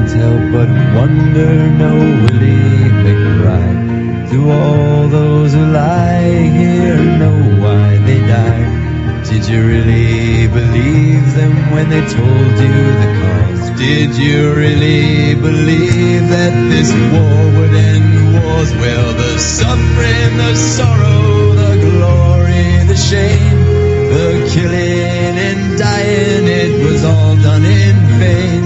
can't help but wonder, no Willie McBride. Do all those who lie here know why they died? Did you really believe them when they told you the cause? Did you really believe that this war would end wars? Well, the suffering, the sorrow, the glory, the shame, the killing and dying, it was all done in vain.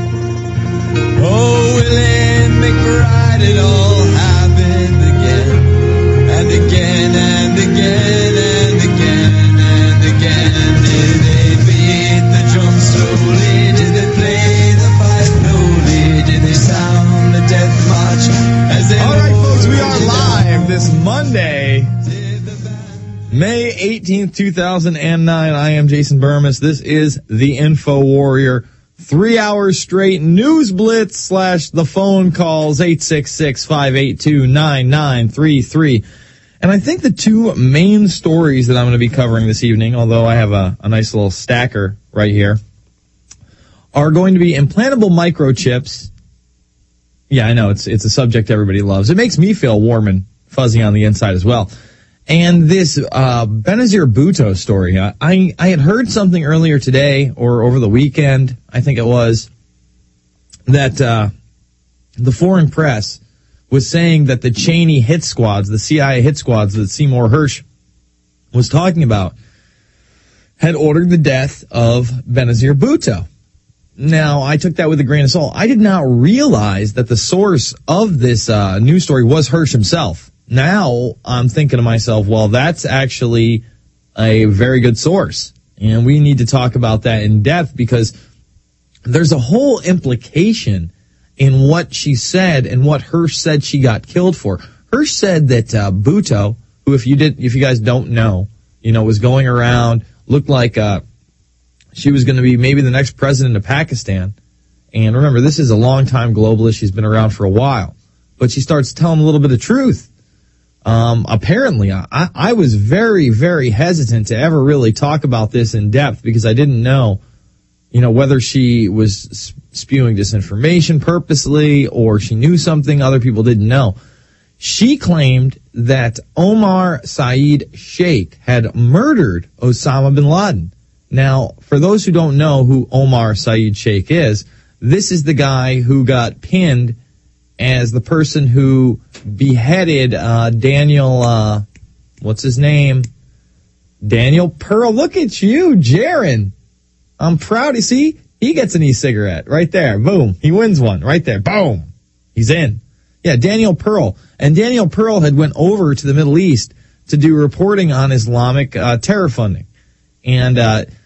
Oh, Willie McBride, it all happened again, and again, and again, and again, and again. Did they beat the drum slowly? Did they play the fife slowly? Did they sound the death march as they... All right, folks, we are live this Monday, May 18th, 2009. I am Jason Burmis. This is the Info Warrior. 3 hours straight news blitz / the phone calls, 866-582-9933. And I think the two main stories that I'm going to be covering this evening, although I have a nice little stacker right here, are going to be implantable microchips. Yeah, I know, it's a subject everybody loves. It makes me feel warm and fuzzy on the inside as well. And this Benazir Bhutto story, I had heard something earlier today or over the weekend, I think it was, that the foreign press was saying that the Cheney hit squads, the CIA hit squads that Seymour Hersh was talking about, had ordered the death of Benazir Bhutto. Now, I took that with a grain of salt. I did not realize that the source of this news story was Hersh himself. Now I'm thinking to myself, well, that's actually a very good source, and we need to talk about that in depth because there's a whole implication in what she said and what Hersh said she got killed for. Hersh said that Bhutto, who if you guys don't know, was going around, looked like she was going to be maybe the next president of Pakistan. And remember, this is a long-time globalist. She's been around for a while, but she starts telling a little bit of truth. Apparently, I was very, very hesitant to ever really talk about this in depth because I didn't know, whether she was spewing disinformation purposely or she knew something other people didn't know. She claimed that Omar Saeed Sheikh had murdered Osama bin Laden. Now, for those who don't know who Omar Saeed Sheikh is, this is the guy who got pinned as the person who beheaded Daniel, what's his name? Daniel Pearl. Look at you, Jaron. I'm proud. See, he gets an e-cigarette right there. Boom. He wins one right there. Boom. He's in. Yeah, Daniel Pearl. And Daniel Pearl had went over to the Middle East to do reporting on Islamic terror funding. And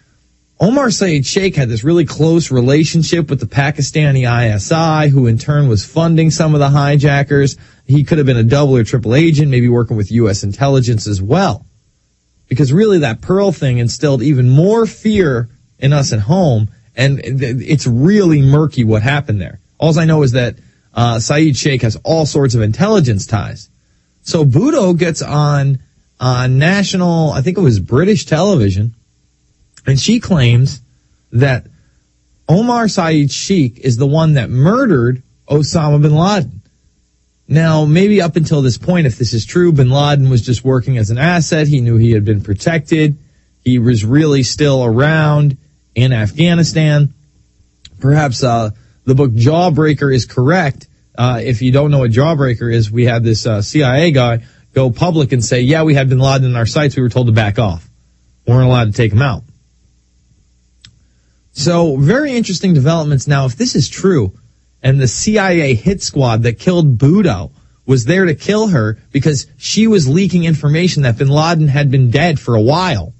Omar Saeed Sheikh had this really close relationship with the Pakistani ISI, who in turn was funding some of the hijackers. He could have been a double or triple agent, maybe working with U.S. intelligence as well. Because really that Pearl thing instilled even more fear in us at home, and it's really murky what happened there. All I know is that Saeed Sheikh has all sorts of intelligence ties. So Bhutto gets on national, I think it was British television, and she claims that Omar Saeed Sheikh is the one that murdered Osama bin Laden. Now, maybe up until this point, if this is true, bin Laden was just working as an asset. He knew he had been protected. He was really still around in Afghanistan. Perhaps the book Jawbreaker is correct. If you don't know what Jawbreaker is, we had this CIA guy go public and say, yeah, we had bin Laden in our sights. We were told to back off. We weren't allowed to take him out. So very interesting developments. Now, if this is true, and the CIA hit squad that killed Bhutto was there to kill her because she was leaking information that bin Laden had been dead for a while,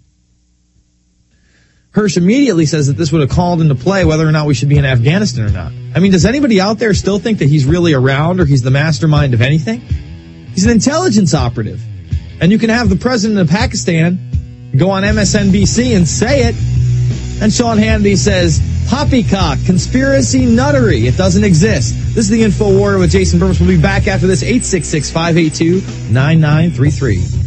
Hersh immediately says that this would have called into play whether or not we should be in Afghanistan or not. I mean, does anybody out there still think that he's really around or he's the mastermind of anything? He's an intelligence operative. And you can have the president of Pakistan go on MSNBC and say it, and Sean Hannity says, poppycock, conspiracy, nuttery. It doesn't exist. This is the Info Warrior with Jason Burmis. We'll be back after this, 866-582-9933.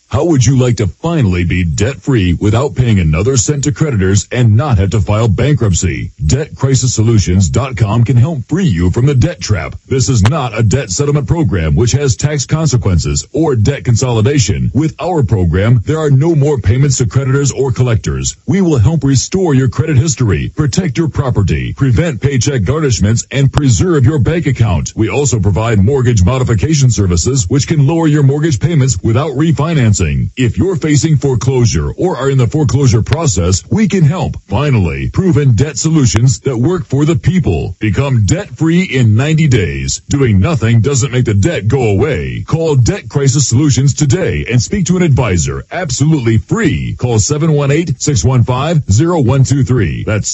How would you like to finally be debt-free without paying another cent to creditors and not have to file bankruptcy? DebtCrisisSolutions.com can help free you from the debt trap. This is not a debt settlement program which has tax consequences or debt consolidation. With our program, there are no more payments to creditors or collectors. We will help restore your credit history, protect your property, prevent paycheck garnishments, and preserve your bank account. We also provide mortgage modification services which can lower your mortgage payments without refinancing. If you're facing foreclosure or are in the foreclosure process, we can help. Finally, proven debt solutions that work for the people. Become debt-free in 90 days. Doing nothing doesn't make the debt go away. Call Debt Crisis Solutions today and speak to an advisor absolutely free. Call 718-615-0123. That's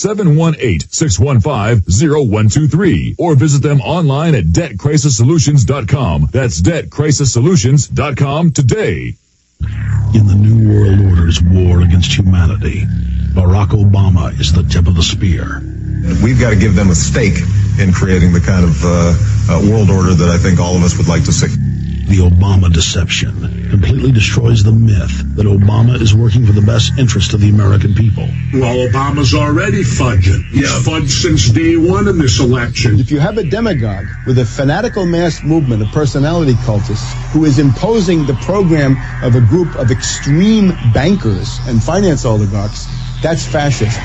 718-615-0123. Or visit them online at DebtCrisisSolutions.com. That's DebtCrisisSolutions.com today. In the New World Order's war against humanity, Barack Obama is the tip of the spear. We've got to give them a stake in creating the kind of world order that I think all of us would like to see. The Obama deception completely destroys the myth that Obama is working for the best interest of the American people. Well, Obama's already fudging. He's fudged since day one in this election. If you have a demagogue with a fanatical mass movement of personality cultists who is imposing the program of a group of extreme bankers and finance oligarchs, that's fascism.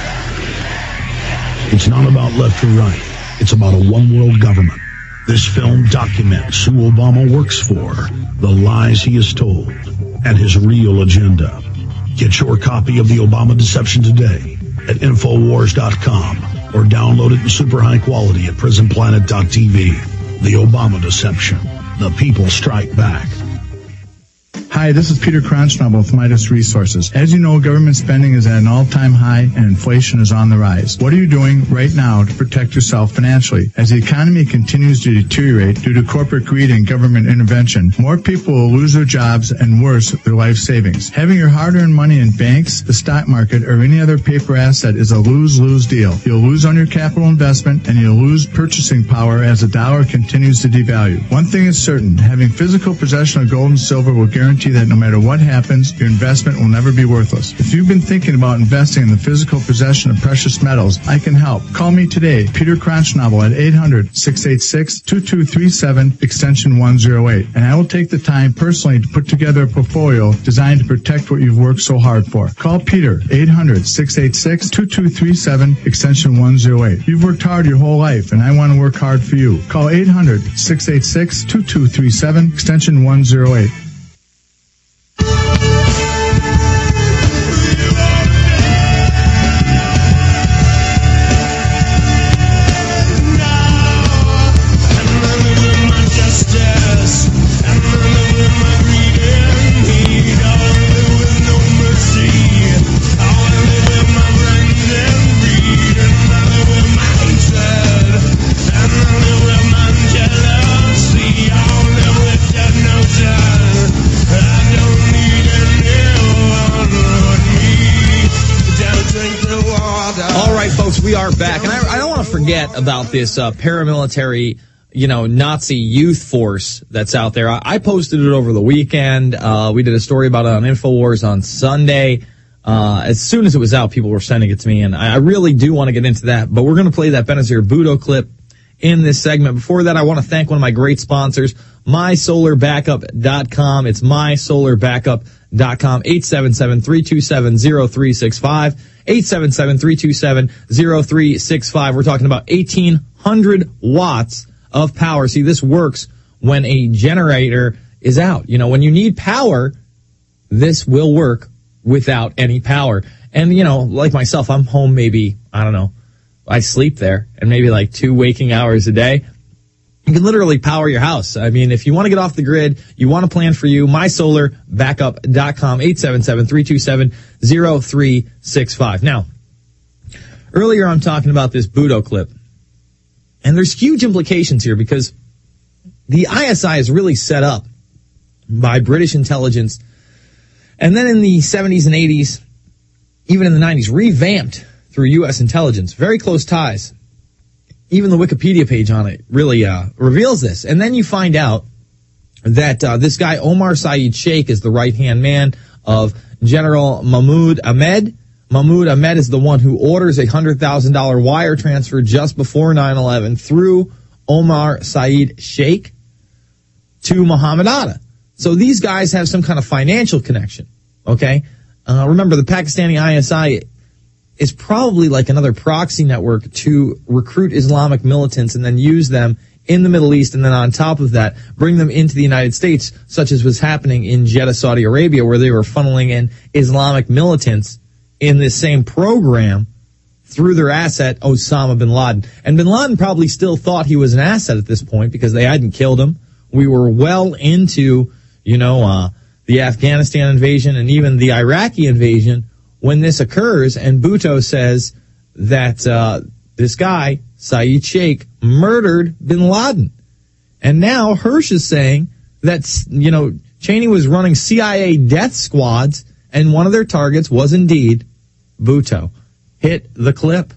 It's not about left or right. It's about a one-world government. This film documents who Obama works for, the lies he has told, and his real agenda. Get your copy of The Obama Deception today at Infowars.com or download it in super high quality at PrisonPlanet.tv. The Obama Deception. The people strike back. Hi, this is Peter Kronschnabel with Midas Resources. As you know, government spending is at an all-time high and inflation is on the rise. What are you doing right now to protect yourself financially? As the economy continues to deteriorate due to corporate greed and government intervention, more people will lose their jobs and worse, their life savings. Having your hard-earned money in banks, the stock market, or any other paper asset is a lose-lose deal. You'll lose on your capital investment and you'll lose purchasing power as the dollar continues to devalue. One thing is certain, having physical possession of gold and silver will guarantee that no matter what happens, your investment will never be worthless. If you've been thinking about investing in the physical possession of precious metals, I can help. Call me today, Peter Kronschnabel, at 800-686-2237, extension 108, and I will take the time personally to put together a portfolio designed to protect what you've worked so hard for. Call Peter, 800-686-2237, extension 108. You've worked hard your whole life, and I want to work hard for you. Call 800-686-2237, extension 108. We are back, and I don't want to forget about this paramilitary, Nazi youth force that's out there. I posted it over the weekend. We did a story about it on InfoWars on Sunday. As soon as it was out, people were sending it to me, and I really do want to get into that. But we're going to play that Benazir Bhutto clip in this segment. Before that, I want to thank one of my great sponsors, MySolarBackup.com. It's MySolarBackup.com, 877-327-0365. 877-327-0365. We're talking about 1,800 watts of power. See, this works when a generator is out. When you need power, this will work without any power. And, like myself, I'm home maybe, I sleep there, and maybe like 2 waking hours a day. You can literally power your house. I mean, if you want to get off the grid, you want a plan for you, MySolarBackup.com, 877-327-0365. Now, earlier I'm talking about this Bhutto clip, and there's huge implications here because the ISI is really set up by British intelligence, and then in the 70s and 80s, even in the 90s, revamped through U.S. intelligence. Very close ties. Even the Wikipedia page on it really reveals this. And then you find out that this guy Omar Saeed Sheikh is the right-hand man of General Mahmoud Ahmed. Mahmoud Ahmed is the one who orders a $100,000 wire transfer just before 9/11 through Omar Saeed Sheikh to Muhammad Atta. So these guys have some kind of financial connection, okay? Remember, the Pakistani ISI is probably like another proxy network to recruit Islamic militants and then use them in the Middle East, and then on top of that, bring them into the United States, such as was happening in Jeddah, Saudi Arabia, where they were funneling in Islamic militants in this same program through their asset, Osama bin Laden. And bin Laden probably still thought he was an asset at this point because they hadn't killed him. We were well into, the Afghanistan invasion and even the Iraqi invasion when this occurs, and Bhutto says that this guy, Saeed Sheikh, murdered bin Laden. And now Hirsch is saying that, Cheney was running CIA death squads, and one of their targets was indeed Bhutto. Hit the clip.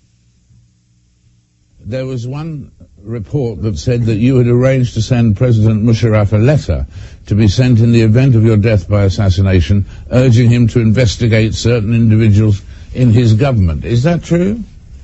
There was one report that said that you had arranged to send President Musharraf a letter to be sent in the event of your death by assassination, urging him to investigate certain individuals in his government. Is that true?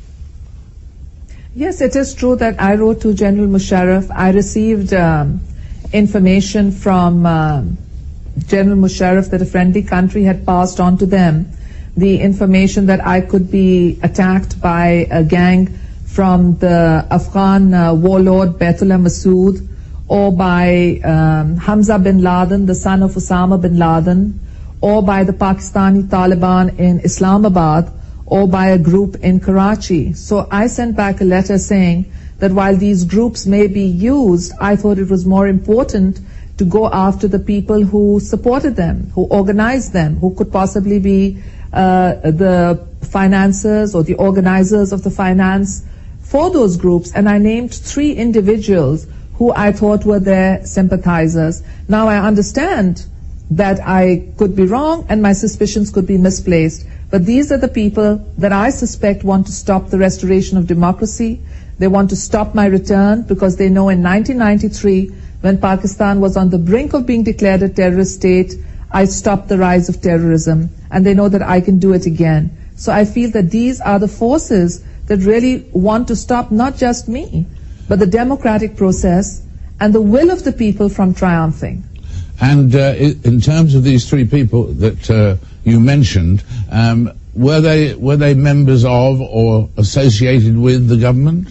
Yes, it is true that I wrote to General Musharraf. I received information from General Musharraf that a friendly country had passed on to them the information that I could be attacked by a gang from the Afghan warlord Baitullah Masood, or by Hamza bin Laden, the son of Osama bin Laden, or by the Pakistani Taliban in Islamabad, or by a group in Karachi. So I sent back a letter saying that while these groups may be used, I thought it was more important to go after the people who supported them, who organized them, who could possibly be the financiers or the organizers of the finance for those groups. And I named 3 individuals who I thought were their sympathizers. Now I understand that I could be wrong and my suspicions could be misplaced. But these are the people that I suspect want to stop the restoration of democracy. They want to stop my return because they know in 1993, when Pakistan was on the brink of being declared a terrorist state, I stopped the rise of terrorism, and they know that I can do it again. So I feel that these are the forces that really want to stop not just me, but the democratic process and the will of the people from triumphing. And in terms of these 3 people that you mentioned, were they members of or associated with the government?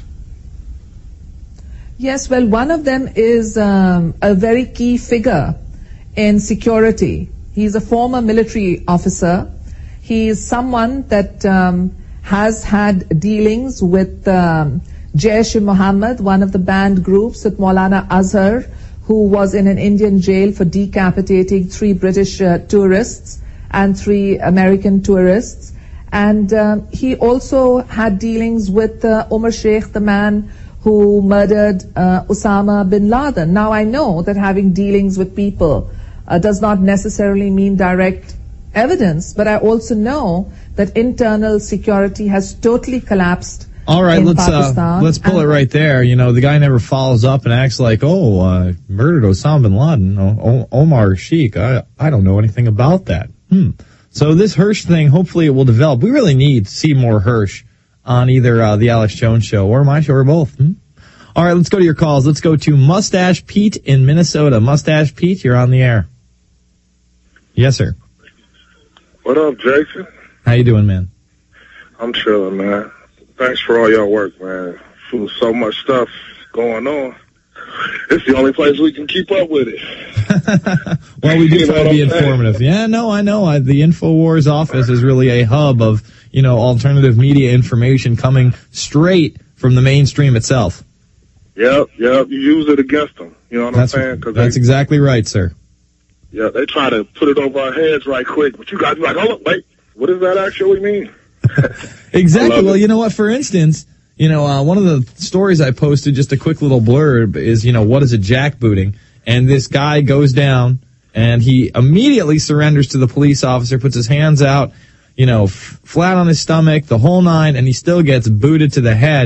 Yes, well, one of them is a very key figure in security. He's a former military officer. He is someone that has had dealings with Jaish-e-Mohammed, one of the banned groups with Maulana Azhar, who was in an Indian jail for decapitating 3 British tourists and 3 American tourists. And he also had dealings with Omar Sheikh, the man who murdered Osama bin Laden. Now I know that having dealings with people does not necessarily mean direct evidence, but I also know that internal security has totally collapsed. All right, let's pull it right there. The guy never follows up and acts like, murdered Osama bin Laden, Omar Sheikh. I don't know anything about that. So this Hirsch thing, hopefully it will develop. We really need to see more Hirsch on either the Alex Jones show or my show or both. All right, let's go to your calls. Let's go to Mustache Pete in Minnesota. Mustache Pete, you're on the air. Yes, sir. What up, Jason? How you doing, man? I'm chilling, man. Thanks for all your work, man. There's so much stuff going on. It's the only place we can keep up with it. Well, we do try to be informative. Yeah, no, I know. The InfoWars office is really a hub of, alternative media information coming straight from the mainstream itself. Yep. You use it against them. You know what I'm saying? That's exactly right, sir. Yeah, they try to put it over our heads right quick, but you guys be like, hold up, wait, what does that actually mean? Exactly. Well, you know what? For instance, one of the stories I posted, just a quick little blurb, is, what is a jackbooting? And this guy goes down, and he immediately surrenders to the police officer, puts his hands out, flat on his stomach, the whole 9, and he still gets booted to the head.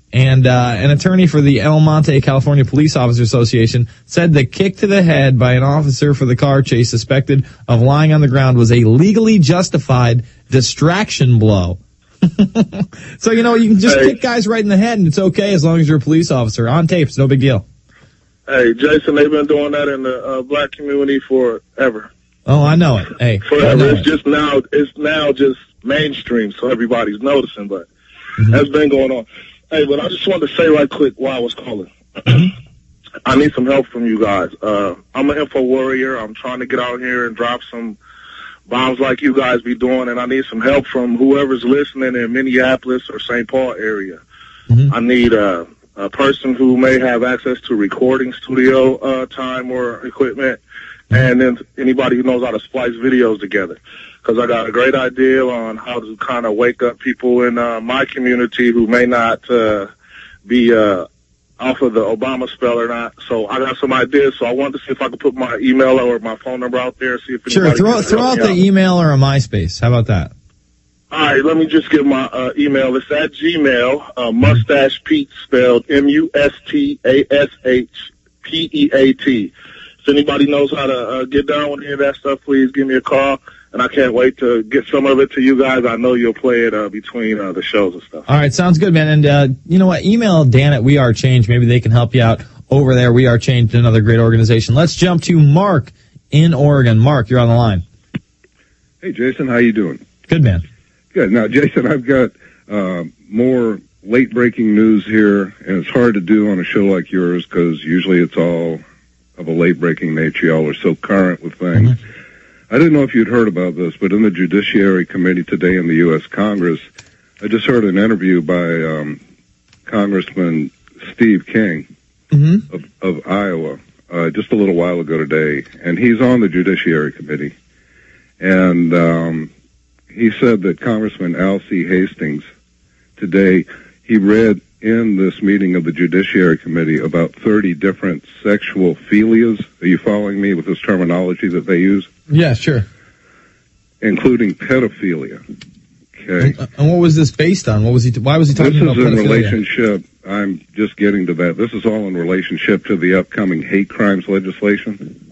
And an attorney for the El Monte, California Police Officers Association said the kick to the head by an officer for the car chase suspected of lying on the ground was a legally justified distraction blow. So, you can just kick guys right in the head and it's okay as long as you're a police officer. On tape, it's no big deal. Hey, Jason, they've been doing that in the black community forever. Oh, I know it. Hey, forever. It's now just mainstream, so everybody's noticing, but that's been going on. Hey, but I just wanted to say right quick why I was calling. I need some help from you guys. I'm an info warrior. I'm trying to get out here and drop some bombs like you guys be doing, and I need some help from whoever's listening in Minneapolis or St. Paul area. I need a person who may have access to recording studio time or equipment, and then anybody who knows how to splice videos together. Because I got a great idea on how to kind of wake up people in my community who may not be off of the Obama spell or not. So I got some ideas. So I wanted to see if I could put my email or my phone number out there. See if sure. Throw out the email or a MySpace. How about that? All right. Let me just give my email. It's at Gmail. Mustache Pete spelled MUSTASHPEAT. If anybody knows how to get down with any of that stuff, please give me a call. And I can't wait to get some of it to you guys. I know you'll play it between the shows and stuff. All right, sounds good, man. And you know what? Email Dan at We Are Change. Maybe they can help you out over there. We Are Change, another great organization. Let's jump to Mark in Oregon. Mark, you're on the line. Hey, Jason, how you doing? Good, man. Good. Now, Jason, I've got more late-breaking news here, and it's hard to do on a show like yours because usually it's all of a late-breaking nature. Y'all are so current with things. I didn't know if you'd heard about this, but in the Judiciary Committee today in the U.S. Congress, I just heard an interview by Congressman Steve King of Iowa just a little while ago today, and he's on the Judiciary Committee. And he said that Congressman Al C. Hastings today, he read in this meeting of the Judiciary Committee about 30 different sexual philias. Are you following me with this terminology that they use? Yeah, sure. Including pedophilia. Okay. And what was this based on? Why was he talking about pedophilia? This is in relationship. I'm just getting to that. This is all in relationship to the upcoming hate crimes legislation.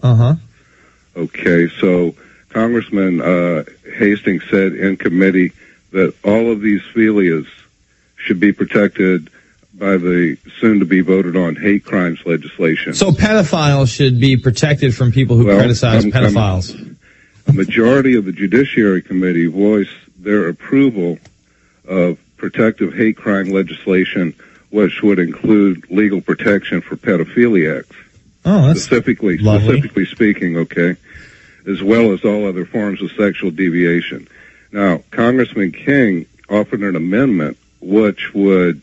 Okay, so Congressman Hastings said in committee that all of these philias should be protected by the soon-to-be voted-on hate crimes legislation. So pedophiles should be protected from people who criticize pedophiles. A majority of the Judiciary Committee voiced their approval of protective hate crime legislation, which would include legal protection for pedophiliacs. Oh, that's specifically speaking, okay, as well as all other forms of sexual deviation. Now, Congressman King offered an amendment which would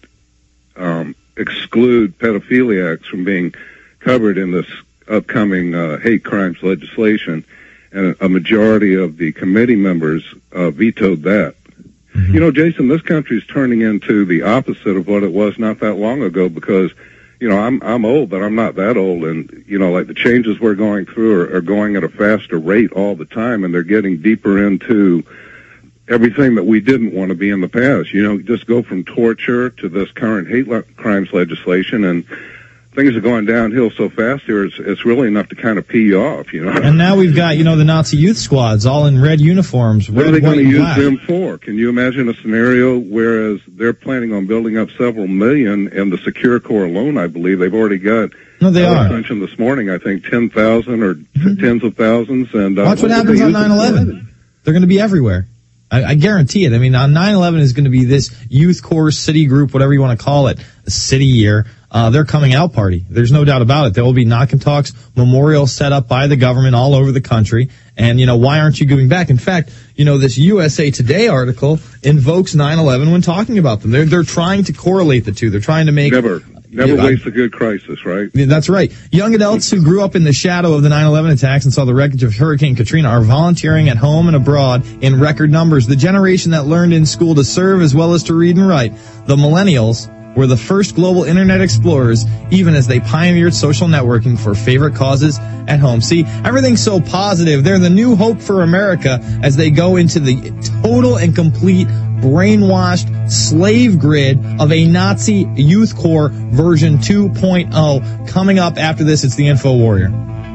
exclude pedophiliacs from being covered in this upcoming hate crimes legislation, and a majority of the committee members vetoed that. You know, Jason, this country is turning into the opposite of what it was not that long ago because, you know, I'm old, but I'm not that old, and, you know, like the changes we're going through are going at a faster rate all the time, and they're getting deeper into everything that we didn't want to be in the past. You know, just go from torture to this current hate crimes legislation, and things are going downhill so fast here, it's really enough to kind of pee you off, you know. And now we've got, you know, the Nazi youth squads all in red uniforms. What are they going to use them for? Can you imagine a scenario whereas they're planning on building up several million in the Secure Corps alone, I believe. They've already got, no, they are. I mentioned this morning, I think 10,000 or tens of thousands. And watch what happens on 9/11. They're going to be everywhere. I guarantee it. I mean, on 9/11 is going to be this youth corps, city group, whatever you want to call it, a city year. Their coming out party. There's no doubt about it. There will be Knock and Talks memorials set up by the government all over the country. And, you know, why aren't you giving back? In fact, you know, this USA Today article invokes 9/11 when talking about them. They're trying to correlate the two. They're trying to make... Never waste a good crisis, right? That's right. Young adults who grew up in the shadow of the 9/11 attacks and saw the wreckage of Hurricane Katrina are volunteering at home and abroad in record numbers. The generation that learned in school to serve as well as to read and write, the millennials, were the first global internet explorers, even as they pioneered social networking for favorite causes at home. See, everything's so positive. They're the new hope for America as they go into the total and complete brainwashed slave grid of a Nazi Youth Corps version 2.0. Coming up after this, it's the Info Warrior.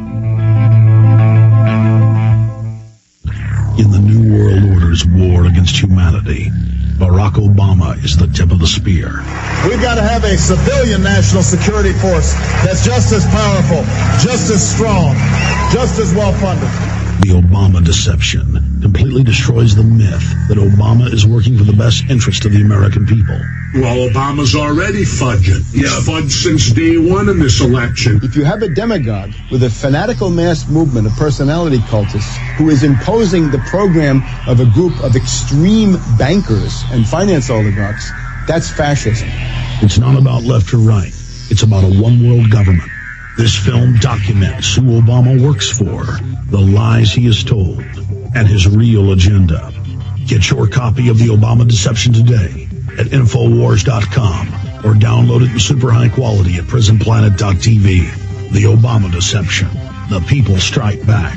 In the New World Order's war against humanity, Barack Obama is the tip of the spear. We've got to have a civilian national security force that's just as powerful, just as strong, just as well funded. The Obama deception completely destroys the myth that Obama is working for the best interest of the American people. Well, Obama's already fudging. He's fudged since day one in this election. If you have a demagogue with a fanatical mass movement of personality cultists who is imposing the program of a group of extreme bankers and finance oligarchs, that's fascism. It's not about left or right. It's about a one-world government. This film documents who Obama works for, the lies he has told, and his real agenda. Get your copy of the Obama Deception today at Infowars.com or download it in super high quality at PrisonPlanet.tv. The Obama Deception. The people strike back.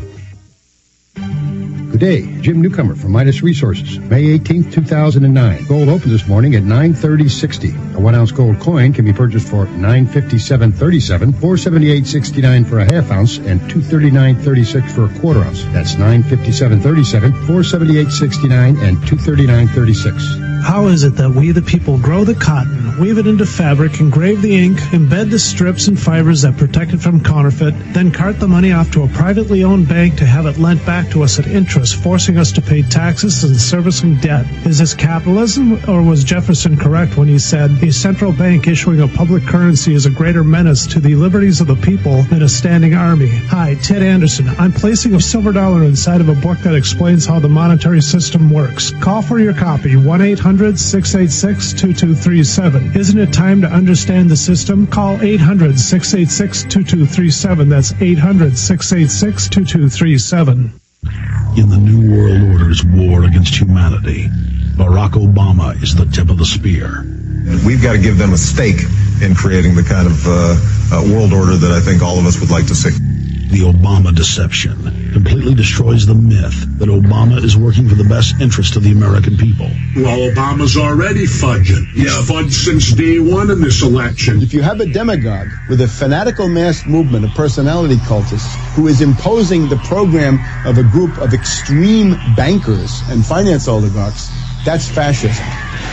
Good day, Jim Newcomer from Midas Resources. May 18th, 2009. Gold opened this morning at $930.60. A 1-ounce gold coin can be purchased for $957.37, $478.69 for a half ounce, and $239.36 for a quarter ounce. That's $957.37, $478.69, and $239.36. How is it that we the people grow the cotton, weave it into fabric, engrave the ink, embed the strips and fibers that protect it from counterfeit, then cart the money off to a privately owned bank to have it lent back to us at interest, forcing us to pay taxes and servicing debt? Is this capitalism, or was Jefferson correct when he said a central bank issuing a public currency is a greater menace to the liberties of the people than a standing army? Hi, Ted Anderson. I'm placing a silver dollar inside of a book that explains how the monetary system works. Call for your copy, 1-800-686-2237. Isn't it time to understand the system? Call 800-686-2237. That's 800-686-2237. In the New World Order's war against humanity, Barack Obama is the tip of the spear. We've got to give them a stake in creating the kind of world order that I think all of us would like to see. The Obama deception completely destroys the myth that Obama is working for the best interest of the American people. Well, Obama's already fudging. He's fudged since day one in this election. If you have a demagogue with a fanatical mass movement of personality cultists who is imposing the program of a group of extreme bankers and finance oligarchs, that's fascism.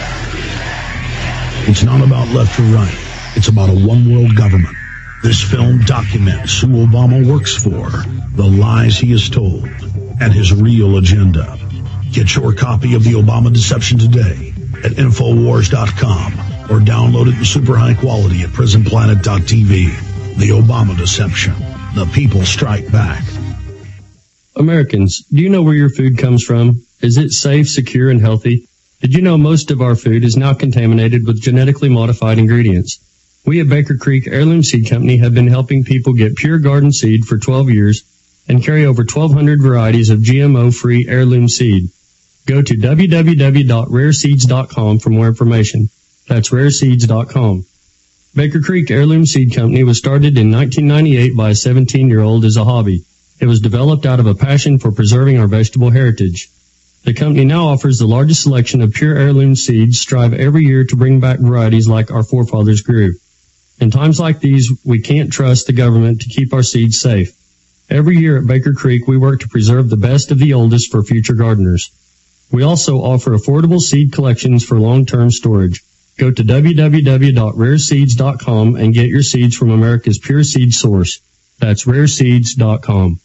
It's not about left or right. It's about a one-world government. This film documents who Obama works for, the lies he has told, and his real agenda. Get your copy of the Obama Deception today at Infowars.com or download it in super high quality at PrisonPlanet.tv. The Obama Deception. The people strike back. Americans, do you know where your food comes from? Is it safe, secure, and healthy? Did you know most of our food is now contaminated with genetically modified ingredients? We at Baker Creek Heirloom Seed Company have been helping people get pure garden seed for 12 years and carry over 1,200 varieties of GMO-free heirloom seed. Go to www.rareseeds.com for more information. That's rareseeds.com. Baker Creek Heirloom Seed Company was started in 1998 by a 17-year-old as a hobby. It was developed out of a passion for preserving our vegetable heritage. The company now offers the largest selection of pure heirloom seeds, strive every year to bring back varieties like our forefathers grew. In times like these, we can't trust the government to keep our seeds safe. Every year at Baker Creek, we work to preserve the best of the oldest for future gardeners. We also offer affordable seed collections for long-term storage. Go to www.rareseeds.com and get your seeds from America's pure seed source. That's rareseeds.com.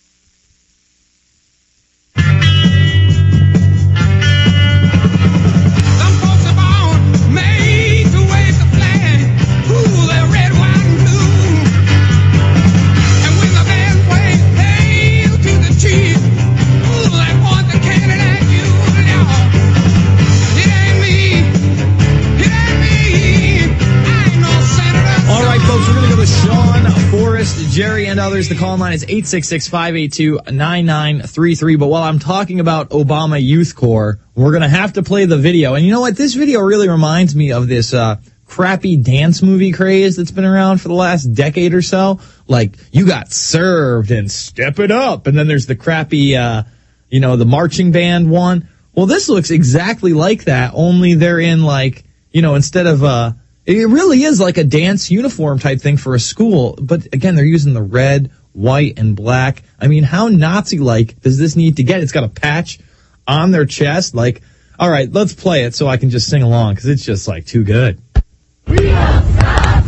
Jerry and others, the call line is 866-582-9933. But while I'm talking about Obama Youth Corps, we're going to have to play the video. And you know what? This video really reminds me of this crappy dance movie craze that's been around for the last decade or so. Like, You Got Served and Step It Up. And then there's the crappy, the marching band one. Well, this looks exactly like that, only they're in like, instead of, it really is like a dance uniform type thing for a school. But again, they're using the red, white, and black. I mean, how Nazi-like does this need to get? It's got a patch on their chest. Like, all right, let's play it so I can just sing along, because it's just like too good. We don't stop.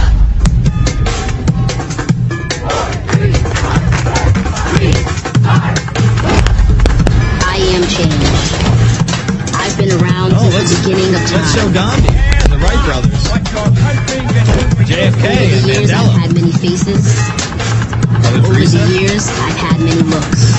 I am change. I've been around since the beginning of time. Let's show Gandhi and the Wright brothers. JFK and Mandela. I've had many faces. Over the years, I've had many looks.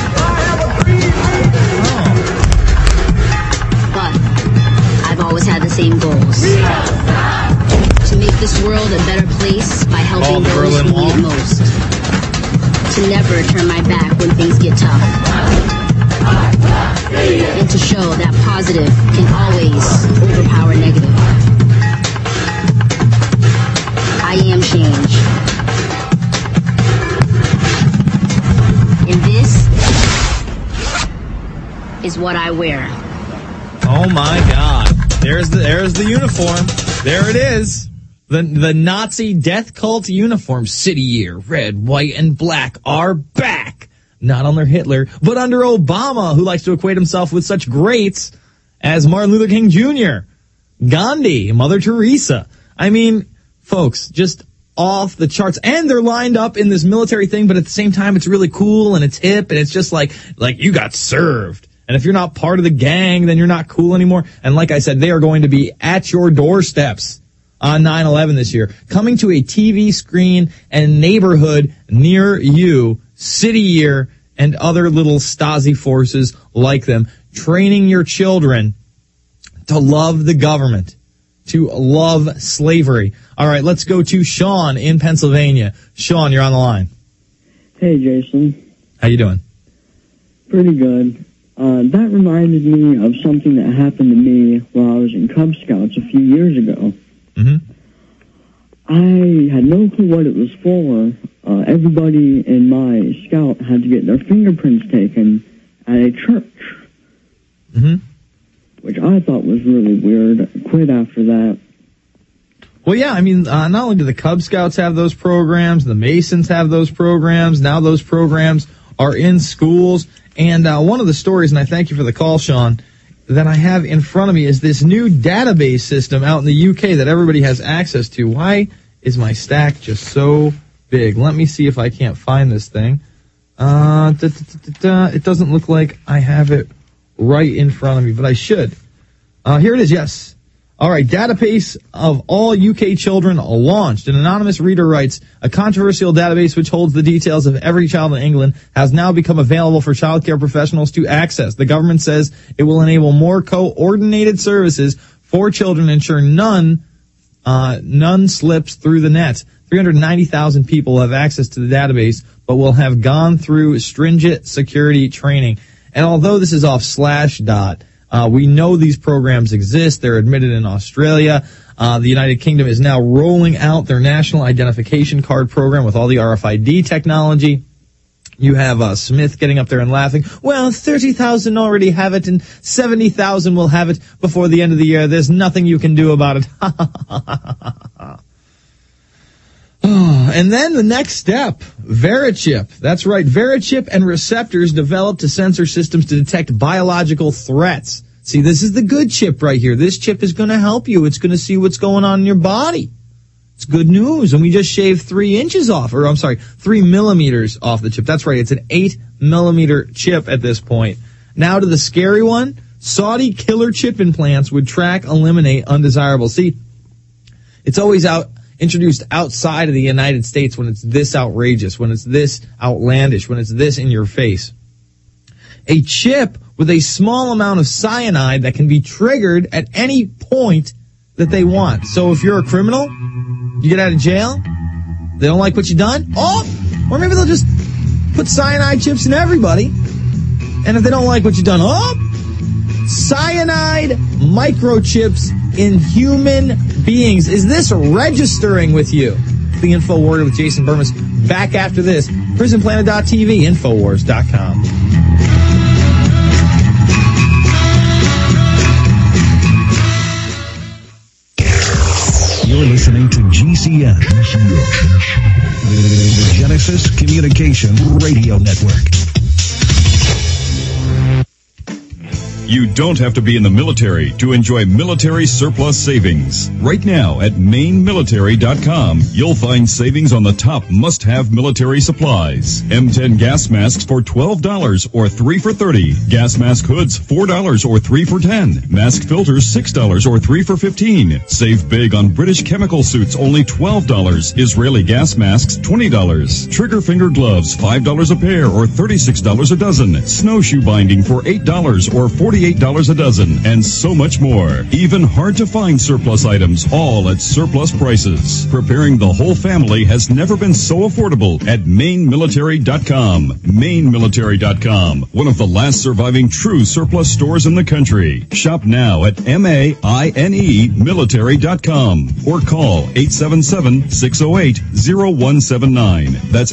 But I've always had the same goals. To make this world a better place by helping those who need it most. To never turn my back when things get tough. And to show that positive can always overpower negative. I am change. And this is what I wear. Oh my God. There's the uniform. There it is. The Nazi death cult uniform. City year, red, white, and black are back. Not under Hitler, but under Obama, who likes to equate himself with such greats as Martin Luther King Jr., Gandhi, Mother Teresa. I mean, folks, just off the charts. And they're lined up in this military thing, but at the same time, it's really cool and it's hip, and it's just like you got served. And if you're not part of the gang, then you're not cool anymore. And like I said, they are going to be at your doorsteps on 9/11 this year, coming to a TV screen and neighborhood near you, city year, and other little Stasi forces like them, training your children to love the government, to love slavery. All right, let's go to Sean in Pennsylvania. Sean, you're on the line. Hey, Jason. How you doing? Pretty good. That reminded me of something that happened to me while I was in Cub Scouts a few years ago. Mm-hmm. I had no clue what it was for. Everybody in my scout had to get their fingerprints taken at a church, which I thought was really weird. I quit after that. Well, yeah, I mean, not only do the Cub Scouts have those programs, the Masons have those programs, now those programs are in schools. And one of the stories, and I thank you for the call, Sean, that I have in front of me is this new database system out in the UK that everybody has access to. Why is my stack just so big? Let me see if I can't find this thing. It doesn't look like I have it right in front of me, but I should. Here it is, yes. All right, database of all UK children launched. An anonymous reader writes, a controversial database which holds the details of every child in England has now become available for childcare professionals to access. The government says it will enable more coordinated services for children and ensure none slips through the net. 390,000 people have access to the database, but will have gone through stringent security training. And although this is off Slashdot, we know these programs exist. They're admitted in Australia. The United Kingdom is now rolling out their national identification card program with all the RFID technology. You have Smith getting up there and laughing. Well, 30,000 already have it, and 70,000 will have it before the end of the year. There's nothing you can do about it. And then the next step, Verichip. That's right, Verichip and receptors developed to sensor systems to detect biological threats. See, this is the good chip right here. This chip is going to help you. It's going to see what's going on in your body. It's good news. And we just shaved 3 millimeters off the chip. That's right, it's an 8 millimeter chip at this point. Now to the scary one, Saudi killer chip implants would track, eliminate undesirables. See, it's always introduced outside of the United States when it's this outrageous, when it's this outlandish, when it's this in your face. A chip with a small amount of cyanide that can be triggered at any point that they want. So if you're a criminal, you get out of jail, they don't like what you done, or maybe they'll just put cyanide chips in everybody. And if they don't like what you done, cyanide microchips in human beings. Is this registering with you? The InfoWars with Jason Bermas. Back after this. PrisonPlanet.tv, Infowars.com. GCN. The Genesis Communication Radio Network. You don't have to be in the military to enjoy military surplus savings. Right now at mainmilitary.com, you'll find savings on the top must-have military supplies. M10 gas masks for $12 or 3 for $30. Gas mask hoods $4 or 3 for $10. Mask filters $6 or 3 for $15. Save big on British chemical suits, only $12. Israeli gas masks $20. Trigger finger gloves $5 a pair or $36 a dozen. Snowshoe binding for $8 or $48 a dozen, and so much more. Even hard to find surplus items, all at surplus prices. Preparing the whole family has never been so affordable at mainmilitary.com. Mainmilitary.com, one of the last surviving true surplus stores in the country. Shop now at MAINE military.com or call 877-608-0179. That's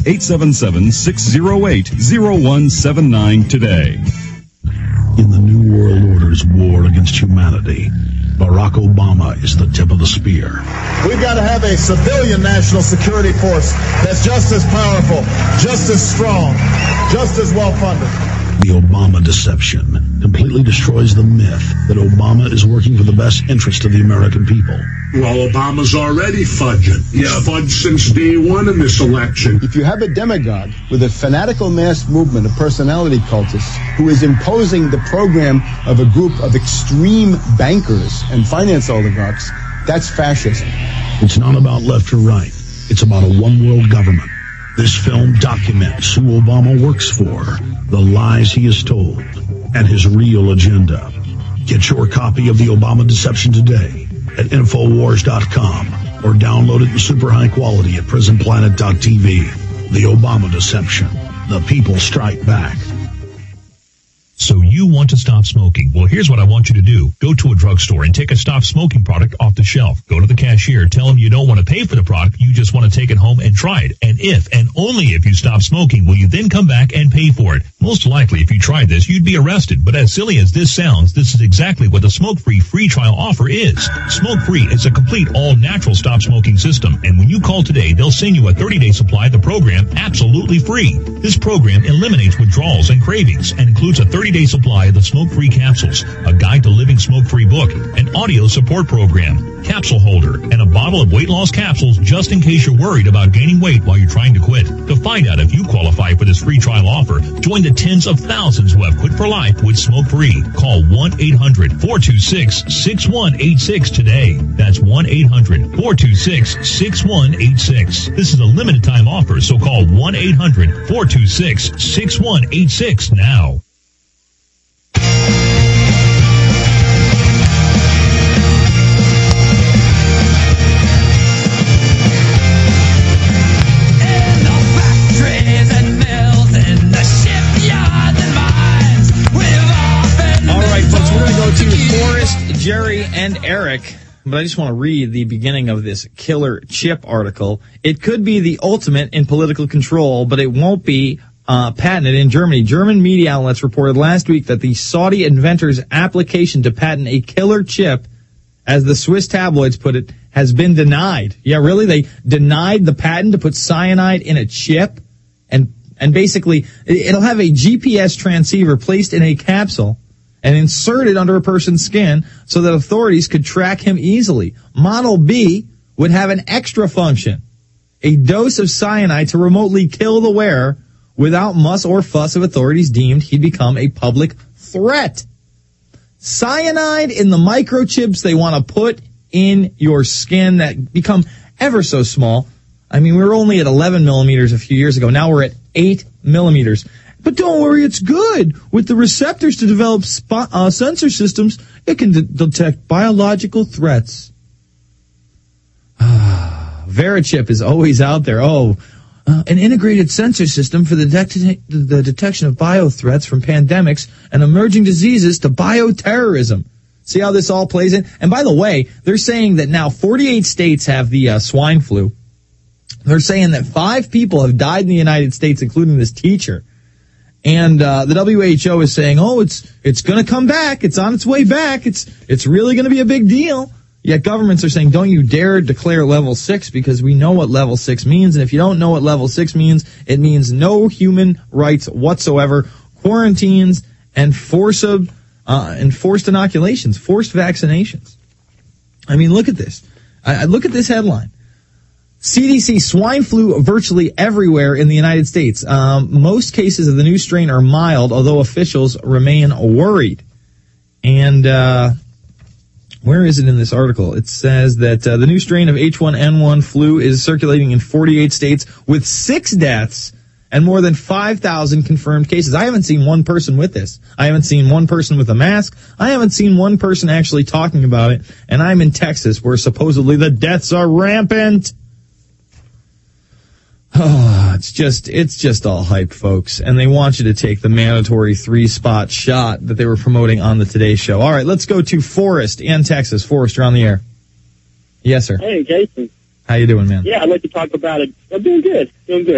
877-608-0179 today. In the New World Order's war against humanity, Barack Obama is the tip of the spear. We've got to have a civilian national security force that's just as powerful, just as strong, just as well-funded. The Obama deception completely destroys the myth that Obama is working for the best interest of the American people. Well, Obama's already fudging. He's fudged since day one in this election. If you have a demagogue with a fanatical mass movement of personality cultists who is imposing the program of a group of extreme bankers and finance oligarchs, that's fascism. It's not about left or right. It's about a one-world government. This film documents who Obama works for, the lies he has told, and his real agenda. Get your copy of The Obama Deception today at Infowars.com or download it in super high quality at PrisonPlanet.tv. The Obama Deception. The people strike back. So you want to stop smoking? Well, here's what I want you to do. Go to a drugstore and take a stop smoking product off the shelf. Go to the cashier. Tell them you don't want to pay for the product. You just want to take it home and try it. And if, and only if you stop smoking, will you then come back and pay for it. Most likely, if you tried this, you'd be arrested. But as silly as this sounds, this is exactly what the smoke-free free trial offer is. Smoke-free is a complete all-natural stop smoking system. And when you call today, they'll send you a 30-day supply of the program absolutely free. This program eliminates withdrawals and cravings and includes a 30-day supply of the smoke-free capsules, a guide to living smoke-free book, an audio support program, capsule holder, and a bottle of weight loss capsules just in case you're worried about gaining weight while you're trying to quit. To find out if you qualify for this free trial offer, join the tens of thousands who have quit for life with smoke-free. Call 1-800-426-6186 today. That's 1-800-426-6186. This is a limited time offer, so call 1-800-426-6186 now. Jerry and Eric, but I just want to read the beginning of this Killer Chip article. It could be the ultimate in political control, but it won't be patented in Germany. German media outlets reported last week that the Saudi inventor's application to patent a killer chip, as the Swiss tabloids put it, has been denied. Yeah, really? They denied the patent to put cyanide in a chip? And basically, it'll have a GPS transceiver placed in a capsule and inserted under a person's skin so that authorities could track him easily. Model B would have an extra function, a dose of cyanide to remotely kill the wearer without muss or fuss if authorities deemed he'd become a public threat. Cyanide in the microchips they want to put in your skin that become ever so small. I mean, we were only at 11 millimeters a few years ago. Now we're at 8 millimeters. But don't worry, it's good. With the receptors to develop sensor systems, it can detect biological threats. Verichip is always out there. An integrated sensor system for the detection of biothreats from pandemics and emerging diseases to bioterrorism. See how this all plays in? And by the way, they're saying that now 48 states have the swine flu. They're saying that 5 people have died in the United States, including this teacher. And the WHO is saying, it's going to come back. It's on its way back. It's really going to be a big deal. Yet governments are saying, don't you dare declare level 6 because we know what level 6 means. And if you don't know what level 6 means, it means no human rights whatsoever, quarantines, and forced inoculations, forced vaccinations. I mean, look at this. Look at this headline. CDC swine flu virtually everywhere in the United States. Most cases of the new strain are mild, although officials remain worried. And where is it in this article? It says that the new strain of H1N1 flu is circulating in 48 states with 6 deaths and more than 5,000 confirmed cases. I haven't seen one person with this. I haven't seen one person with a mask. I haven't seen one person actually talking about it. And I'm in Texas, where supposedly the deaths are rampant. Oh, it's just all hype, folks. And they want you to take the mandatory 3-spot shot that they were promoting on the Today Show. All right, let's go to Forrest in Texas. Forrest, you're on the air. Yes, sir. Hey, Jason. How you doing, man? Yeah, I'd like to talk about it. I'm doing good.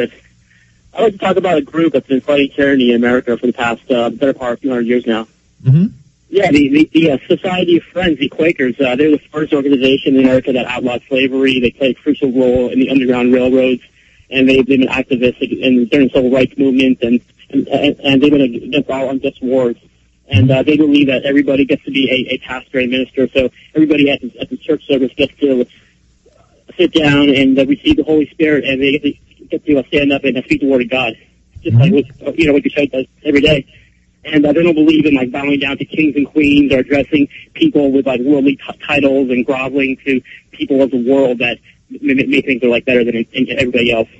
I'd like to talk about a group that's been fighting tyranny in America for the past better part of a few hundred years now. Mm-hmm. Yeah, the Society of Friends, the Quakers, they're the first organization in America that outlawed slavery. They played a crucial role in the Underground Railroads. And they've been activists during the civil rights movement, and they've been against all unjust wars. And they believe that everybody gets to be a pastor, a minister. So everybody at the church service gets to sit down and receive the Holy Spirit, and they get to stand up and speak the word of God, just like what your show does every day. And they don't believe in bowing down to kings and queens or addressing people with worldly titles and groveling to people of the world that may think they're better than everybody else.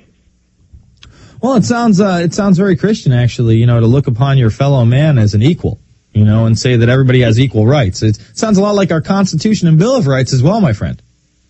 Well, it sounds very Christian, actually, to look upon your fellow man as an equal, and say that everybody has equal rights. It sounds a lot like our Constitution and Bill of Rights as well, my friend.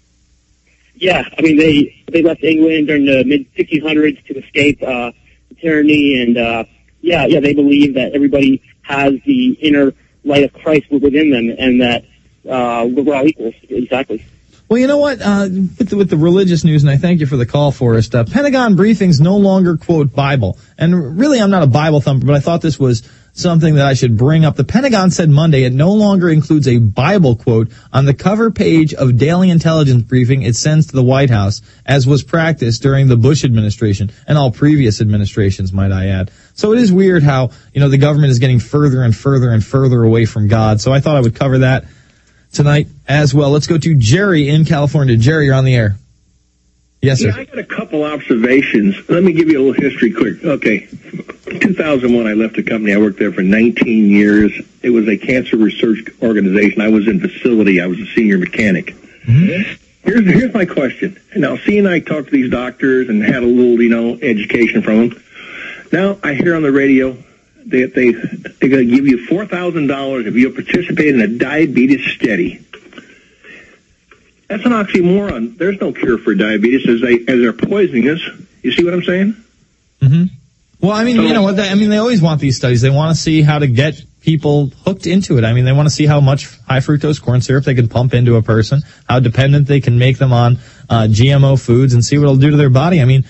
Yeah, I mean, they left England during the mid-1600s to escape tyranny, and they believe that everybody has the inner light of Christ within them, and that we're all equals. Exactly. Well, you know what? With the religious news, and I thank you for the call, Forrest, Pentagon briefings no longer quote Bible. And really, I'm not a Bible thumper, but I thought this was something that I should bring up. The Pentagon said Monday it no longer includes a Bible quote on the cover page of daily intelligence briefing it sends to the White House, as was practiced during the Bush administration and all previous administrations, might I add. So it is weird how, the government is getting further and further and further away from God. So I thought I would cover that tonight as well. Let's go to Jerry in California. Jerry, you're on the air. Yes, sir. Yeah, I got a couple observations. Let me give you a little history quick. Okay. 2001, I left the company. I worked there for 19 years. It was a cancer research organization. I was in facility. I was a senior mechanic. Mm-hmm. Here's my question. Now, seeing I talked to these doctors and had a little, education from them. Now I hear on the radio that they're going to give you $4,000 if you participate in a diabetes study. That's an oxymoron. There's no cure for diabetes as they're poisoning us. You see what I'm saying? Mm-hmm. Well, I mean, they always want these studies. They want to see how to get people hooked into it. I mean, they want to see how much high fructose corn syrup they can pump into a person, how dependent they can make them on GMO foods, and see what it'll do to their body. I mean,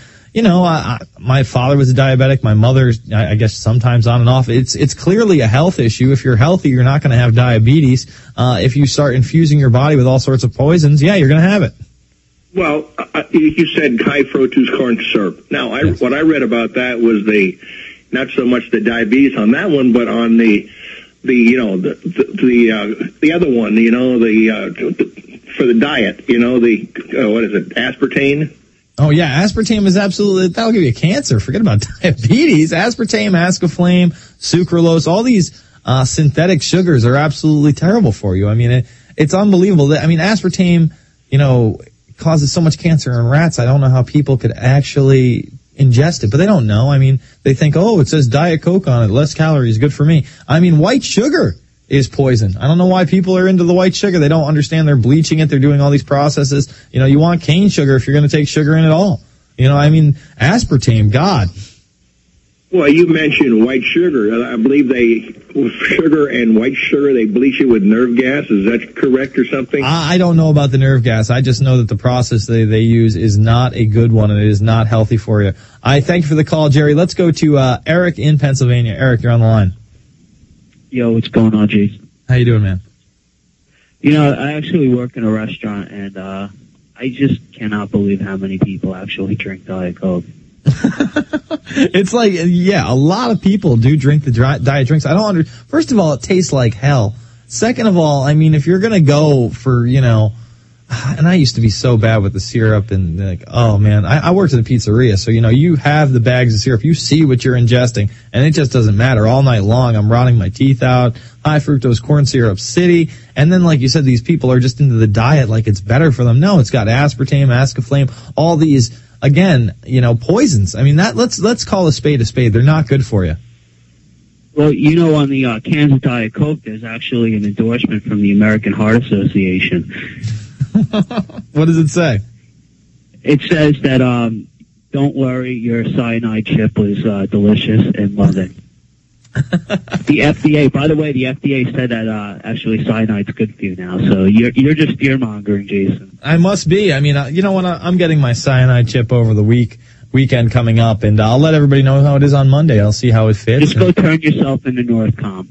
my father was a diabetic. My mother, I guess, sometimes on and off. It's clearly a health issue. If you're healthy, you're not going to have diabetes. If you start infusing your body with all sorts of poisons, yeah, you're going to have it. Well, you said high fructose corn syrup. Now, what I read about that was not so much the diabetes on that one, but on the other one, for the diet, what is it, aspartame? Oh, yeah, aspartame is that'll give you cancer. Forget about diabetes. Aspartame, ascoflame, sucralose, all these synthetic sugars are absolutely terrible for you. I mean, it's unbelievable. Aspartame, causes so much cancer in rats. I don't know how people could actually ingest it, but they don't know. I mean, they think, it says Diet Coke on it, less calories, good for me. I mean, white sugar is poison. I don't know why people are into the white sugar. They don't understand. They're bleaching it. They're doing all these processes. You want cane sugar if you're going to take sugar in at all. Aspartame, God. Well, you mentioned white sugar. I believe sugar and white sugar, they bleach it with nerve gas. Is that correct or something? I don't know about the nerve gas. I just know that the process they use is not a good one, and it is not healthy for you. I thank you for the call, Jerry. Let's go to Eric in Pennsylvania. Eric, you're on the line. Yo, what's going on, Jason? How you doing, man? You know, I actually work in a restaurant, and I just cannot believe how many people actually drink Diet Coke. It's like, yeah, a lot of people do drink the diet drinks. First of all, it tastes like hell. Second of all, I mean, if you're going to go for, you know, and I used to be so bad with the syrup and like, oh man, I worked at a pizzeria. So, you know, you have the bags of syrup, you see what you're ingesting, and it just doesn't matter. All night long, I'm rotting my teeth out, high fructose corn syrup city. And then, like you said, these people are just into the diet like it's better for them. No, it's got aspartame, ascaflame, all these, again, you know, poisons. I mean, let's call a spade a spade. They're not good for you. Well, you know, on the cans of Diet Coke, there's actually an endorsement from the American Heart Association. What does it say? It says that, don't worry, your cyanide chip was delicious and love it. The FDA, by the way, the FDA said that actually cyanide's good for you now. So you're just fear-mongering, Jason. I must be. I mean, you know what? I'm getting my cyanide chip over the weekend coming up, and I'll let everybody know how it is on Monday. I'll see how it fits. Just go turn yourself into Northcom.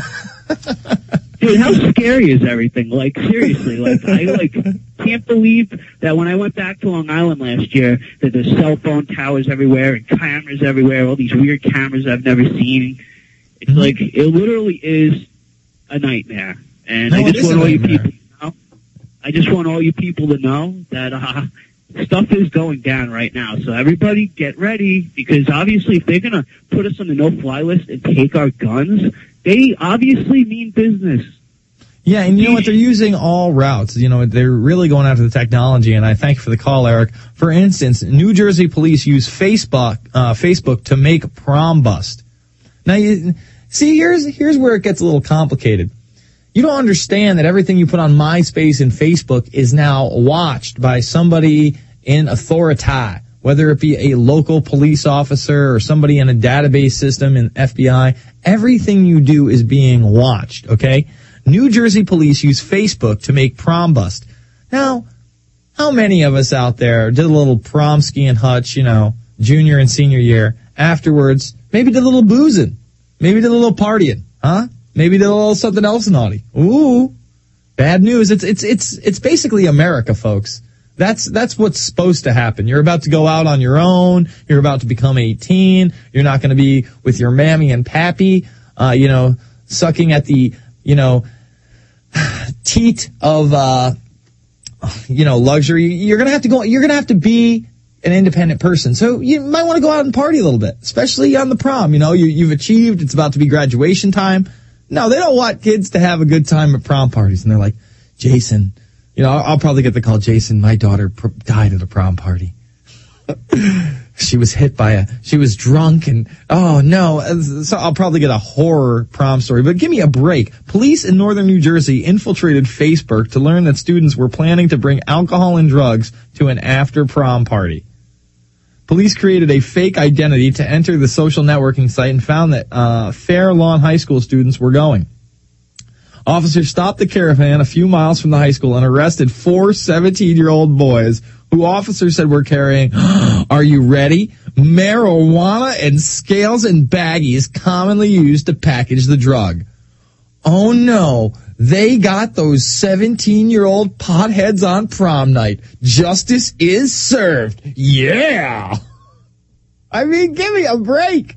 Dude, how scary is everything? Like, seriously, like, I, can't believe that when I went back to Long Island last year, that there's cell phone towers everywhere and cameras everywhere, all these weird cameras I've never seen. It's like, it literally is a nightmare. And I just want all you people to know. I just want all you people to know that, stuff is going down right now. So everybody get ready, because obviously if they're going to put us on the no-fly list and take our guns, they obviously mean business. Yeah, and you know what? They're using all routes. You know, they're really going after the technology, and I thank you for the call, Eric. For instance, New Jersey police use Facebook to make prom bust. Now, here's where it gets a little complicated. You don't understand that everything you put on MySpace and Facebook is now watched by somebody in authority, whether it be a local police officer or somebody in a database system in FBI. Everything you do is being watched, okay? New Jersey police use Facebook to make prom bust. Now, how many of us out there did a little prom ski and hutch, you know, junior and senior year, afterwards, maybe did a little boozing, maybe did a little partying, huh? Maybe did a little something else naughty. Ooh, bad news. It's basically America, folks. That's what's supposed to happen. You're about to go out on your own. You're about to become 18. You're not going to be with your mammy and pappy, you know, sucking at the, you know, teat of, you know, luxury. You're going to have to be an independent person. So you might want to go out and party a little bit, especially on the prom. You know, you've achieved. It's about to be graduation time. No, they don't want kids to have a good time at prom parties. And they're like, Jason, you know, I'll probably get the call, Jason, my daughter died at a prom party. She was she was drunk and, oh no. So I'll probably get a horror prom story, but give me a break. Police in northern New Jersey infiltrated Facebook to learn that students were planning to bring alcohol and drugs to an after prom party. Police created a fake identity to enter the social networking site and found that Fair Lawn High School students were going. Officers stopped the caravan a few miles from the high school and arrested 4 17-year-old boys who officers said were carrying, are you ready? Marijuana and scales and baggies commonly used to package the drug. Oh no, they got those 17-year-old potheads on prom night. Justice is served. Yeah. I mean, give me a break.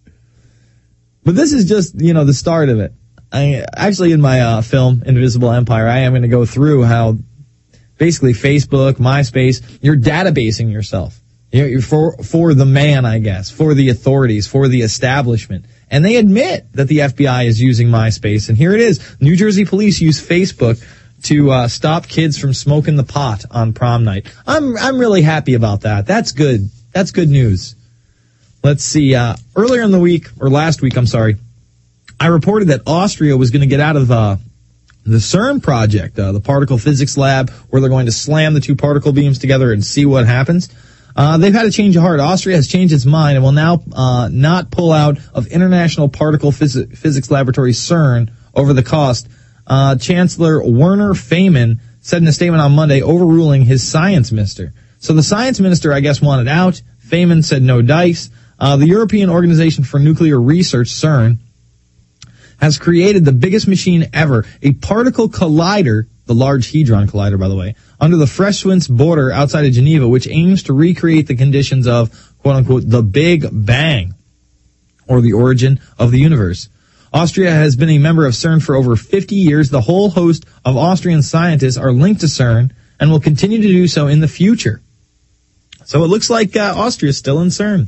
But this is just, you know, the start of it. Actually, in my film, Invisible Empire, I am going to go through how basically Facebook, MySpace, you're databasing yourself. You're for the man, I guess, for the authorities, for the establishment. And they admit that the FBI is using MySpace. And here it is. New Jersey police use Facebook to stop kids from smoking the pot on prom night. I'm really happy about that. That's good. That's good news. Let's see. Earlier in the week, or last week, I'm sorry, I reported that Austria was going to get out of the CERN project, the particle physics lab, where they're going to slam the two particle beams together and see what happens. They've had a change of heart. Austria has changed its mind and will now not pull out of International Particle Physics Laboratory CERN over the cost. Chancellor Werner Feynman said in a statement on Monday, overruling his science minister. So the science minister, I guess, wanted out. Feynman said no dice. The European Organization for Nuclear Research, CERN, has created the biggest machine ever, a particle collider, the Large Hadron Collider, by the way, under the Freshwinds border outside of Geneva, which aims to recreate the conditions of, quote-unquote, the Big Bang, or the origin of the universe. Austria has been a member of CERN for over 50 years. The whole host of Austrian scientists are linked to CERN and will continue to do so in the future. So it looks like Austria is still in CERN.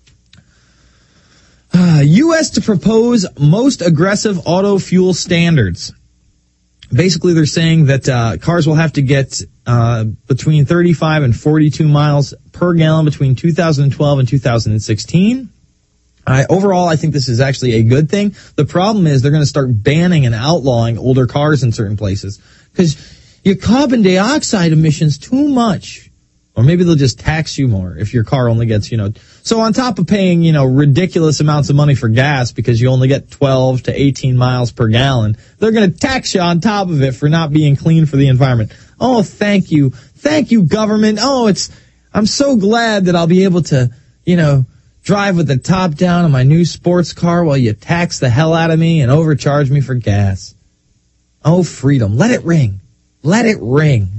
U.S. to propose most aggressive auto fuel standards. Basically, they're saying that cars will have to get between 35 and 42 miles per gallon between 2012 and 2016. Overall, I think this is actually a good thing. The problem is they're going to start banning and outlawing older cars in certain places because your carbon dioxide emissions too much. Or maybe they'll just tax you more if your car only gets, So on top of paying, ridiculous amounts of money for gas because you only get 12 to 18 miles per gallon, they're going to tax you on top of it for not being clean for the environment. Oh, thank you. Thank you, government. I'm so glad that I'll be able to, drive with the top down on my new sports car while you tax the hell out of me and overcharge me for gas. Oh, freedom. Let it ring. Let it ring.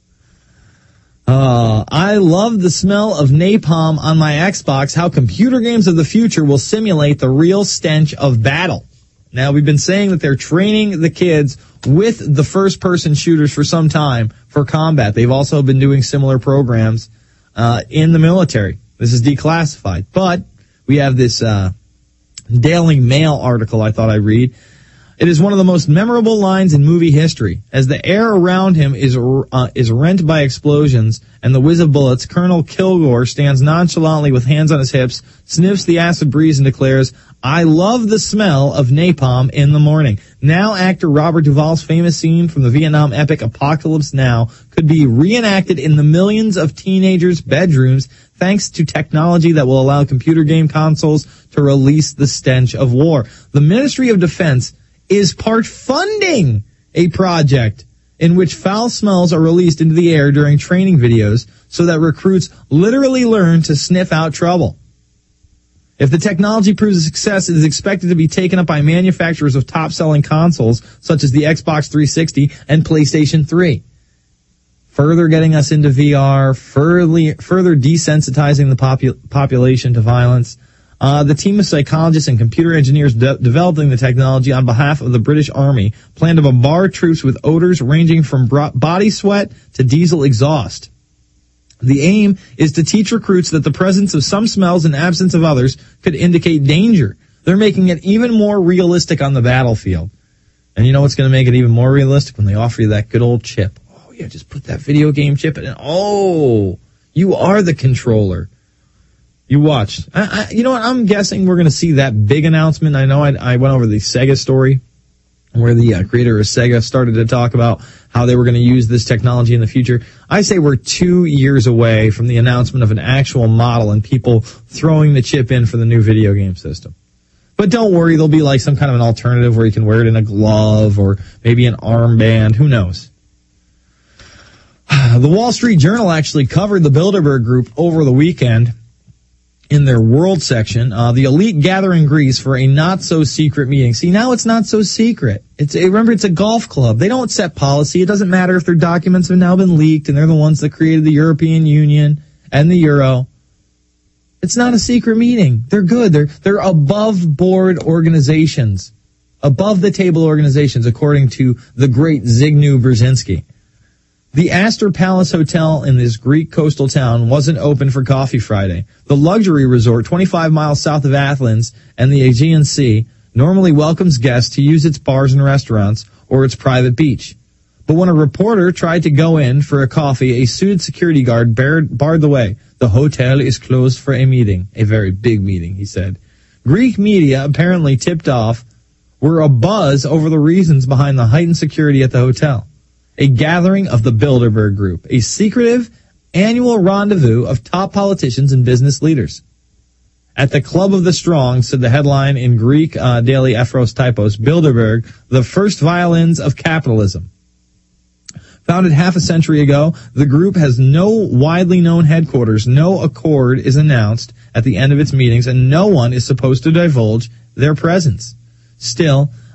I love the smell of napalm on my Xbox, how computer games of the future will simulate the real stench of battle. Now, we've been saying that they're training the kids with the first-person shooters for some time for combat. They've also been doing similar programs in the military. This is declassified. But we have this Daily Mail article I thought I'd read. It is one of the most memorable lines in movie history. As the air around him is rent by explosions and the whiz of bullets, Colonel Kilgore stands nonchalantly with hands on his hips, sniffs the acid breeze and declares, "I love the smell of napalm in the morning." Now actor Robert Duvall's famous scene from the Vietnam epic Apocalypse Now could be reenacted in the millions of teenagers' bedrooms thanks to technology that will allow computer game consoles to release the stench of war. The Ministry of Defense is part funding a project in which foul smells are released into the air during training videos so that recruits literally learn to sniff out trouble. If the technology proves a success, it is expected to be taken up by manufacturers of top-selling consoles such as the Xbox 360 and PlayStation 3. Further getting us into VR, further desensitizing the population to violence. The team of psychologists and computer engineers developing the technology on behalf of the British Army plan to bombard troops with odors ranging from body sweat to diesel exhaust. The aim is to teach recruits that the presence of some smells and absence of others could indicate danger. They're making it even more realistic on the battlefield. And you know what's going to make it even more realistic? When they offer you that good old chip. Oh, yeah, just put that video game chip in. Oh, you are the controller. You watched. You know what? I'm guessing we're going to see that big announcement. I know I went over the Sega story where the creator of Sega started to talk about how they were going to use this technology in the future. I say we're 2 years away from the announcement of an actual model and people throwing the chip in for the new video game system. But don't worry, there'll be like some kind of an alternative where you can wear it in a glove or maybe an armband. Who knows? The Wall Street Journal actually covered the Bilderberg Group over the weekend. In their world section, the elite gather in Greece for a not-so-secret meeting. See, now it's not so secret. Remember, it's a golf club. They don't set policy. It doesn't matter if their documents have now been leaked and they're the ones that created the European Union and the Euro. It's not a secret meeting. They're good. They're above-board organizations, above-the-table organizations, according to the great Zygmunt Brzezinski. The Astor Palace Hotel in this Greek coastal town wasn't open for Coffee Friday. The luxury resort 25 miles south of Athens and the Aegean Sea normally welcomes guests to use its bars and restaurants or its private beach. But when a reporter tried to go in for a coffee, a suited security guard barred the way. "The hotel is closed for a meeting." A very big meeting, he said. Greek media, apparently tipped off, were abuzz over the reasons behind the heightened security at the hotel. A gathering of the Bilderberg Group, a secretive annual rendezvous of top politicians and business leaders. At the Club of the Strong, said the headline in Greek daily Ephros Typos, Bilderberg, the first violins of capitalism. Founded half a century ago, the group has no widely known headquarters. No accord is announced at the end of its meetings, and no one is supposed to divulge their presence. Still,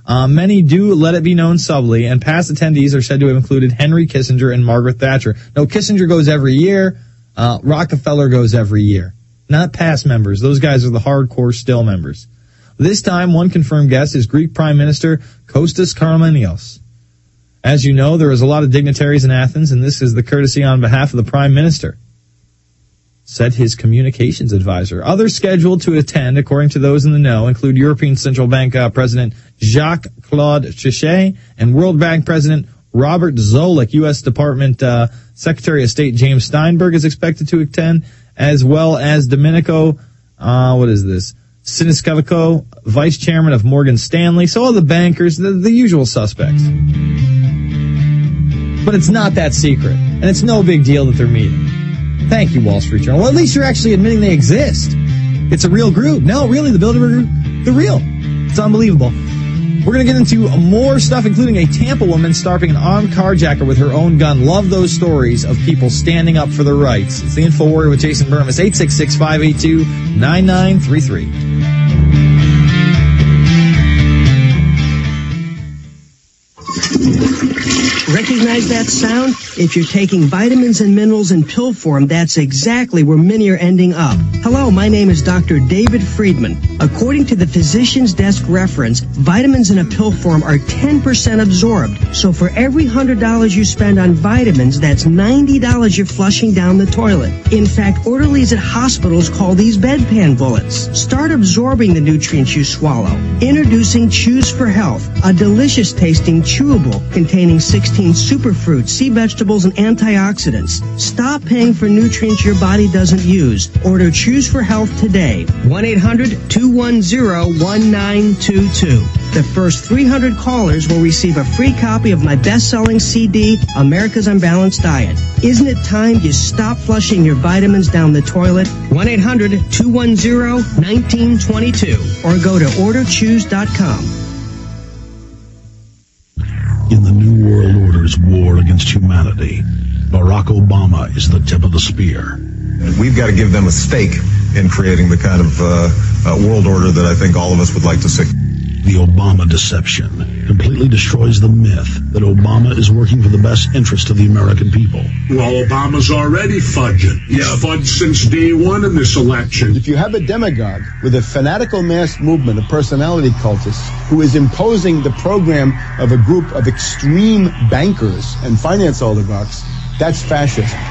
Many do let it be known subtly, and past attendees are said to have included Henry Kissinger and Margaret Thatcher. No, Kissinger goes every year. Rockefeller goes every year. Not past members. Those guys are the hardcore still members. This time, one confirmed guest is Greek Prime Minister Kostas Karamanlios. As you know, there is a lot of dignitaries in Athens, and this is the courtesy on behalf of the Prime Minister, said his communications advisor. Others scheduled to attend, according to those in the know, include European Central Bank President Jacques-Claude Trichet and World Bank President Robert Zoellick. U.S. Department Secretary of State James Steinberg is expected to attend, as well as Domenico, Siniscovico, Vice Chairman of Morgan Stanley. So all the bankers, the usual suspects. But it's not that secret, and it's no big deal that they're meeting. Thank you, Wall Street Journal. Well, at least you're actually admitting they exist. It's a real group. No, really, the Bilderberg Group, they're real. It's unbelievable. We're going to get into more stuff, including a Tampa woman stopping an armed carjacker with her own gun. Love those stories of people standing up for their rights. It's the InfoWarrior with Jason Bermas, 866-582-9933. Recognize that sound? If you're taking vitamins and minerals in pill form, that's exactly where many are ending up. Hello, my name is Dr. David Friedman. According to the Physician's Desk reference, vitamins in a pill form are 10% absorbed. So for every $100 you spend on vitamins, that's $90 you're flushing down the toilet. In fact, orderlies at hospitals call these bedpan bullets. Start absorbing the nutrients you swallow. Introducing Choose for Health, a delicious tasting chewable containing 16 superfruits, sea vegetables, and antioxidants. Stop paying for nutrients your body doesn't use. Order Choose for Health today. 1-800-210-1922. The first 300 callers will receive a free copy of my best-selling CD, America's Unbalanced Diet. Isn't it time you stop flushing your vitamins down the toilet? 1-800-210-1922 or go to orderchoose.com. In the New World Order's war against humanity, Barack Obama is the tip of the spear. We've got to give them a stake in creating the kind of world order that I think all of us would like to see. The Obama deception completely destroys the myth that Obama is working for the best interest of the American people. Well, Obama's already fudging. He's fudged since day one in this election. If you have a demagogue with a fanatical mass movement of personality cultists who is imposing the program of a group of extreme bankers and finance oligarchs, that's fascism.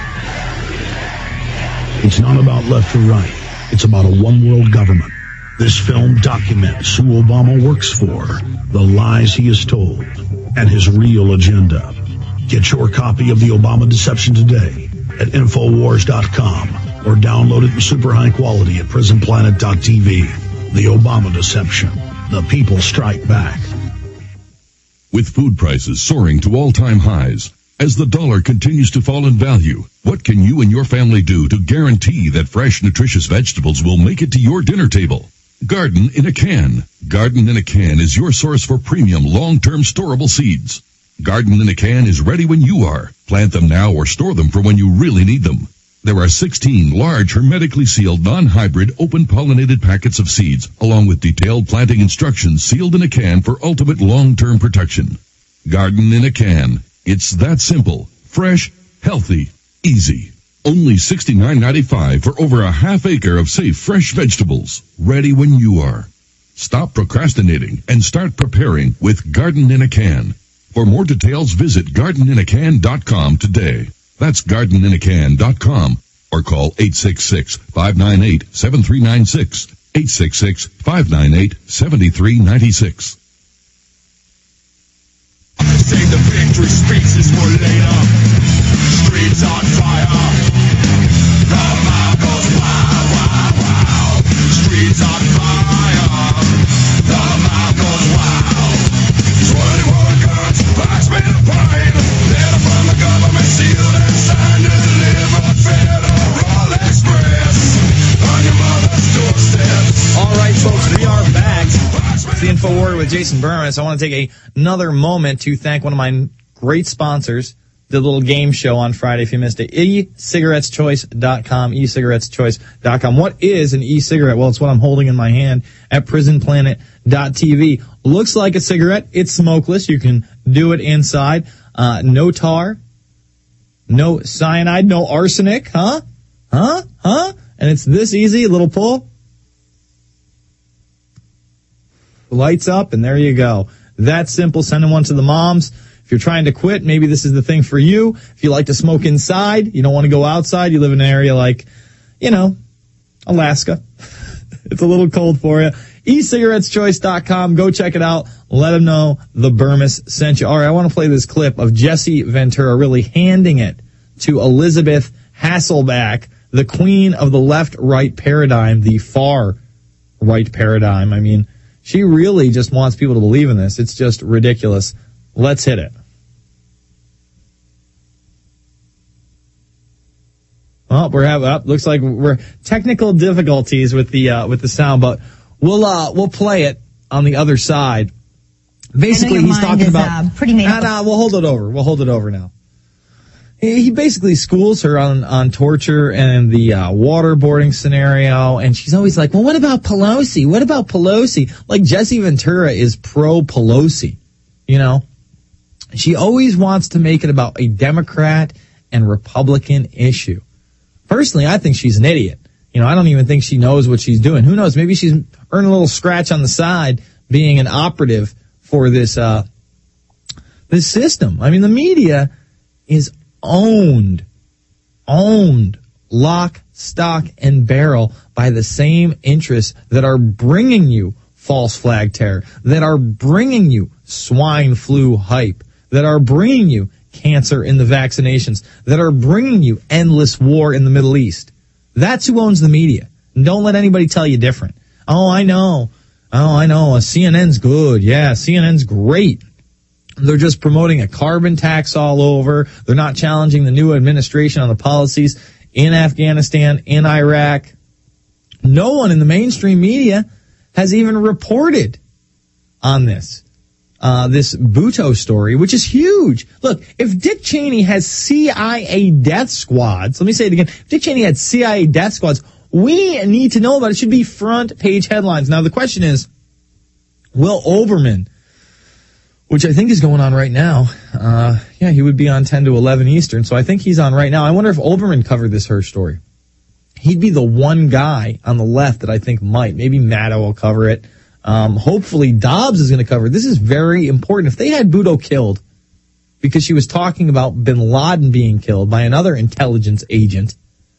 It's not about left or right. It's about a one-world government. This film documents who Obama works for, the lies he has told, and his real agenda. Get your copy of The Obama Deception today at Infowars.com or download it in super high quality at PrisonPlanet.tv. The Obama Deception. The people strike back. With food prices soaring to all-time highs, as the dollar continues to fall in value, what can you and your family do to guarantee that fresh, nutritious vegetables will make it to your dinner table? Garden in a Can. Garden in a Can is your source for premium long-term storable seeds. Garden in a Can is ready when you are. Plant them now or store them for when you really need them. There are 16 large, hermetically sealed, non-hybrid, open-pollinated packets of seeds, along with detailed planting instructions sealed in a can for ultimate long-term protection. Garden in a Can. It's that simple, fresh, healthy, easy. Only $69.95 for over a half acre of safe, fresh vegetables, ready when you are. Stop procrastinating and start preparing with Garden in a Can. For more details, visit gardeninacan.com today. That's gardeninacan.com or call 866-598-7396. 866-598-7396. Save the victory speeches for later. Streets on fire. The mob goes wild, wild, wild. Streets on fire. The mob goes wild. 21 guns, backs made of pine. Letter from the government, sealed and signed to deliver Federal Express on your mother's doorstep. All right, folks, we are back. It's the InfoWarrior with Jason Bermas. I want to take another moment to thank one of my great sponsors, the little game show on Friday if you missed it. eCigarettesChoice.com, eCigarettesChoice.com. What is an e-cigarette? Well, it's what I'm holding in my hand at prisonplanet.tv. Looks like a cigarette. It's smokeless. You can do it inside. No tar, no cyanide, no arsenic. Huh? And it's this easy, a little pull. Lights up, and there you go. That simple. Sending one to the moms. If you're trying to quit, maybe this is the thing for you. If you like to smoke inside, you don't want to go outside, you live in an area like, Alaska. It's a little cold for you. eCigarettesChoice.com. Go check it out. Let them know the Burmis sent you. All right, I want to play this clip of Jesse Ventura really handing it to Elizabeth Hasselbeck, the queen of the left-right paradigm, the far-right paradigm. I mean, she really just wants people to believe in this. It's just ridiculous. Let's hit it. Well, looks like we're technical difficulties with the sound, but we'll play it on the other side. Basically, he's talking about pretty made up. We'll hold it over. We'll hold it over now. He basically schools her on torture and the waterboarding scenario, and she's always like, well, what about Pelosi? What about Pelosi? Like Jesse Ventura is pro-Pelosi, She always wants to make it about a Democrat and Republican issue. Personally, I think she's an idiot. I don't even think she knows what she's doing. Who knows? Maybe she's earning a little scratch on the side being an operative for this system. I mean, the media is owned lock, stock, and barrel by the same interests that are bringing you false flag terror, that are bringing you swine flu hype, that are bringing you cancer in the vaccinations, that are bringing you endless war in the Middle East. That's who owns the media. And don't let anybody tell you different. Oh, I know. CNN's good. Yeah, CNN's great. They're just promoting a carbon tax all over. They're not challenging the new administration on the policies in Afghanistan, in Iraq. No one in the mainstream media has even reported on this Bhutto story, which is huge. Look, if Dick Cheney has CIA death squads, let me say it again. If Dick Cheney had CIA death squads, we need to know about it. It should be front page headlines. Now, the question is, will Olbermann, which I think is going on right now, he would be on 10 to 11 Eastern, so I think he's on right now. I wonder if Olbermann covered this Hersh story. He'd be the one guy on the left that I think might. Maybe Maddow will cover it. Hopefully Dobbs is going to cover it. This is very important. If they had Bhutto killed because she was talking about bin Laden being killed by another intelligence agent,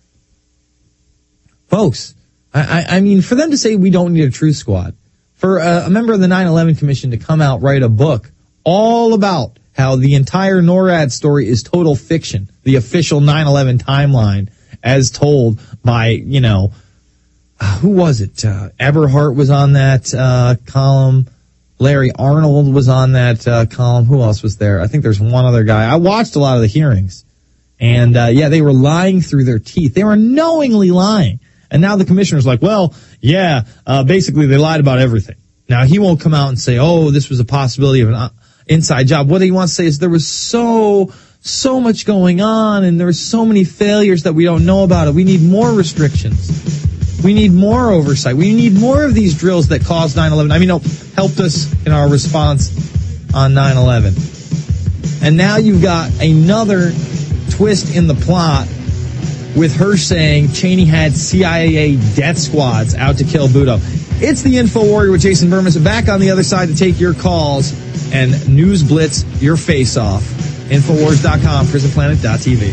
folks, I mean, for them to say we don't need a truth squad, for a member of the 9/11 Commission to come out, write a book all about how the entire NORAD story is total fiction, the official 9/11 timeline as told by, who was it? Eberhart was on that column. Larry Arnold was on that column. Who else was there? I think there's one other guy. I watched a lot of the hearings. And, they were lying through their teeth. They were knowingly lying. And now the commissioner's like, basically they lied about everything. Now, he won't come out and say, this was a possibility of an inside job. What he wants to say is there was so much going on, and there were so many failures that we don't know about it. We need more restrictions. We need more oversight. We need more of these drills that caused 9/11. Helped us in our response on 9/11. And now you've got another twist in the plot with her saying Cheney had CIA death squads out to kill Bhutto. It's the Info Warrior with Jason Burmis. Back on the other side to take your calls and news blitz your face off. Infowars.com, prisonplanet.tv.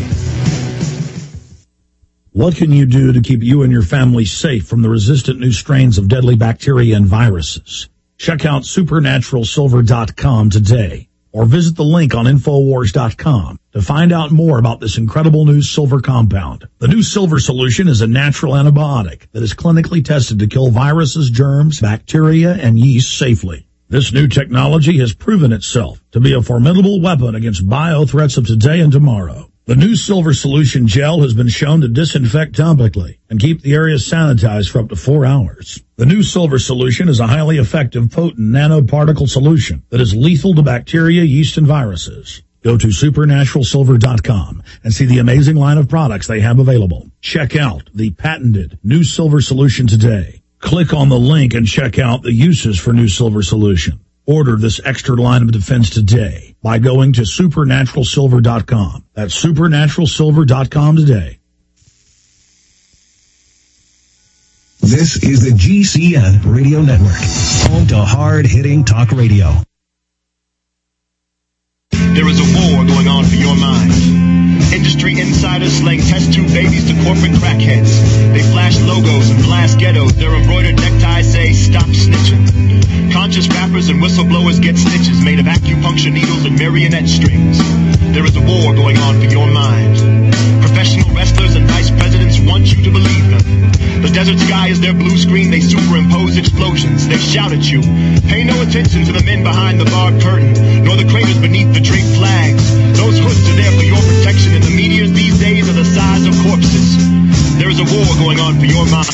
What can you do to keep you and your family safe from the resistant new strains of deadly bacteria and viruses? Check out supernaturalsilver.com today, or visit the link on Infowars.com to find out more about this incredible new silver compound. The new silver solution is a natural antibiotic that is clinically tested to kill viruses, germs, bacteria, and yeast safely. This new technology has proven itself to be a formidable weapon against bio-threats of today and tomorrow. The new silver solution gel has been shown to disinfect topically and keep the area sanitized for up to 4 hours. The new silver solution is a highly effective, potent nanoparticle solution that is lethal to bacteria, yeast, and viruses. Go to supernaturalsilver.com and see the amazing line of products they have available. Check out the patented New Silver Solution today. Click on the link and check out the uses for New Silver Solution. Order this extra line of defense today by going to supernaturalsilver.com. That's supernaturalsilver.com today. This is the GCN Radio Network, home to hard-hitting talk radio. There is a war going on for your mind. Industry insiders slang test tube babies to corporate crackheads. They flash logos and blast ghettos. Their embroidered neckties say, "Stop snitching." Conscious rappers and whistleblowers get stitches made of acupuncture needles and marionette strings. There is a war going on for your mind. Professional wrestlers and vice presidents want you to believe them. The desert sky is their blue screen. They superimpose explosions. They shout at you. Pay no attention to the men behind the barred curtain, nor the craters beneath the draped flags. Those hoods are there for your protection, and the meteors these days are the size of corpses. There is a war going on for your mind.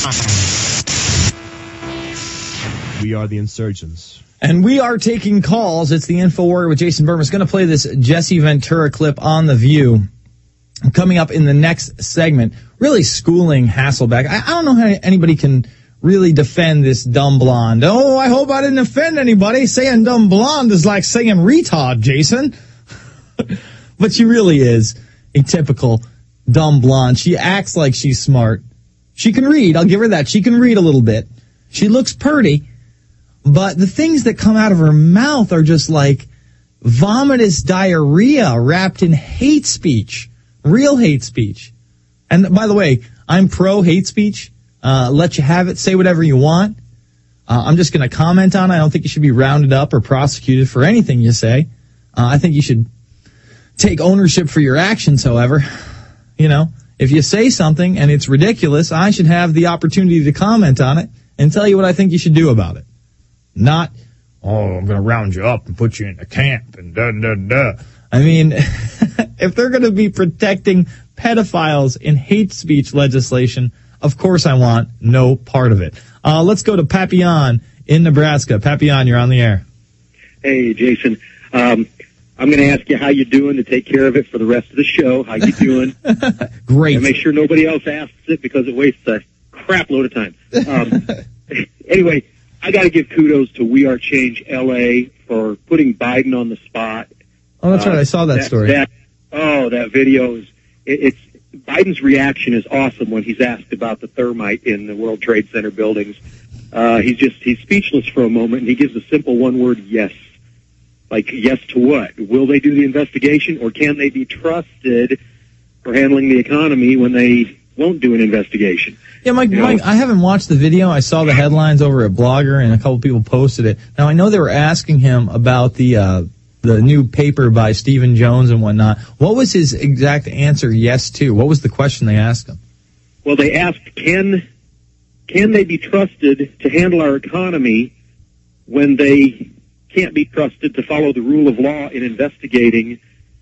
We are the insurgents. And we are taking calls. It's the Info Warrior with Jason Burmis. Going to play this Jesse Ventura clip on The View coming up in the next segment. Really schooling Hasselbeck. I don't know how anybody can really defend this dumb blonde. Oh, I hope I didn't offend anybody. Saying dumb blonde is like saying retard, Jason. But she really is a typical dumb blonde. She acts like she's smart. She can read. I'll give her that. She can read a little bit. She looks pretty. But the things that come out of her mouth are just like vomitous diarrhea wrapped in hate speech. Real hate speech. And by the way, I'm pro hate speech. Let you have it. Say whatever you want. I'm just going to comment on it. I don't think you should be rounded up or prosecuted for anything you say. I think you should take ownership for your actions, however. You know, if you say something and it's ridiculous, I should have the opportunity to comment on it and tell you what I think you should do about it. Not, oh, I'm going to round you up and put you in a camp and da-da-da. I mean, if they're going to be protecting pedophiles in hate speech legislation, of course I want no part of it. Let's go to Papillon in Nebraska. Papillon, you're on the air. Hey, Jason. I'm going to ask you how you're doing to take care of it for the rest of the show. How you doing? Great. And make sure nobody else asks it because it wastes a crap load of time. Anyway, I got to give kudos to We Are Change LA for putting Biden on the spot. Oh, that's right. I saw that story. That video is, it's Biden's reaction is awesome when he's asked about the thermite in the World Trade Center buildings. He's speechless for a moment, and he gives a simple one-word yes. Like, yes to what? Will they do the investigation, or can they be trusted for handling the economy when they won't do an investigation? Yeah, Mike, I haven't watched the video. I saw the headlines over at Blogger, and a couple people posted it. Now, I know they were asking him about the new paper by Stephen Jones and whatnot. What was his exact answer yes to? What was the question they asked him? Well, they asked, can they be trusted to handle our economy when they can't be trusted to follow the rule of law in investigating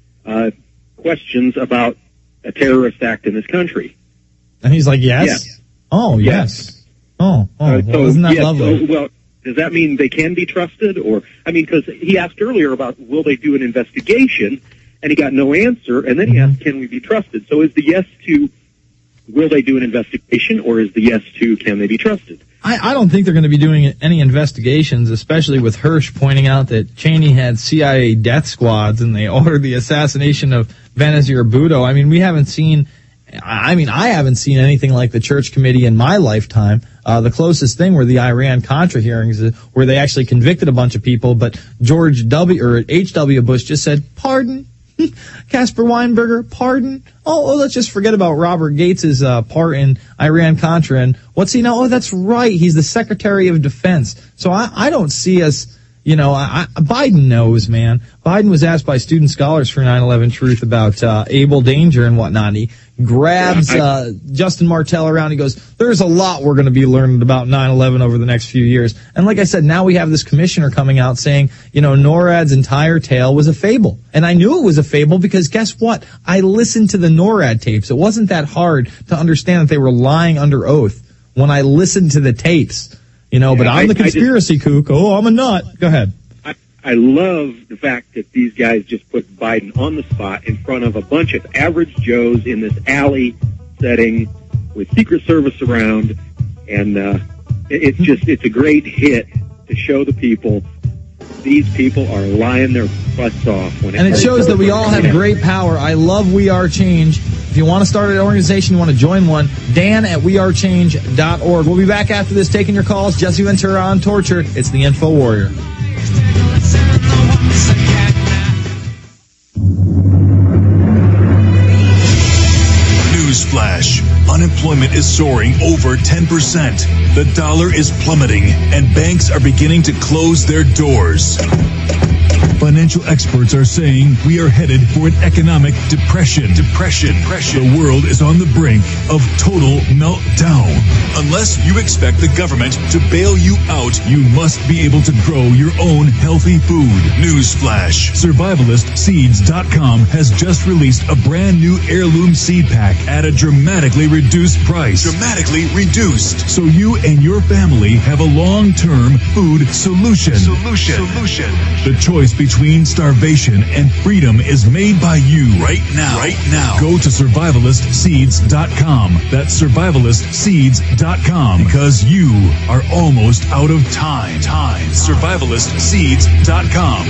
questions about a terrorist act in this country? And he's like, yes. Oh, yes. Oh, well, isn't that lovely? Well, does that mean they can be trusted? Or, I mean, because he asked earlier about will they do an investigation, and he got no answer, and then he asked, can we be trusted? So is the yes to will they do an investigation, or is the yes to can they be trusted? I don't think they're going to be doing any investigations, especially with Hirsch pointing out that Cheney had CIA death squads and they ordered the assassination of Benazir Bhutto. I mean, I haven't seen anything like the Church Committee in my lifetime. The closest thing were the Iran-Contra hearings where they actually convicted a bunch of people, but George W. or H.W. Bush just said, pardon. Casper Weinberger, pardon. Oh, let's just forget about Robert Gates' part in Iran-Contra. And what's he now? Oh, that's right. He's the Secretary of Defense. So I don't see us, Biden knows, man. Biden was asked by student scholars for 9/11 Truth about Able Danger and whatnot. He grabs Justin Martell around. He goes, there's a lot we're going to be learning about 9/11 over the next few years. And like I said, now we have this commissioner coming out saying, NORAD's entire tale was a fable. And I knew it was a fable because guess what? I listened to the NORAD tapes. It wasn't that hard to understand that they were lying under oath when I listened to the tapes. But I'm the conspiracy kook. Oh, I'm a nut. Go ahead. I love the fact that these guys just put Biden on the spot in front of a bunch of average Joes in this alley setting with Secret Service around, and it's a great hit to show the people these people are lying their butts off. And it shows that we all have great power. I love We Are Change. If you want to start an organization, you want to join one, Dan at wearechange.org. We'll be back after this taking your calls. Jesse Ventura on Torture. It's the Info Warrior. Newsflash. Unemployment is soaring over 10%. The dollar is plummeting, and banks are beginning to close their doors. Financial experts are saying we are headed for an economic depression. The world is on the brink of total meltdown. Unless you expect the government to bail you out, you must be able to grow your own healthy food. Newsflash. SurvivalistSeeds.com has just released a brand new heirloom seed pack at a dramatically reduced price. Dramatically reduced. So you and your family have a long-term food solution. The choice between starvation and freedom is made by you right now. Go to SurvivalistSeeds.com. That's SurvivalistSeeds.com, because you are almost out of time. SurvivalistSeeds.com.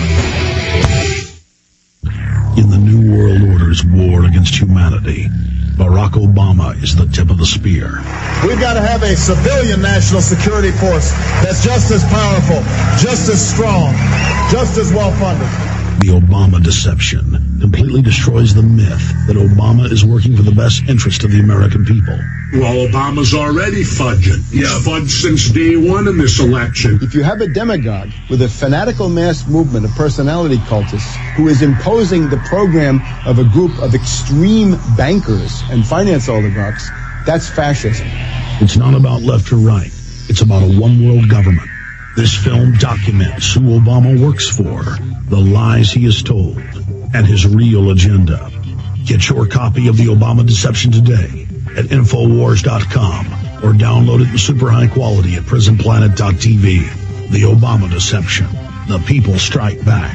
In the New World Order's war against humanity, Barack Obama is the tip of the spear. We've got to have a civilian national security force that's just as powerful, just as strong, just as well-funded. The Obama deception completely destroys the myth that Obama is working for the best interest of the American people. Well, Obama's already fudging. He's fudged since day one in this election. If you have a demagogue with a fanatical mass movement of personality cultists who is imposing the program of a group of extreme bankers and finance oligarchs, that's fascism. It's not about left or right. It's about a one-world government. This film documents who Obama works for, the lies he has told, and his real agenda. Get your copy of The Obama Deception today at Infowars.com or download it in super high quality at PrisonPlanet.tv. The Obama Deception. The people strike back.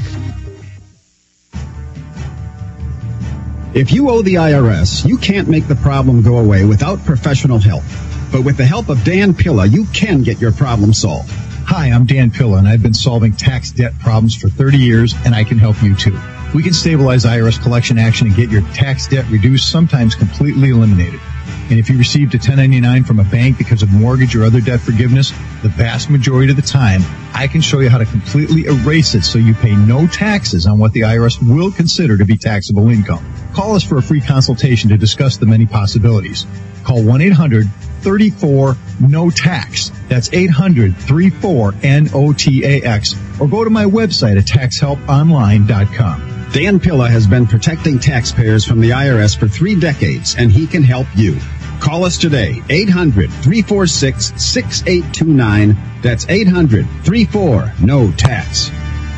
If you owe the IRS, you can't make the problem go away without professional help. But with the help of Dan Pilla, you can get your problem solved. Hi, I'm Dan Pilla, and I've been solving tax debt problems for 30 years, and I can help you too. We can stabilize IRS collection action and get your tax debt reduced, sometimes completely eliminated. And if you received a 1099 from a bank because of mortgage or other debt forgiveness, the vast majority of the time, I can show you how to completely erase it so you pay no taxes on what the IRS will consider to be taxable income. Call us for a free consultation to discuss the many possibilities. Call 1-800-34-NO-TAX. That's 800-34-NOTAX. Or go to my website at taxhelponline.com. Dan Pilla has been protecting taxpayers from the IRS for 3 decades, and he can help you. Call us today, 800-346-6829. That's 800-34-NO-TAX.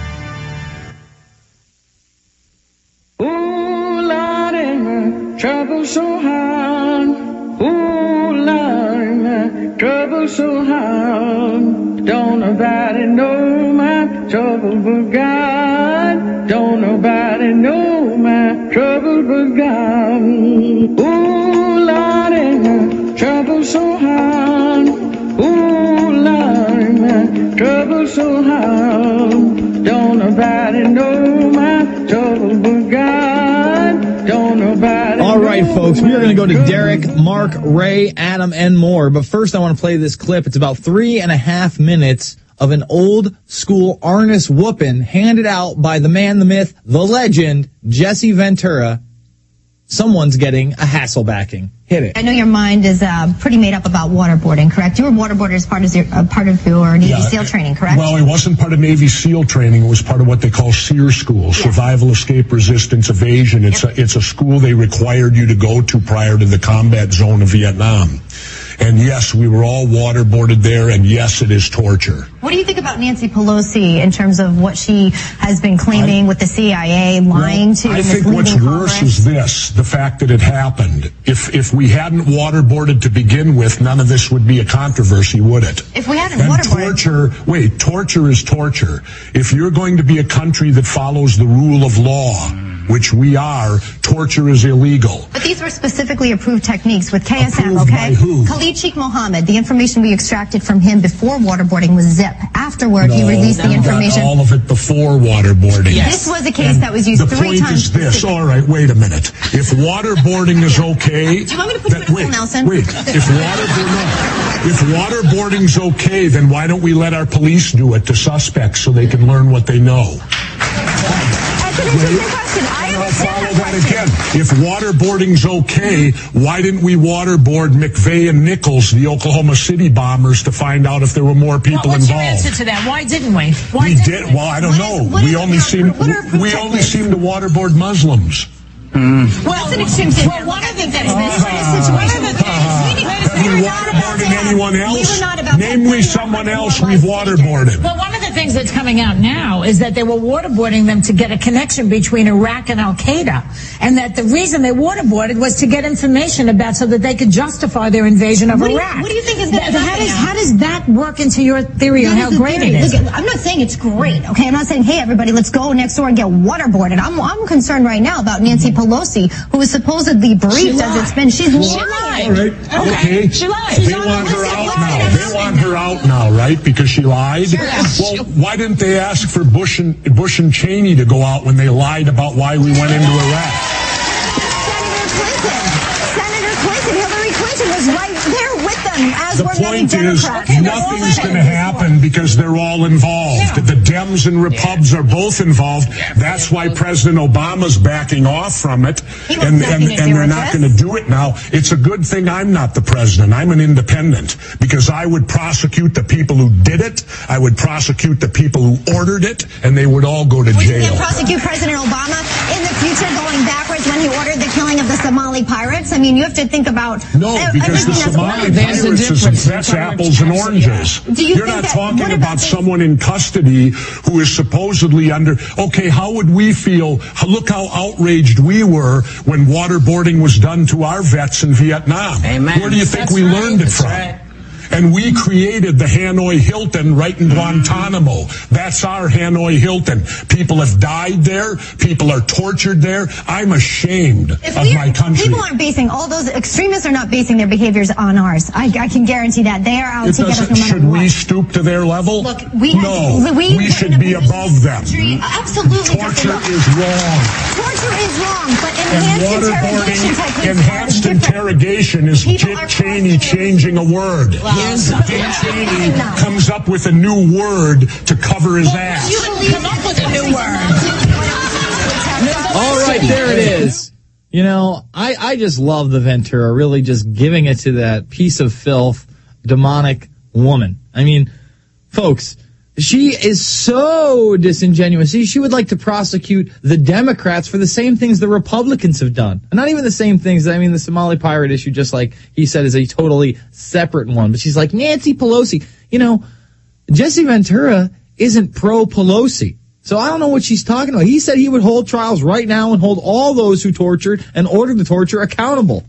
Ooh, Lordy, my trouble so hard. Ooh, Lordy, my trouble so hard. Don't nobody know my trouble but God. Don't nobody know my trouble but God. Ooh, Lordy, my trouble so hard. Ooh, Lordy, my trouble so hard. Don't nobody know my trouble but God. Don't nobody. All right, folks, we are going to go to Derek, Mark, Ray, Adam, and more. But first, I want to play this clip. It's about 3.5 minutes of an old school Arnis whooping handed out by the man, the myth, the legend, Jesse Ventura. Someone's getting a Hasselbacking. Hit it. I know your mind is pretty made up about waterboarding, correct? You were waterboarded as part of your Navy SEAL training, correct? Well, it wasn't part of Navy SEAL training. It was part of what they call SEER school, Survival, Escape, Resistance, Evasion. It's a school they required you to go to prior to the combat zone of Vietnam. And yes, we were all waterboarded there, and yes, it is torture. What do you think about Nancy Pelosi in terms of what she has been claiming with the CIA, lying to, I think what's worse is this, the fact that it happened. If we hadn't waterboarded to begin with, none of this would be a controversy, would it? If we hadn't And waterboarded... torture is torture. If you're going to be a country that follows the rule of law, which we are, torture is illegal. But these were specifically approved techniques with KSM, Approved okay? by who? Khalid Sheikh Mohammed, the information we extracted from him before waterboarding was zip. Afterward, he released the information. All of it before waterboarding. Yes. This was a case that was used 3 times. The point is this. All right, wait a minute. If waterboarding is okay... Do you want me to put you in a pool, Nelson? Wait. If waterboarding's okay, then why don't we let our police do it to suspects so they can learn what they know? That's an interesting question. I'll follow that again. If waterboarding's okay, why didn't we waterboard McVeigh and Nichols, the Oklahoma City bombers, to find out if there were more people What's involved? your answer to that? Why didn't we? We did. Well, I don't know. We only seem to waterboard Muslims. Well, that's an extreme statement. One of the things, we waterboarded anyone else? Name me someone else we've waterboarded. Well, one of the things that's coming out now is that they were waterboarding them to get a connection between Iraq and Al-Qaeda, and that the reason they waterboarded was to get information about so that they could justify their invasion of Iraq. What do you think is going to happen? How does that work into your theory on how great it is? Look, I'm not saying it's great, okay? I'm not saying, hey, everybody, let's go next door and get waterboarded. I'm concerned right now about Nancy Pelosi, who is supposedly briefed as it's been. She's lying. All right. Okay. She lied. They want her out now. They want her out now, right? Because she lied? Well, why didn't they ask for Bush and Cheney to go out when they lied about why we went into Iraq? Senator Clinton, Hillary Clinton was right there with them as were many Democrats. The point is, nothing's going to happen because they're all involved. The Dems and Repubs are both involved. That's why President Obama's backing off from it, and they're not going to do it now. It's a good thing I'm not the president. I'm an independent, because I would prosecute the people who did it. I would prosecute the people who ordered it, and they would all go to jail. You can't prosecute President Obama in the future going backwards when he ordered the killing of the Somali pirates? I mean, you have to think about because the Somali pirates, that's apples and oranges. You're not talking about someone in custody who is supposedly under... Okay, how would we feel? Look how outraged we were when waterboarding was done to our vets in Vietnam. Amen. Where do you think we learned it from? And we created the Hanoi Hilton right in Guantanamo. That's our Hanoi Hilton. People have died there. People are tortured there. I'm ashamed of my country. People aren't basing, all those extremists are not basing their behaviors on ours. I can guarantty that. They are out to get us no matter Should we stoop to their level? Look, we should be above them. Absolutely. Torture is wrong. Torture is wrong, but enhanced interrogation techniques Enhanced interrogation is Dick Cheney changing a word. Dick Cheney comes up with a new word to cover his ass. Come up with a new word. All right, there it is. You know, I just love the Ventura, really just giving it to that piece of filth, demonic woman. I mean, folks, she is so disingenuous. She would like to prosecute the Democrats for the same things the Republicans have done. And not even the same things. I mean, the Somali pirate issue, just like he said, is a totally separate one. But she's like, Nancy Pelosi. You know, Jesse Ventura isn't pro-Pelosi. So I don't know what she's talking about. He said he would hold trials right now and hold all those who tortured and ordered the torture accountable.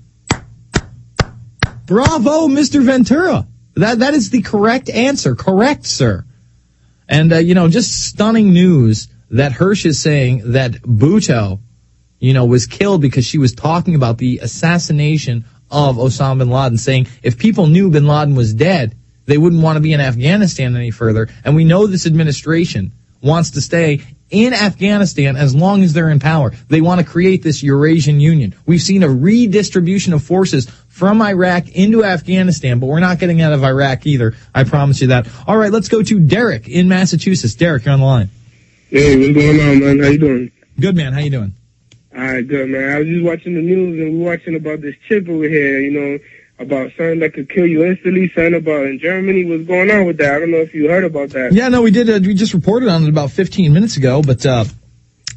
Bravo, Mr. Ventura. That is the correct answer. Correct, sir. And, just stunning news that Hirsch is saying that Bhutto, was killed because she was talking about the assassination of Osama bin Laden, saying if people knew bin Laden was dead, they wouldn't want to be in Afghanistan any further. And we know this administration wants to stay in Afghanistan as long as they're in power. They want to create this Eurasian Union. We've seen a redistribution of forces from Iraq into Afghanistan, but we're not getting out of Iraq either. I promise you that. All right, let's go to Derek in Massachusetts. Derek, you're on the line. Hey, what's going on, man? How you doing? Good, man. How you doing? All right, good, man. I was just watching the news, and we're watching about this chip over here, about something that could kill you instantly, something about in Germany. What's going on with that? I don't know if you heard about that. Yeah, no, we did. We just reported on it about 15 minutes ago, but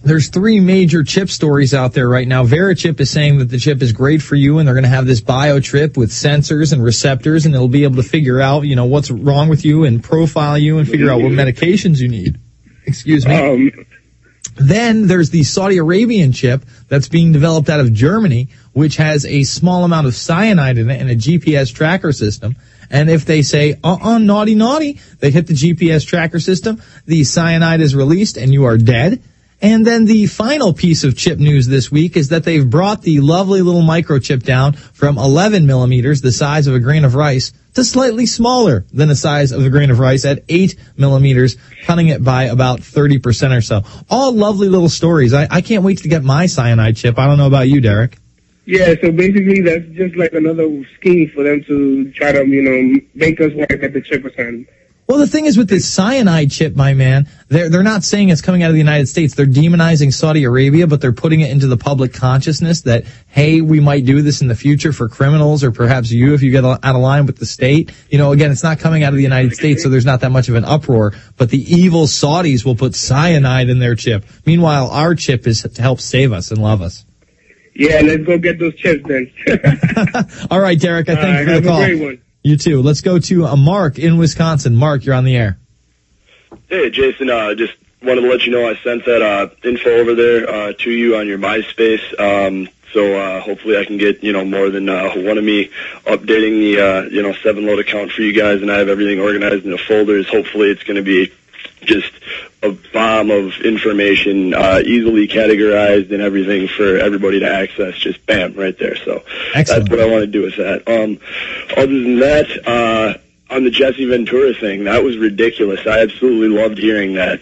There's 3 major chip stories out there right now. Verichip is saying that the chip is great for you, and they're going to have this biochip with sensors and receptors, and it'll be able to figure out, what's wrong with you and profile you and figure out what medications you need. Excuse me. Then there's the Saudi Arabian chip that's being developed out of Germany, which has a small amount of cyanide in it and a GPS tracker system. And if they say, naughty, naughty, they hit the GPS tracker system, the cyanide is released and you are dead. And then the final piece of chip news this week is that they've brought the lovely little microchip down from 11 millimeters, the size of a grain of rice, to slightly smaller than the size of a grain of rice at 8 millimeters, cutting it by about 30% or so. All lovely little stories. I can't wait to get my cyanide chip. I don't know about you, Derek. Yeah, so basically that's just like another scheme for them to try to, make us want to get the chip or something. Well, the thing is with this cyanide chip, my man, they're not saying it's coming out of the United States. They're demonizing Saudi Arabia, but they're putting it into the public consciousness that, hey, we might do this in the future for criminals or perhaps you if you get out of line with the state. Again, it's not coming out of the United States, so there's not that much of an uproar. But the evil Saudis will put cyanide in their chip. Meanwhile, our chip is to help save us and love us. Yeah, let's go get those chips then. All right, Derek, I thank you for the call. Have a great one. You too. Let's go to Mark in Wisconsin. Mark, you're on the air. Hey, Jason, just wanted to let you know I sent that info over there to you on your MySpace. So hopefully I can get, more than one of me updating the, 7-load account for you guys, and I have everything organized into folders. Hopefully it's going to be just a bomb of information, easily categorized and everything for everybody to access. Just bam, right there. So Excellent. That's what I want to do with that. Other than that, on the Jesse Ventura thing, that was ridiculous. I absolutely loved hearing that.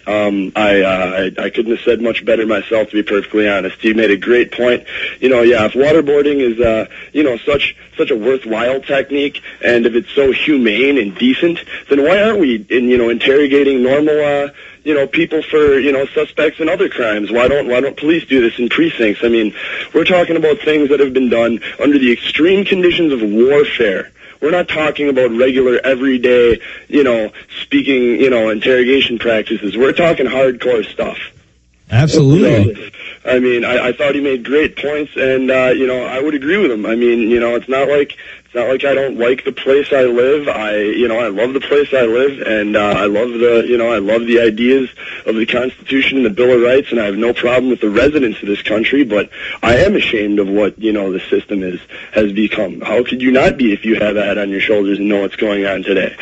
I couldn't have said much better myself, to be perfectly honest. He made a great point. If waterboarding is, such a worthwhile technique, and if it's so humane and decent, then why aren't we, interrogating normal, people for, suspects in other crimes? Why don't police do this in precincts? I mean, we're talking about things that have been done under the extreme conditions of warfare. We're not talking about regular, everyday, speaking, interrogation practices. We're talking hardcore stuff. Absolutely. So, I mean, I thought he made great points, and I would agree with him. I mean, it's not like I don't like the place I live. I love the place I live, and I love the ideas of the Constitution and the Bill of Rights, and I have no problem with the residents of this country. But I am ashamed of what the system has become. How could you not be if you have a head on your shoulders and know what's going on today?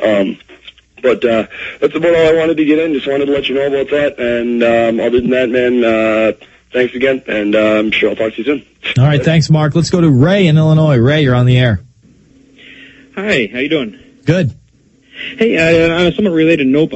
But that's about all I wanted to get in. Just wanted to let you know about that. And other than that, man, thanks again, and I'm sure I'll talk to you soon. All right, thanks, Mark. Let's go to Ray in Illinois. Ray, you're on the air. Hi, how you doing? Good. Hey, on a somewhat related note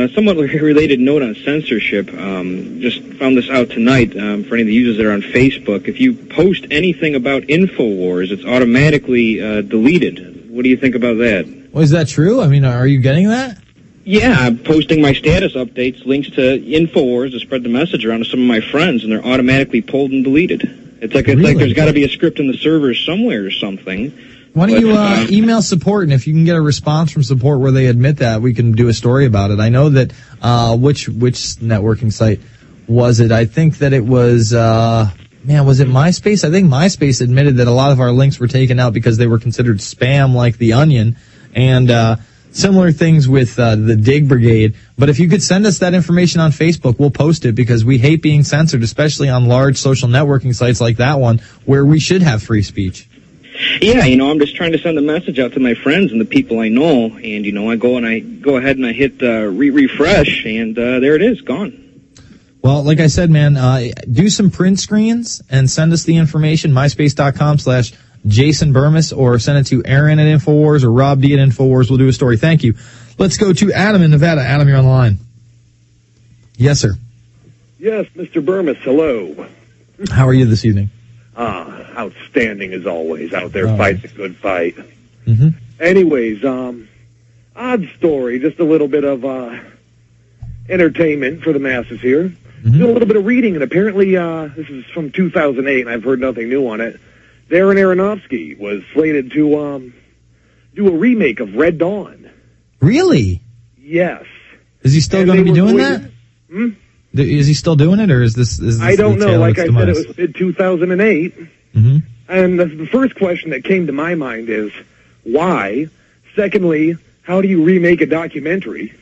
on censorship, just found this out tonight for any of the users that are on Facebook. If you post anything about InfoWars, it's automatically deleted. What do you think about that? Well, is that true? I mean, are you getting that? Yeah, I'm posting my status updates, links to InfoWars to spread the message around to some of my friends, and they're automatically pulled and deleted. It's like there's got to be a script in the servers somewhere or something. Why don't you email support, and if you can get a response from support where they admit that, we can do a story about it. I know that which networking site was it? I think that it was was it MySpace? I think MySpace admitted that a lot of our links were taken out because they were considered spam, like The Onion, and similar things with the Dig Brigade. But if you could send us that information on Facebook, we'll post it, because we hate being censored, especially on large social networking sites like that one, where we should have free speech. Yeah, I'm just trying to send a message out to my friends and the people I know, and, I go ahead and I hit refresh, and there it is, gone. Well, like I said, man, do some print screens and send us the information, myspace.com/Jason Burmis, or send it to Aaron at InfoWars or Rob D at InfoWars. We'll do a story. Thank you. Let's go to Adam in Nevada. Adam, you're on the line. Yes, sir. Yes, Mr. Burmis, hello. How are you this evening? Outstanding as always. Out there fighting a good fight. Mm-hmm. Anyways, odd story, just a little bit of entertainment for the masses here. Mm-hmm. Doing a little bit of reading, and apparently this is from 2008, and I've heard nothing new on it. Darren Aronofsky was slated to do a remake of Red Dawn. Really? Yes. Is he still going to be doing that? Is he still doing it, or is this I don't know. Like I said, it demise? was mid-2008. Mm-hmm. And the first question that came to my mind is, why? Secondly, how do you remake a documentary?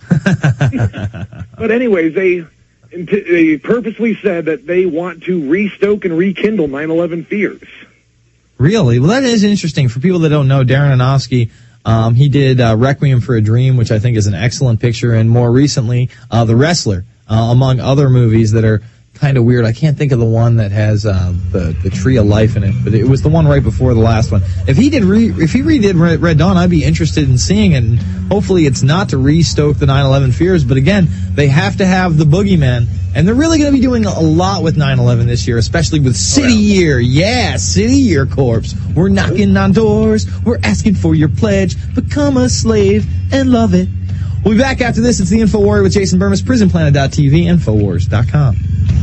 But anyways, they purposely said that they want to restoke and rekindle 9/11 fears. Really? Well, that is interesting. For people that don't know, Darren Aronofsky, he did Requiem for a Dream, which I think is an excellent picture, and more recently, The Wrestler, among other movies that are kind of weird. I can't think of the one that has the Tree of Life in it, but it was the one right before the last one. If he redid Red Dawn, I'd be interested in seeing it, and hopefully it's not to restoke the 9/11 fears, but again, they have to have the boogeyman, and they're really going to be doing a lot with 9/11 this year, especially with City Year. Yeah, City Year Corps. We're knocking on doors, we're asking for your pledge, become a slave and love it. We'll be back after this. It's the Info Warrior with Jason Burmis, PrisonPlanet.tv, Infowars.com.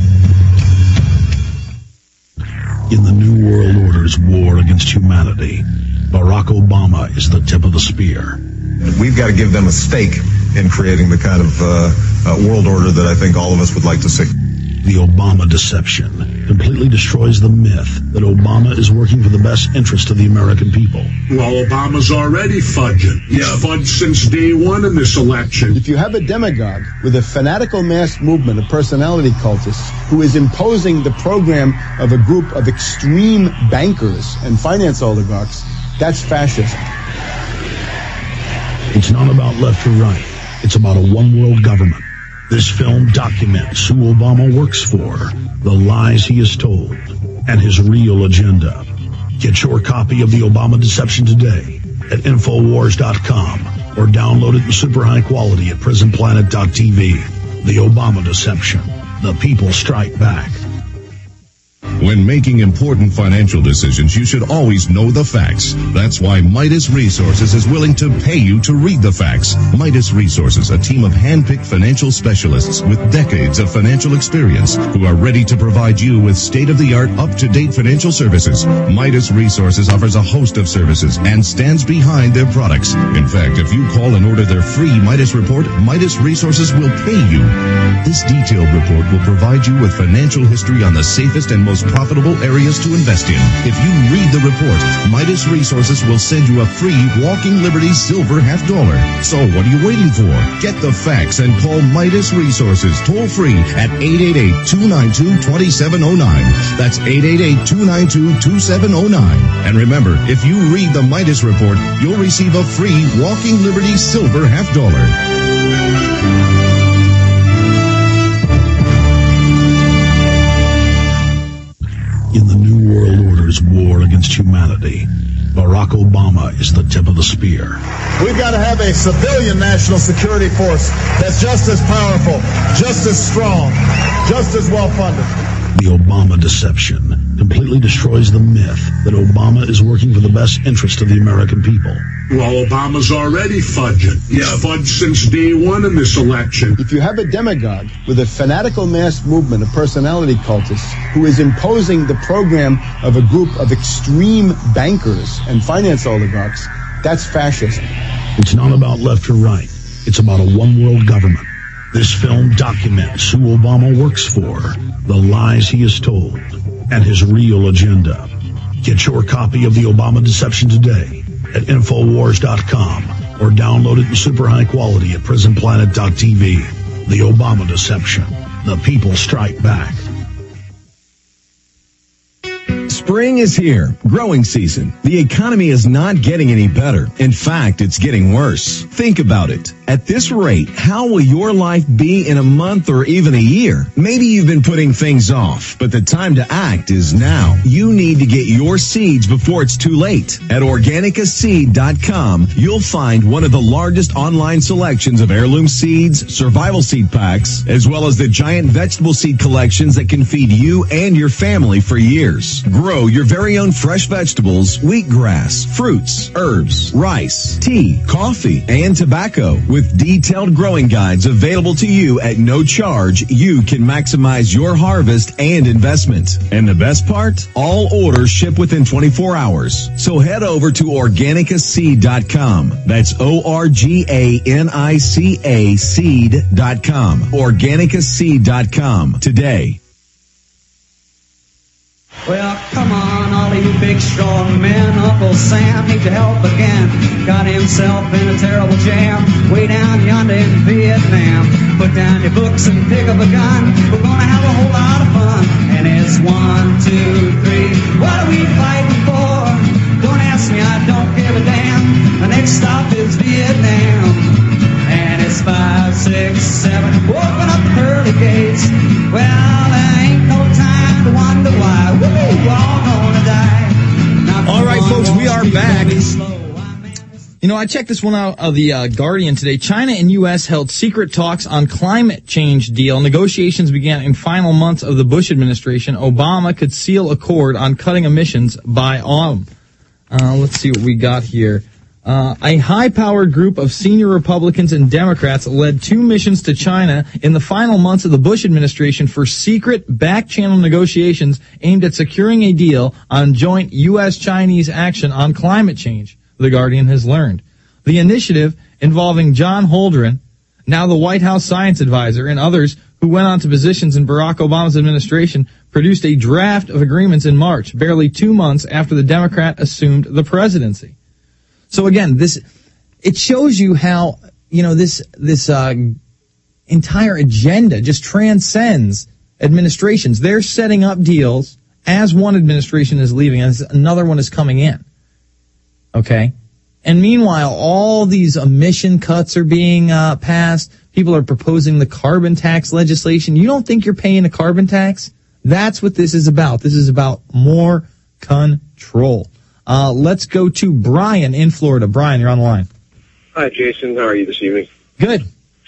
In the New World Order's war against humanity, Barack Obama is the tip of the spear. We've got to give them a stake in creating the kind of world order that I think all of us would like to see. The Obama deception completely destroys the myth that Obama is working for the best interest of the American people. Well, Obama's already fudging. He's fudged since day one in this election. If you have a demagogue with a fanatical mass movement of personality cultists who is imposing the program of a group of extreme bankers and finance oligarchs, that's fascism. It's not about left or right. It's about a one-world government. This film documents who Obama works for, the lies he has told, and his real agenda. Get your copy of The Obama Deception today at Infowars.com or download it in super high quality at PrisonPlanet.tv. The Obama Deception. The people strike back. When making important financial decisions, you should always know the facts. That's why Midas Resources is willing to pay you to read the facts. Midas Resources, a team of hand-picked financial specialists with decades of financial experience who are ready to provide you with state-of-the-art, up-to-date financial services. Midas Resources offers a host of services and stands behind their products. In fact, if you call and order their free Midas report, Midas Resources will pay you. This detailed report will provide you with financial history on the safest and most profitable areas to invest in. If you read the report, Midas Resources will send you a free Walking Liberty silver $50. So what are you waiting for? Get the facts and call Midas Resources toll free at 888-292-2709. That's 888-292-2709. And remember, if you read the Midas report, you'll receive a free Walking Liberty silver $50. In the New World Order's war against humanity, Barack Obama is the tip of the spear. We've got to have a civilian national security force that's just as powerful, just as strong, just as well-funded. The Obama deception completely destroys the myth that Obama is working for the best interest of the American people. Well, Obama's already fudging. He's fudged since day one in this election. If you have a demagogue with a fanatical mass movement of personality cultists who is imposing the program of a group of extreme bankers and finance oligarchs, that's fascism. It's not about left or right. It's about a one-world government. This film documents who Obama works for, the lies he has told, and his real agenda. Get your copy of The Obama Deception today at Infowars.com or download it in super high quality at PrisonPlanet.tv. The Obama Deception. The people strike back. Spring is here, growing season. The economy is not getting any better. In fact, it's getting worse. Think about it. At this rate, how will your life be in a month or even a year? Maybe you've been putting things off, but the time to act is now. You need to get your seeds before it's too late. At Organicaseed.com, you'll find one of the largest online selections of heirloom seeds, survival seed packs, as well as the giant vegetable seed collections that can feed you and your family for years. Grow Grow your very own fresh vegetables, wheatgrass, fruits, herbs, rice, tea, coffee, and tobacco. With detailed growing guides available to you at no charge, you can maximize your harvest and investment. And the best part? All orders ship within 24 hours. So head over to organicaseed.com. That's ORGANICA seed.com. Organicaseed.com today. Well, come on, all you big strong men. Uncle Sam needs your help again. Got himself in a terrible jam way down yonder in Vietnam. Put down your books and pick up a gun. We're gonna have a whole lot of fun. And it's 1, 2, 3. What are we fighting for? Don't ask me, I don't give a damn. The next stop is Vietnam. And it's 5, 6, 7. Open up the pearly gates. Well, there ain't no time to wonder why. We're all gonna die. All right, folks, we are back. You know, I checked this one out of the Guardian today. China and U.S. held secret talks on climate change deal. Negotiations began in final months of the Bush administration. Obama could seal accord on cutting emissions by autumn. Let's see what we got here. A high-powered group of senior Republicans and Democrats led 2 missions to China in the final months of the Bush administration for secret back-channel negotiations aimed at securing a deal on joint U.S.-Chinese action on climate change, The Guardian has learned. The initiative, involving John Holdren, now the White House science advisor, and others who went on to positions in Barack Obama's administration, produced a draft of agreements in March, barely 2 months after the Democrat assumed the presidency. So again, it shows you how, this entire agenda just transcends administrations. They're setting up deals as one administration is leaving, as another one is coming in. Okay? And meanwhile, all these emission cuts are being passed. People are proposing the carbon tax legislation. You don't think you're paying a carbon tax? That's what this is about. This is about more control. Let's go to Brian in Florida. Brian, you're on the line. Hi, Jason. How are you this evening? Good.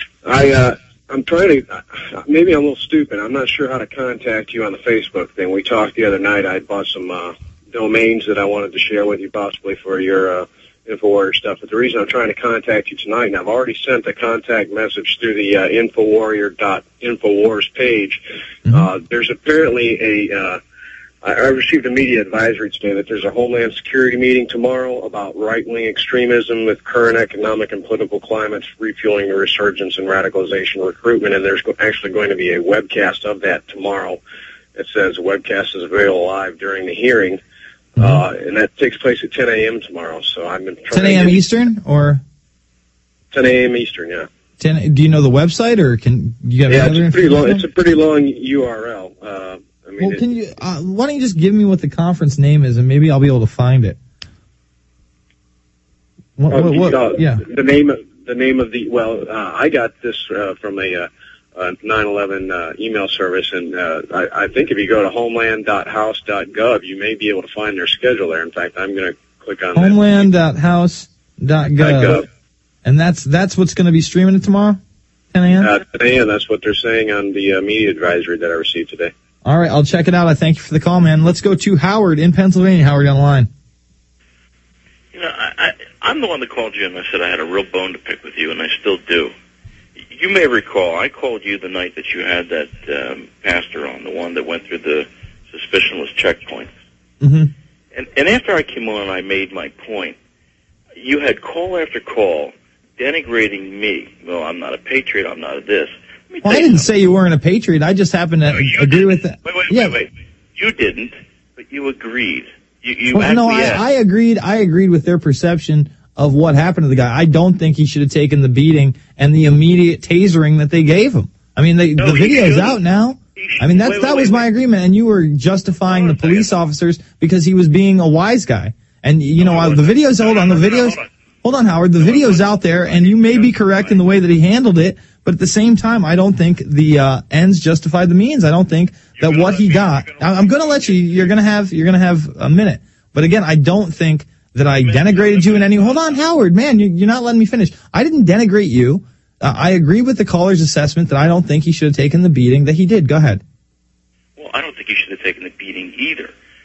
I'm trying to, maybe I'm a little stupid. I'm not sure how to contact you on the Facebook thing. We talked the other night. I bought some domains that I wanted to share with you possibly for your InfoWarrior stuff. But the reason I'm trying to contact you tonight, and I've already sent a contact message through the InfoWarrior.Infowars page. Mm-hmm. There's apparently I received a media advisory today that there's a Homeland Security meeting tomorrow about right-wing extremism with current economic and political climates, refueling the resurgence and radicalization recruitment, and there's actually going to be a webcast of that tomorrow. It says the webcast is available live during the hearing, and that takes place at 10 a.m. tomorrow. So I've been trying 10 a.m. Eastern, or 10 a.m. Eastern, yeah. 10. Do you know the website, or can you have yeah, other it's pretty long. It's a pretty long URL. Well, can you? Why don't you just give me what the conference name is, and maybe I'll be able to find it. Yeah. The name of the. Well, I got this from a 9/11 email service, and I think if you go to homeland.house.gov, you may be able to find their schedule there. In fact, I'm going to click on homeland.house.gov, and that's what's going to be streaming it tomorrow, 10 a.m. 10 a.m. That's what they're saying on the media advisory that I received today. All right, I'll check it out. I thank you for the call, man. Let's go to Howard in Pennsylvania. Howard, on the line. I'm the one that called you, and I said I had a real bone to pick with you, and I still do. You may recall, I called you the night that you had that pastor on, the one that went through the suspicionless checkpoints. Mm-hmm. And after I came on and I made my point, you had call after call denigrating me. Well, I'm not a patriot, I'm not a this. Well, I didn't say you weren't a patriot. I just happened to agree with that. Wait. You didn't, but you agreed. I agreed. I agreed with their perception of what happened to the guy. I don't think he should have taken the beating and the immediate tasering that they gave him. I mean, the video's out now. I mean, that was my agreement, and you were justifying the police officers because he was being a wise guy. And, the video's, hold on, Howard, the video's out there, and you may be correct in the way that he handled it, but at the same time, I don't think the ends justified the means. I don't think that what he got, I'm going to let you're going to have a minute. But again, I don't think that I denigrated you in any, hold on, Howard, man, you're not letting me finish. I didn't denigrate you. I agree with the caller's assessment that I don't think he should have taken the beating that he did. Go ahead. Well, I don't think he should have taken the beating either.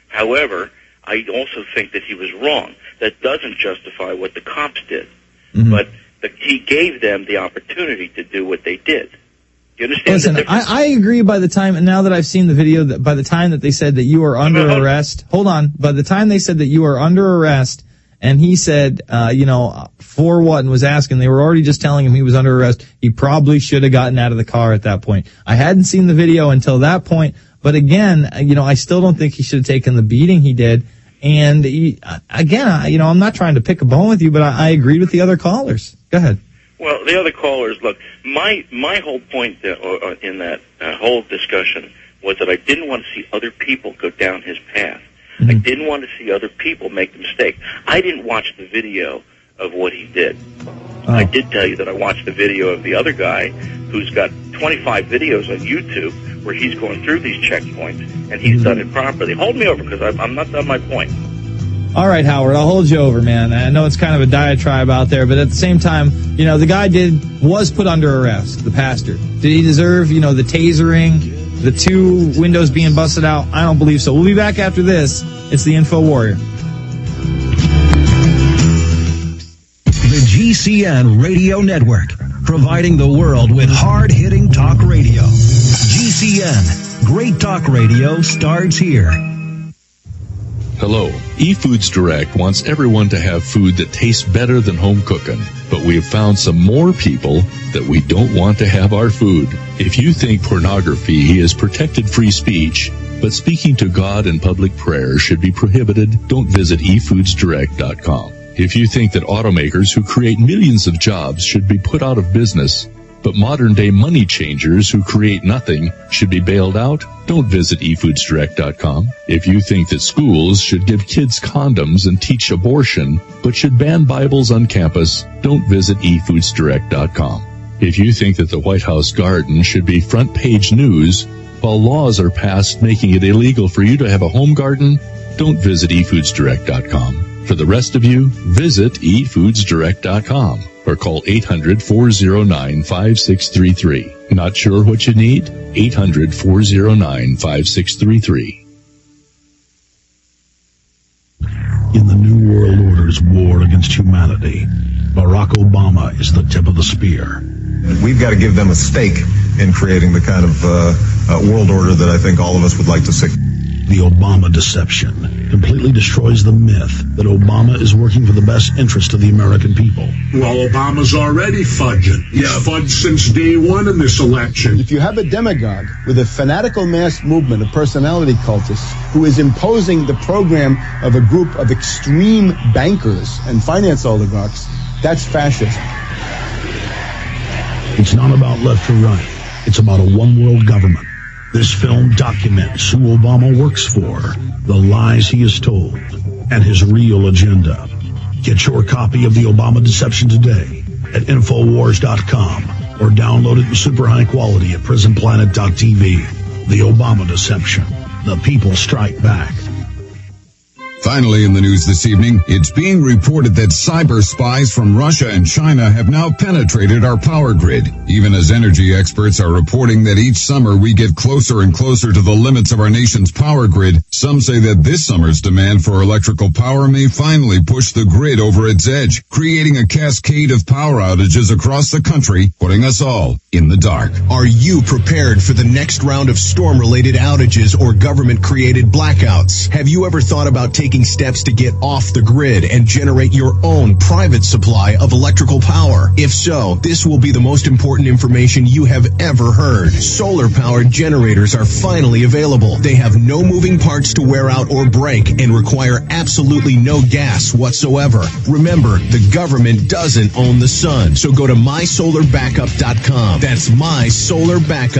However, I also think that he was wrong. That doesn't justify what the cops did. Mm-hmm. But he gave them the opportunity to do what they did. You understand Listen, the difference? I agree by the time, and now that I've seen the video, that by the time that they said that you are under arrest, hold on, by the time they said that you are under arrest, and he said, for what, and was asking, they were already just telling him he was under arrest, he probably should have gotten out of the car at that point. I hadn't seen the video until that point, but again, I still don't think he should have taken the beating he did. And I'm not trying to pick a bone with you, but I agreed with the other callers. Go ahead. Well, the other callers, look, my whole point in that whole discussion was that I didn't want to see other people go down his path. Mm-hmm. I didn't want to see other people make the mistake. I didn't watch the video of what he did. Oh. I did tell you that I watched the video of the other guy who's got 25 videos on YouTube where he's going through these checkpoints, and he's done it properly. Hold me over, because I'm not done my point. All right, Howard, I'll hold you over, man. I know it's kind of a diatribe out there, but at the same time, the guy was put under arrest, the pastor. Did he deserve, the tasering, the 2 windows being busted out? I don't believe so. We'll be back after this. It's the Info Warrior. The GCN Radio Network, providing the world with hard-hitting talk radio. GCN, great talk radio starts here. Hello. eFoods Direct wants everyone to have food that tastes better than home cooking, but we have found some more people that we don't want to have our food. If you think pornography is protected free speech, but speaking to God in public prayer should be prohibited, don't visit eFoodsDirect.com. If you think that automakers who create millions of jobs should be put out of business, but modern-day money changers who create nothing should be bailed out, don't visit eFoodsDirect.com. If you think that schools should give kids condoms and teach abortion, but should ban Bibles on campus, don't visit eFoodsDirect.com. If you think that the White House garden should be front-page news, while laws are passed making it illegal for you to have a home garden, don't visit eFoodsDirect.com. For the rest of you, visit eFoodsDirect.com or call 800-409-5633. Not sure what you need? 800-409-5633. In the New World Order's war against humanity, Barack Obama is the tip of the spear. We've got to give them a stake in creating the kind of world order that I think all of us would like to see. The Obama deception completely destroys the myth that Obama is working for the best interest of the American people. Well, Obama's already fudging. He's fudged since day one in this election. If you have a demagogue with a fanatical mass movement of personality cultists who is imposing the program of a group of extreme bankers and finance oligarchs, that's fascism. It's not about left or right. It's about a one-world government. This film documents who Obama works for, the lies he has told, and his real agenda. Get your copy of The Obama Deception today at Infowars.com or download it in super high quality at PrisonPlanet.tv. The Obama Deception. The people strike back. Finally in the news this evening, it's being reported that cyber spies from Russia and China have now penetrated our power grid. Even as energy experts are reporting that each summer we get closer and closer to the limits of our nation's power grid, some say that this summer's demand for electrical power may finally push the grid over its edge, creating a cascade of power outages across the country, putting us all in the dark. Are you prepared for the next round of storm-related outages or government-created blackouts? Have you ever thought about taking steps to get off the grid and generate your own private supply of electrical power? If so, this will be the most important information you have ever heard. Solar-powered generators are finally available. They have no moving parts to wear out or break and require absolutely no gas whatsoever. Remember, the government doesn't own the sun, so go to mysolarbackup.com. That's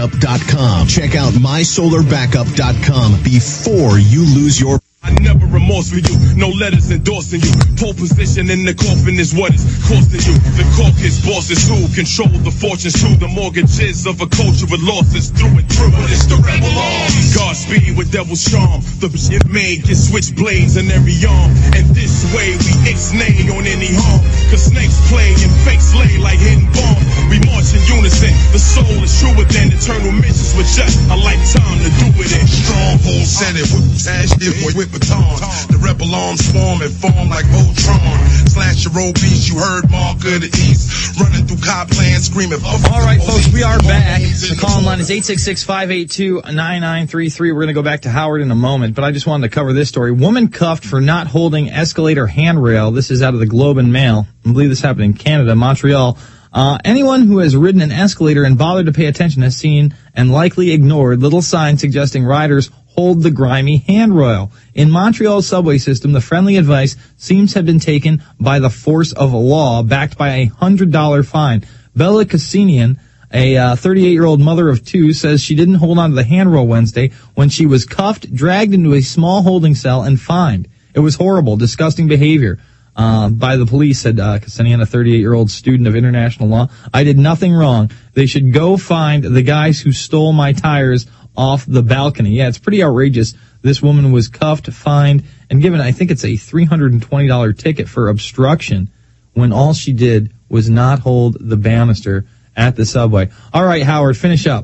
mysolarbackup.com. Check out mysolarbackup.com before you lose your... I never remorse. remorse for you. No letters endorsing you. Pole position in the coffin is what it's costing you. The caucus bosses who control the fortunes too. The mortgages of a culture with losses through and through. It's the rebel arm. Godspeed with devil's charm. The shit made get switchblades in every arm. And this way we ixnay on any harm. Cause snakes play and fakes lay like hidden bombs. We march in unison. The soul is truer than eternal missions with just a lifetime to do it in. Stronghold Senate with batons. The rebel arms form and form like Voltron. Slash your old beast, you heard Mark of the East. Running through Copland screaming. All right, folks, we are back. The call line is 866-582-9933. We're going to go back to Howard in a moment, but I just wanted to cover this story. Woman cuffed for not holding escalator handrail. This is out of the Globe and Mail. I believe this happened in Canada, Montreal. Anyone who has ridden an escalator and bothered to pay attention has seen and likely ignored little signs suggesting riders hold the grimy handrail. In Montreal's subway system, the friendly advice seems to have been taken by the force of law, backed by a $100 fine. Bella Cassinian, a 38-year-old mother of two, says she didn't hold on to the handrail Wednesday when she was cuffed, dragged into a small holding cell, and fined. It was horrible, disgusting behavior. By the police, said Cassinian, a 38-year-old student of international law. I did nothing wrong. They should go find the guys who stole my tires off the balcony. Yeah, it's pretty outrageous. This woman was cuffed, fined, and given, I think it's a $320 ticket for obstruction when all she did was not hold the banister at the subway. All right, Howard, finish up.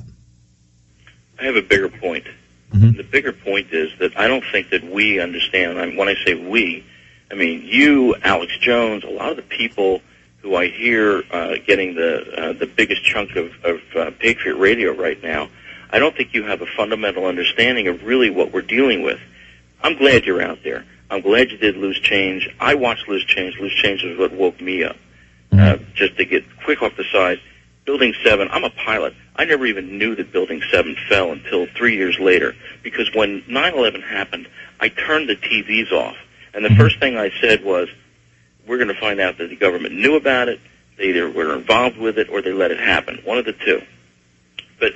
I have a bigger point. Mm-hmm. The bigger point is that I don't think that we understand. When I say we, I mean you, Alex Jones, a lot of the people who I hear getting the biggest chunk of Patriot Radio right now. I don't think you have a fundamental understanding of really what we're dealing with. I'm glad you're out there. I'm glad you did Loose Change. I watched Loose Change. Loose Change is what woke me up. Just to get quick off the side, Building 7, I'm a pilot. I never even knew that Building 7 fell until 3 years later, because when 9/11 happened, I turned the TVs off. And the first thing I said was, we're going to find out that the government knew about it, they either were involved with it, or they let it happen. One of the two. But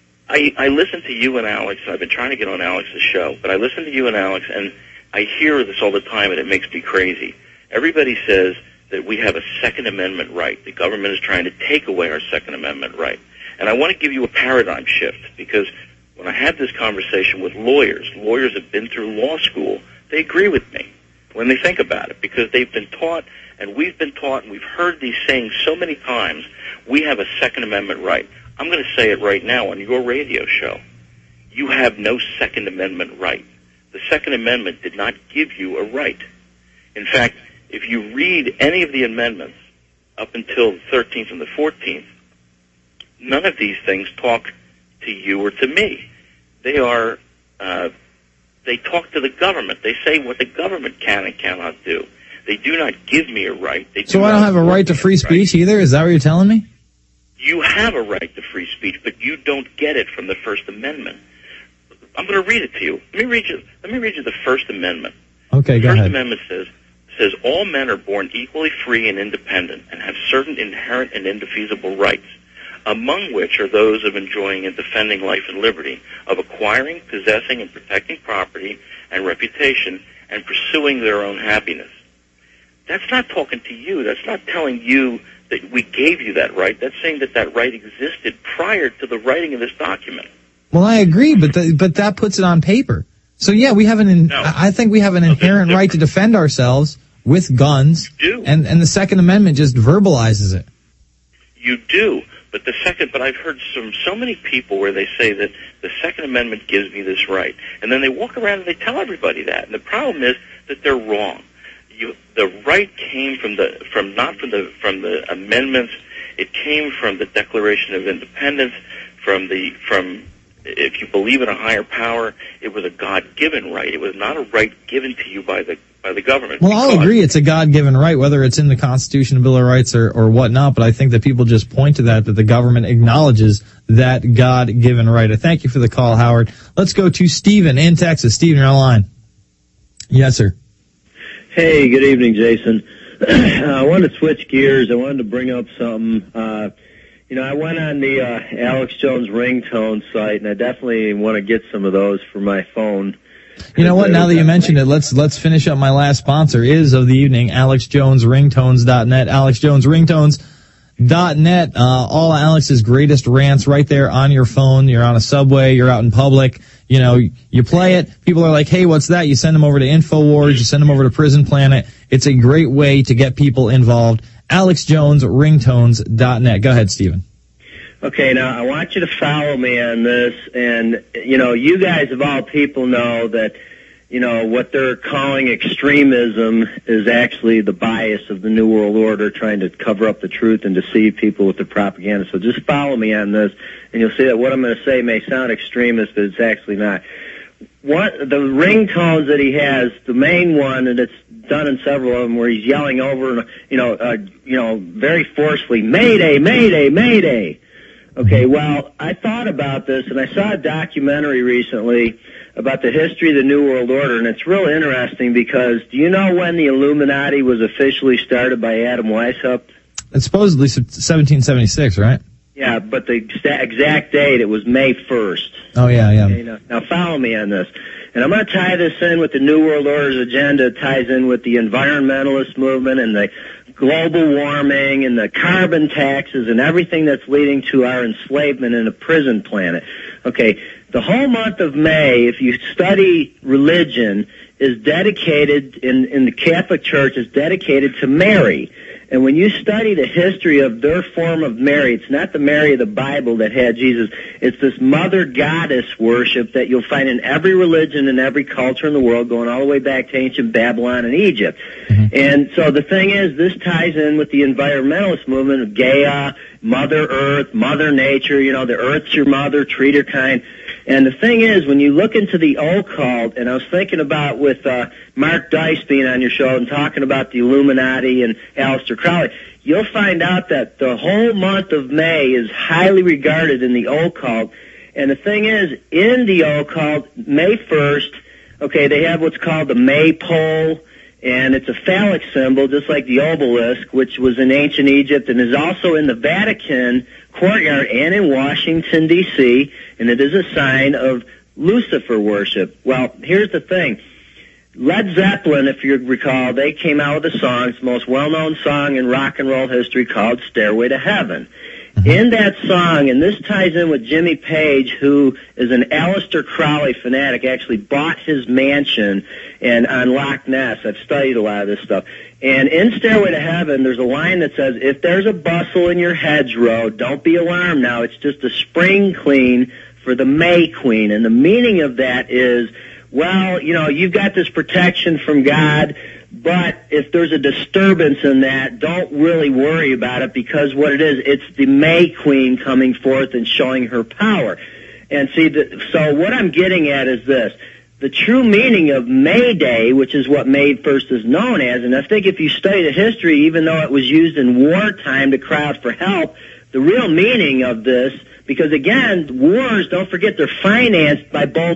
I listen to you and Alex. I've been trying to get on Alex's show, but I listen to you and Alex, and I hear this all the time, and it makes me crazy. Everybody says that we have a Second Amendment right. The government is trying to take away our Second Amendment right. And I want to give you a paradigm shift, because when I had this conversation with lawyers have been through law school, they agree with me when they think about it, because they've been taught, and we've been taught, and we've heard these sayings so many times, we have a Second Amendment right. I'm going to say it right now on your radio show. You have no Second Amendment right. The Second Amendment did not give you a right. In fact, if you read any of the amendments up until the 13th and the 14th, none of these things talk to you or to me. They are, they talk to the government. They say what the government can and cannot do. They do not give me a right. So I don't have a right to free speech either? Is that what you're telling me? You have a right to free speech, but you don't get it from the First Amendment. I'm going to read it to you. Let me read you the First Amendment. Okay, go ahead. The First Amendment says all men are born equally free and independent and have certain inherent and indefeasible rights, among which are those of enjoying and defending life and liberty, of acquiring, possessing, and protecting property and reputation, and pursuing their own happiness. That's not talking to you. That's not telling you that we gave you that right. That's saying that that right existed prior to the writing of this document. Well, I agree, but that puts it on paper. So yeah, we have I think we have an inherent right to defend ourselves with guns. You do. And the Second Amendment just verbalizes it. You do. But I've heard from so many people where they say that the Second Amendment gives me this right. And then they walk around and they tell everybody that. And the problem is that they're wrong. The right came not from the amendments. It came from the Declaration of Independence, from if you believe in a higher power, it was a God-given right. It was not a right given to you by the government. Well, I'll agree it's a God-given right, whether it's in the Constitution, the Bill of Rights, or whatnot, but I think that people just point to that the government acknowledges that God-given right. I thank you for the call, Howard. Let's go to Stephen in Texas. Stephen, you're on the line. Yes, sir. Hey, good evening, Jason. I wanted to switch gears. I wanted to bring up something. I went on the Alex Jones ringtone site, and I definitely want to get some of those for my phone. You know what? Now that you mentioned it, let's finish up. My last sponsor is of the evening, AlexJonesRingtones.net. AlexJonesRingtones.net. All Alex's greatest rants right there on your phone. You're on a subway. You're out in public. You know, you play it. People are like, hey, what's that? You send them over to InfoWars. You send them over to Prison Planet. It's a great way to get people involved. AlexJonesRingtones.net. Go ahead, Stephen. Okay, now I want you to follow me on this, and, you know, you guys of all people know that, you know, what they're calling extremism is actually the bias of the New World Order trying to cover up the truth and deceive people with their propaganda. So just follow me on this, and you'll see that what I'm going to say may sound extremist, but it's actually not. The ringtones that he has, the main one, and it's done in several of them, where he's yelling over, very forcefully, Mayday, Mayday, Mayday. Okay, well, I thought about this, and I saw a documentary recently about the history of the New World Order, and it's real interesting because do you know when the Illuminati was officially started by Adam Weishaupt? It's supposedly 1776, right? Yeah, but the exact date, it was May 1st. Oh, yeah. Okay, now follow me on this. And I'm going to tie this in with the New World Order's agenda. It ties in with the environmentalist movement and the global warming and the carbon taxes and everything that's leading to our enslavement in a prison planet. Okay, the whole month of May, if you study religion, is dedicated, in the Catholic Church, is dedicated to Mary. And when you study the history of their form of Mary, it's not the Mary of the Bible that had Jesus. It's this mother goddess worship that you'll find in every religion and every culture in the world, going all the way back to ancient Babylon and Egypt. Mm-hmm. And so the thing is, this ties in with the environmentalist movement of Gaia, Mother Earth, Mother Nature, you know, the Earth's your mother, treat her kind. And the thing is, when you look into the occult, and I was thinking about with Mark Dice being on your show and talking about the Illuminati and Aleister Crowley, you'll find out that the whole month of May is highly regarded in the occult. And the thing is, in the occult, May 1st, okay, they have what's called the maypole, and it's a phallic symbol, just like the obelisk, which was in ancient Egypt and is also in the Vatican courtyard and in Washington, D.C., and it is a sign of Lucifer worship. Well, here's the thing. Led Zeppelin, if you recall, they came out with a song, it's the most well-known song in rock and roll history, called Stairway to Heaven. In that song, and this ties in with Jimmy Page, who is an Aleister Crowley fanatic, actually bought his mansion and on Loch Ness. I've studied a lot of this stuff. And in Stairway to Heaven, there's a line that says, if there's a bustle in your hedgerow, don't be alarmed now. It's just a spring clean for the May Queen. And the meaning of that is, well, you know, you've got this protection from God, but if there's a disturbance in that, don't really worry about it, because what it is, it's the May Queen coming forth and showing her power. And see, so what I'm getting at is this. The true meaning of May Day, which is what May 1st is known as, and I think if you study the history, even though it was used in wartime to cry out for help, the real meaning of this, because again, wars, don't forget, they're financed by both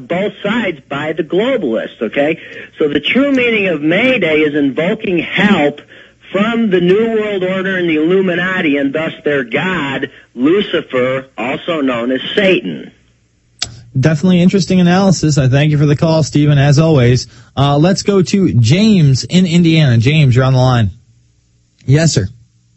sides by the globalists, okay? So the true meaning of May Day is invoking help from the New World Order and the Illuminati, and thus their god, Lucifer, also known as Satan. Definitely interesting analysis. I thank you for the call, Stephen, as always. Let's go to James in Indiana. James, you're on the line. Yes, sir.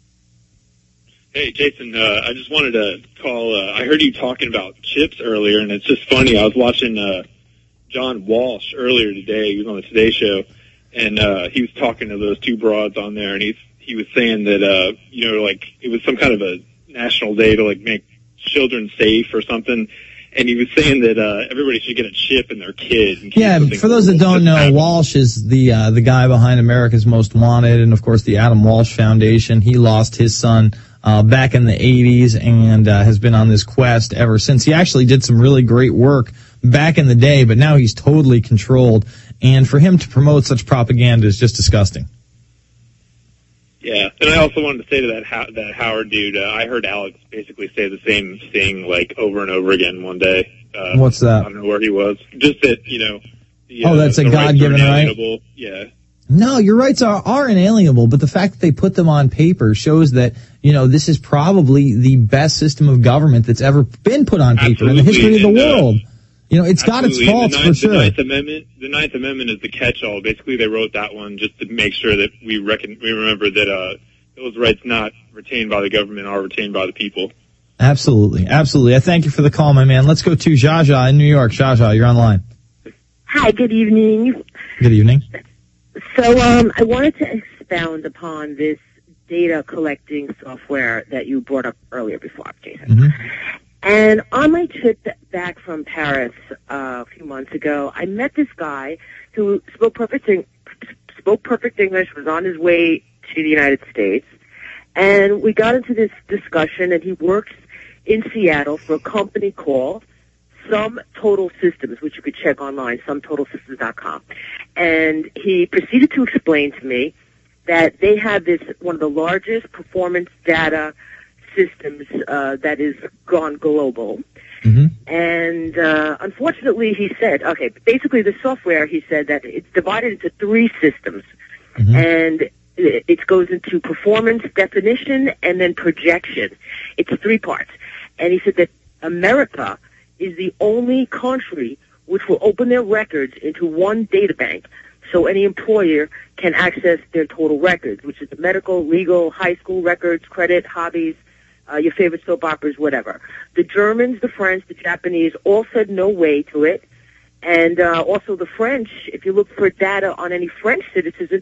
Hey, Jason, I just wanted to call. I heard you talking about chips earlier, and it's just funny. I was watching John Walsh earlier today. He was on the Today Show, and he was talking to those two broads on there, and he was saying that, like it was some kind of a national day to, like, make children safe or something. And he was saying that everybody should get a chip in their kid. Yeah, for those that don't know, Walsh is the guy behind America's Most Wanted, and of course the Adam Walsh Foundation. He lost his son back in the 80s and has been on this quest ever since. He actually did some really great work back in the day, but now he's totally controlled. And for him to promote such propaganda is just disgusting. Yeah, and I also wanted to say to that Howard dude, I heard Alex basically say the same thing, like, over and over again one day. What's that? I don't know where he was. Just that, that's a God-given right? Yeah. No, your rights are inalienable, but the fact that they put them on paper shows that, this is probably the best system of government that's ever been put on paper in the history of the world. It's got its faults for sure. The Ninth Amendment is the catch-all. Basically, they wrote that one just to make sure that we remember that those rights not retained by the government are retained by the people. Absolutely. I thank you for the call, my man. Let's go to Jaja in New York. Jaja, you're online. Hi, good evening. Good evening. So I wanted to expound upon this data collecting software that you brought up earlier before, Jason. Mm-hmm. And on my trip back from Paris a few months ago, I met this guy who spoke perfect English, was on his way to the United States, and we got into this discussion, and he works in Seattle for a company called Sum Total Systems, which you could check online, sumtotalsystems.com. And he proceeded to explain to me that they have one of the largest performance data systems that is gone global. Mm-hmm. And unfortunately, he said, basically the software, he said that it's divided into 3 systems. Mm-hmm. And it goes into performance, definition, and then projection. It's 3 parts. And he said that America is the only country which will open their records into one data bank, so any employer can access their total records, which is the medical, legal, high school records, credit, hobbies, your favorite soap operas, whatever. The Germans, the French, the Japanese all said no way to it. And also the French, if you look for data on any French citizen,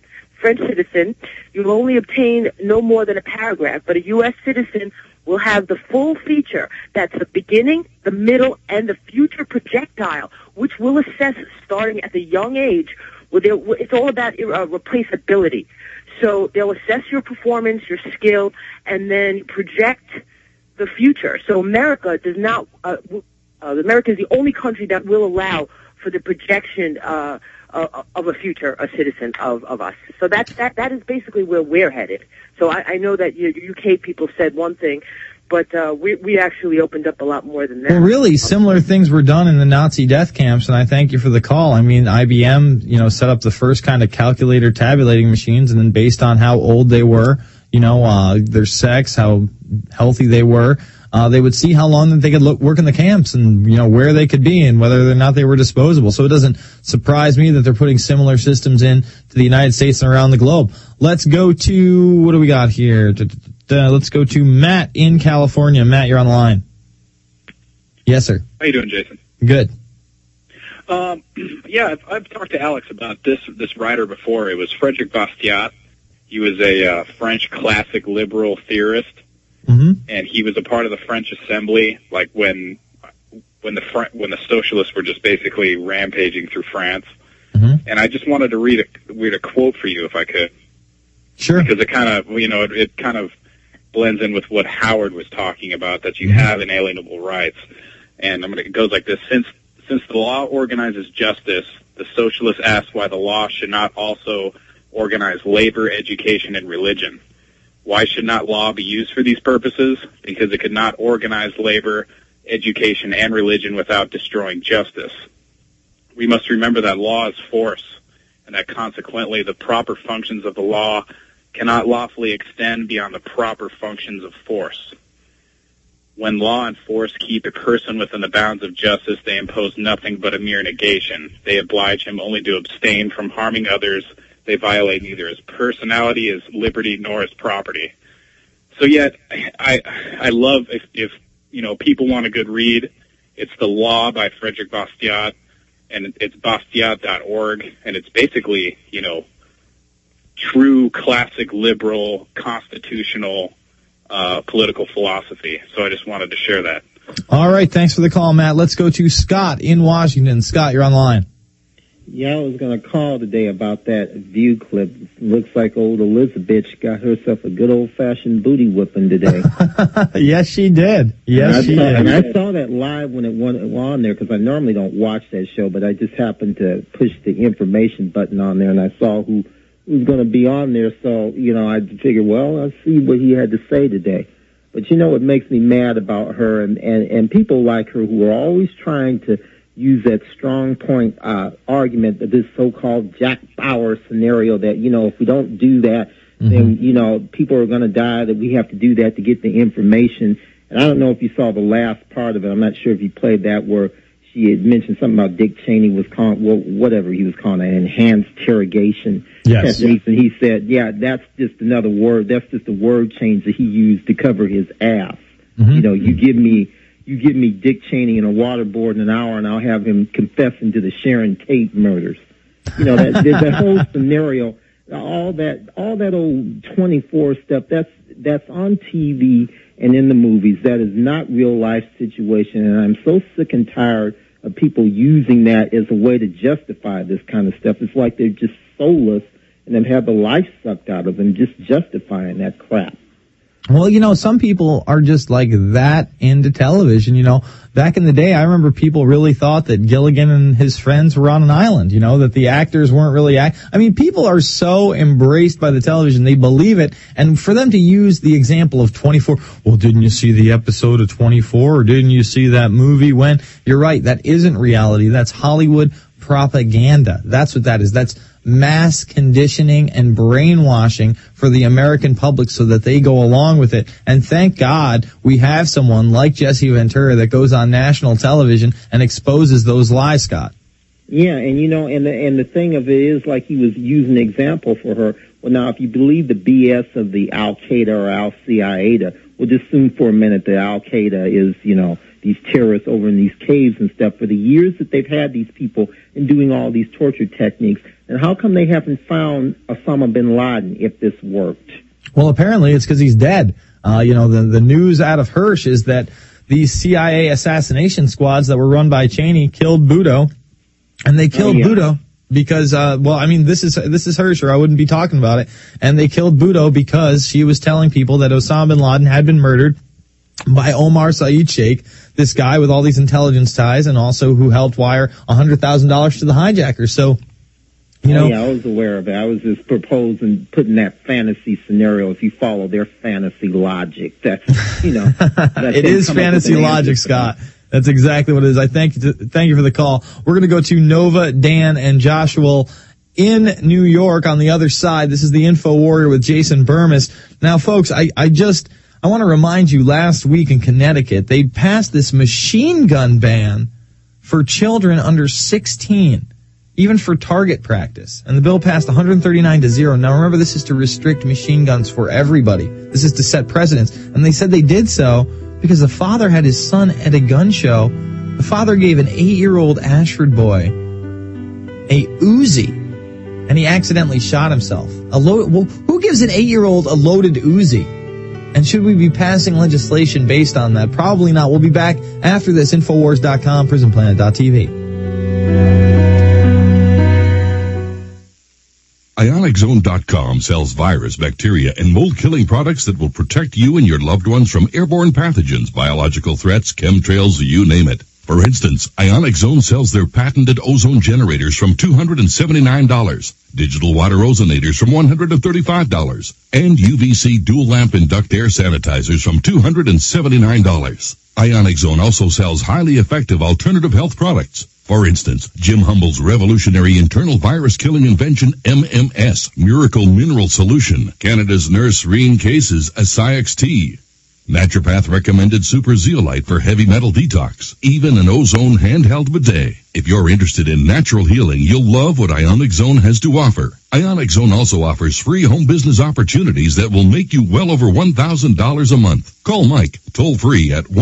you'll only obtain no more than a paragraph, but a U.S. citizen will have the full feature. That's the beginning, the middle, and the future projectile, which will assess starting at the young age. It's all about replaceability. So they'll assess your performance, your skill, and then project the future. So America does not. America is the only country that will allow for the projection of a future, a citizen of us. So that is basically where we're headed. So I know that UK people said one thing, but we actually opened up a lot more than that. Well, really, similar things were done in the Nazi death camps, and I thank you for the call. I mean, IBM, set up the first kind of calculator tabulating machines, and then based on how old they were, their sex, how healthy they were, they would see how long that they could work in the camps and, where they could be and whether or not they were disposable. So it doesn't surprise me that they're putting similar systems in to the United States and around the globe. Let's go to, what do we got here? Let's go to Matt in California. Matt, you're on the line. Yes, sir. How you doing, Jason? Good. Yeah, I've talked to Alex about this writer before. It was Frederick Bastiat. He was a French classic liberal theorist. Mm-hmm. And he was a part of the French Assembly, like when the socialists were just basically rampaging through France. Mm-hmm. And I just wanted to read a quote for you, if I could. Sure. Because it kind of, it kind of blends in with what Howard was talking about, that you have inalienable rights. And it goes like this: Since the law organizes justice, the socialists ask why the law should not also organize labor, education, and religion. Why should not law be used for these purposes? Because it could not organize labor, education, and religion without destroying justice. We must remember that law is force, and that consequently the proper functions of the law cannot lawfully extend beyond the proper functions of force. When law and force keep a person within the bounds of justice, they impose nothing but a mere negation. They oblige him only to abstain from harming others. They violate neither his personality, his liberty, nor his property. So yet, I love if people want a good read, it's The Law by Frederick Bastiat, and it's bastiat.org, and it's basically, true classic liberal constitutional political philosophy. So I just wanted to share that. All right, thanks for the call, Matt. Let's go to Scott in Washington. Scott, you're on the line. Yeah, I was going to call today about that View clip. Looks like old Elizabeth got herself a good old-fashioned booty whipping today. Yes, she did. Yes, she did. And I saw that live when it went on there, because I normally don't watch that show, but I just happened to push the information button on there, and I saw who was going to be on there. So, I figured, well, I'll see what he had to say today. But what makes me mad about her and people like her who are always trying to use that strong point argument that this so-called Jack Bauer scenario that, if we don't do that, then, people are going to die, that we have to do that to get the information. And I don't know if you saw the last part of it. I'm not sure if you played that, where she had mentioned something about Dick Cheney was calling, whatever he was calling it, enhanced interrogation techniques. And he said, yeah, that's just another word. That's just a word change that he used to cover his ass. You know, you give me Dick Cheney in a waterboard in an hour, and I'll have him confessing to the Sharon Tate murders. You know, that whole scenario, all that old 24 stuff, that's on TV and in the movies. That is not real life situation, and I'm so sick and tired of people using that as a way to justify this kind of stuff. It's like they're just soulless and then have the life sucked out of them just justifying that crap. Well, you know, some people are just like that into television. You know, back in the day, I remember people really thought that Gilligan and his friends were on an island, you know, that the actors weren't really I mean, people are so embraced by the television, they believe it. And for them to use the example of 24, well, didn't you see the episode of 24, or didn't you see that movie when? You're right, that isn't reality. That's Hollywood propaganda. That's what that is. That's mass conditioning and brainwashing for the American public so that they go along with it. And thank God we have someone like Jesse Ventura that goes on national television and exposes those lies, Scott. Yeah, and you know, and the thing of it is, like, he was using an example for her. Well, now, if you believe the BS of the Al-Qaeda or Al-Qaeda, we'll just assume for a minute that Al-Qaeda is, you know, these terrorists over in these caves and stuff. For the years that they've had these people and doing all these torture techniques, and how come they haven't found Osama bin Laden if this worked? Well, apparently it's because he's dead. You know, the news out of Hersh is that these CIA assassination squads that were run by Cheney killed Bhutto, and they killed Bhutto because, well, I mean, this is Hersh, or I wouldn't be talking about it. And they killed Bhutto because she was telling people that Osama bin Laden had been murdered by Omar Saeed Sheikh, this guy with all these intelligence ties, and also who helped wire $100,000 to the hijackers. So, you know, I was aware of it. I was just proposing putting that fantasy scenario. If you follow their fantasy logic, that's, you know, it is fantasy logic, Scott. That's exactly what it is. I thank you for the call. We're going to go to Nova, Dan, and Joshua in New York on the other side. This is the Info Warrior with Jason Burmis. Now, folks, I want to remind you, last week in Connecticut, they passed this machine gun ban for children under 16, even for target practice. And the bill passed 139-0. Now, remember, this is to restrict machine guns for everybody. This is to set precedents. And they said they did so because the father had his son at a gun show. The father gave an 8-year-old Ashford boy a Uzi, and he accidentally shot himself. Well, who gives an 8-year-old a loaded Uzi? And should we be passing legislation based on that? Probably not. We'll be back after this. Infowars.com, PrisonPlanet.tv. IonicZone.com sells virus, bacteria, and mold-killing products that will protect you and your loved ones from airborne pathogens, biological threats, chemtrails, you name it. For instance, Ionic Zone sells their patented ozone generators from $279, digital water ozonators from $135, and UVC dual lamp and duct air sanitizers from $279. Ionic Zone also sells highly effective alternative health products. For instance, Jim Humble's revolutionary internal virus-killing invention, MMS, Miracle Mineral Solution, Canada's Nurse Reen Case's Asiax Tea, Naturopath recommended Super Zeolite for heavy metal detox, even an ozone handheld bidet. If you're interested in natural healing, you'll love what Ionic Zone has to offer. Ionic Zone also offers free home business opportunities that will make you well over $1,000 a month. Call Mike toll free at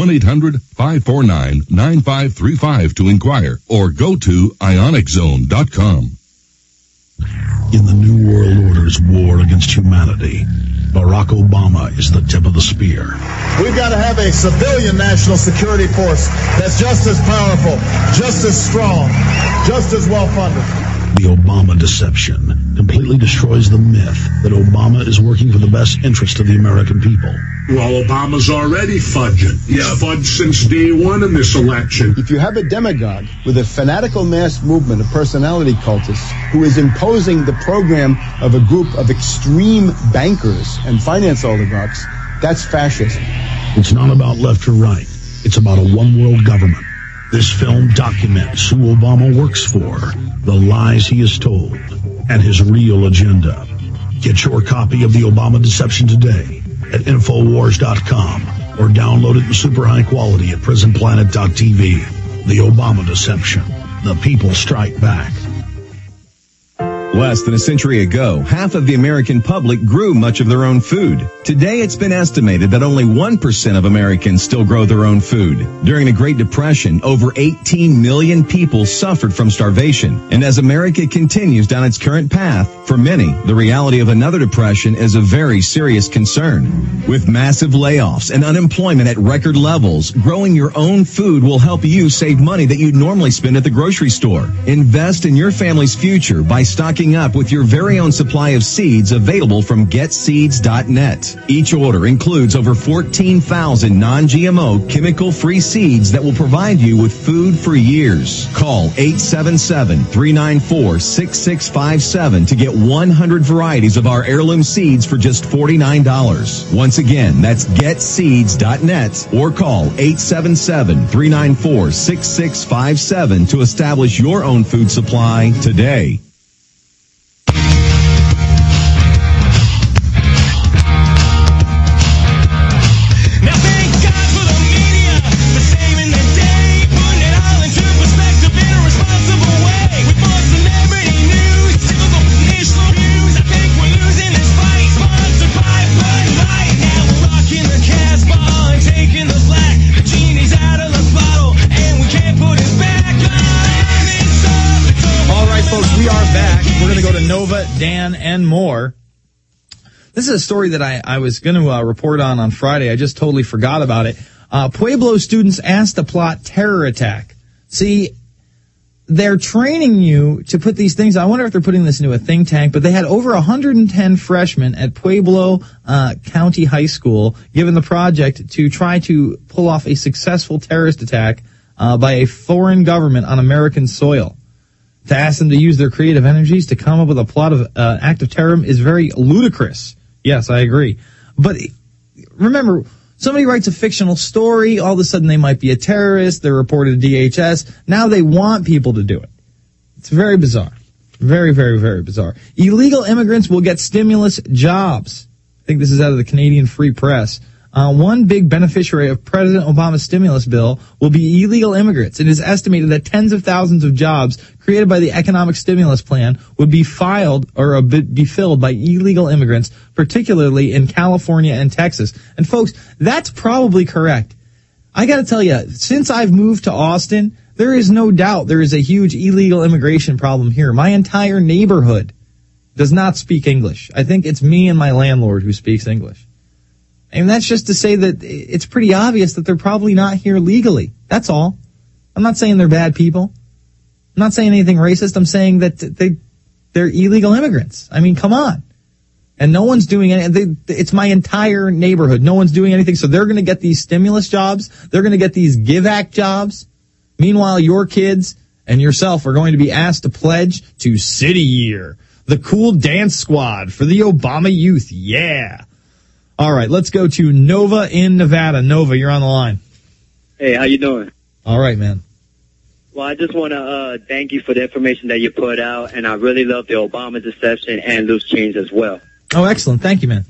1-800-549-9535 to inquire, or go to ioniczone.com. In the New World Order's war against humanity, Barack Obama is the tip of the spear. We've got to have a civilian national security force that's just as powerful, just as strong, just as well-funded. The Obama deception completely destroys the myth that Obama is working for the best interest of the American people. Well, Obama's already fudging. He's fudged since day one in this election. If you have a demagogue with a fanatical mass movement of personality cultists who is imposing the program of a group of extreme bankers and finance oligarchs, that's fascism. It's not about left or right. It's about a one-world government. This film documents who Obama works for, the lies he has told, and his real agenda. Get your copy of The Obama Deception today at Infowars.com or download it in super high quality at PrisonPlanet.tv. The Obama deception. The people strike back. Less than a century ago, half of the American public grew much of their own food. Today, it's been estimated that only 1% of Americans still grow their own food. During the Great Depression, over 18 million people suffered from starvation. And as America continues down its current path, for many, the reality of another depression is a very serious concern. With massive layoffs and unemployment at record levels, growing your own food will help you save money that you'd normally spend at the grocery store. Invest in your family's future by stocking up with your very own supply of seeds available from getseeds.net. Each order includes over 14,000 non-GMO, chemical-free seeds that will provide you with food for years. Call 877-394-6657 to get 100 varieties of our heirloom seeds for just $49. Once again, that's getseeds.net or call 877-394-6657 to establish your own food supply today. Nova, Dan, and more. This is a story that I was going to report on Friday. I just totally forgot about it. Pueblo students asked to plot terror attack. See, they're training you to put these things. I wonder if they're putting this into a think tank, but they had over 110 freshmen at Pueblo County High School given the project to try to pull off a successful terrorist attack by a foreign government on American soil. To ask them to use their creative energies to come up with a plot of act of terror is very ludicrous. Yes, I agree. But remember, somebody writes a fictional story, all of a sudden they might be a terrorist, they're reported to DHS, now they want people to do it. It's very bizarre. Very, very, very bizarre. Illegal immigrants will get stimulus jobs. I think this is out of the Canadian Free Press. One big beneficiary of President Obama's stimulus bill will be illegal immigrants. It is estimated that tens of thousands of jobs created by the economic stimulus plan would be filled by illegal immigrants, particularly in California and Texas. And folks, that's probably correct. I got to tell you, since I've moved to Austin, there is no doubt there is a huge illegal immigration problem here. My entire neighborhood does not speak English. I think it's me and my landlord who speaks English. And that's just to say that it's pretty obvious that they're probably not here legally. That's all. I'm not saying they're bad people. I'm not saying anything racist. I'm saying that they're illegal immigrants. I mean, come on. And no one's doing anything. It's my entire neighborhood. No one's doing anything. So they're going to get these stimulus jobs. They're going to get these Give Act jobs. Meanwhile, your kids and yourself are going to be asked to pledge to City Year, the cool dance squad for the Obama youth. Yeah. All right, let's go to Nova in Nevada. Nova, you're on the line. Hey, how you doing? All right, man. Well, I just want to thank you for the information that you put out, and I really love the Obama deception and loose change as well. Oh, excellent. Thank you, man.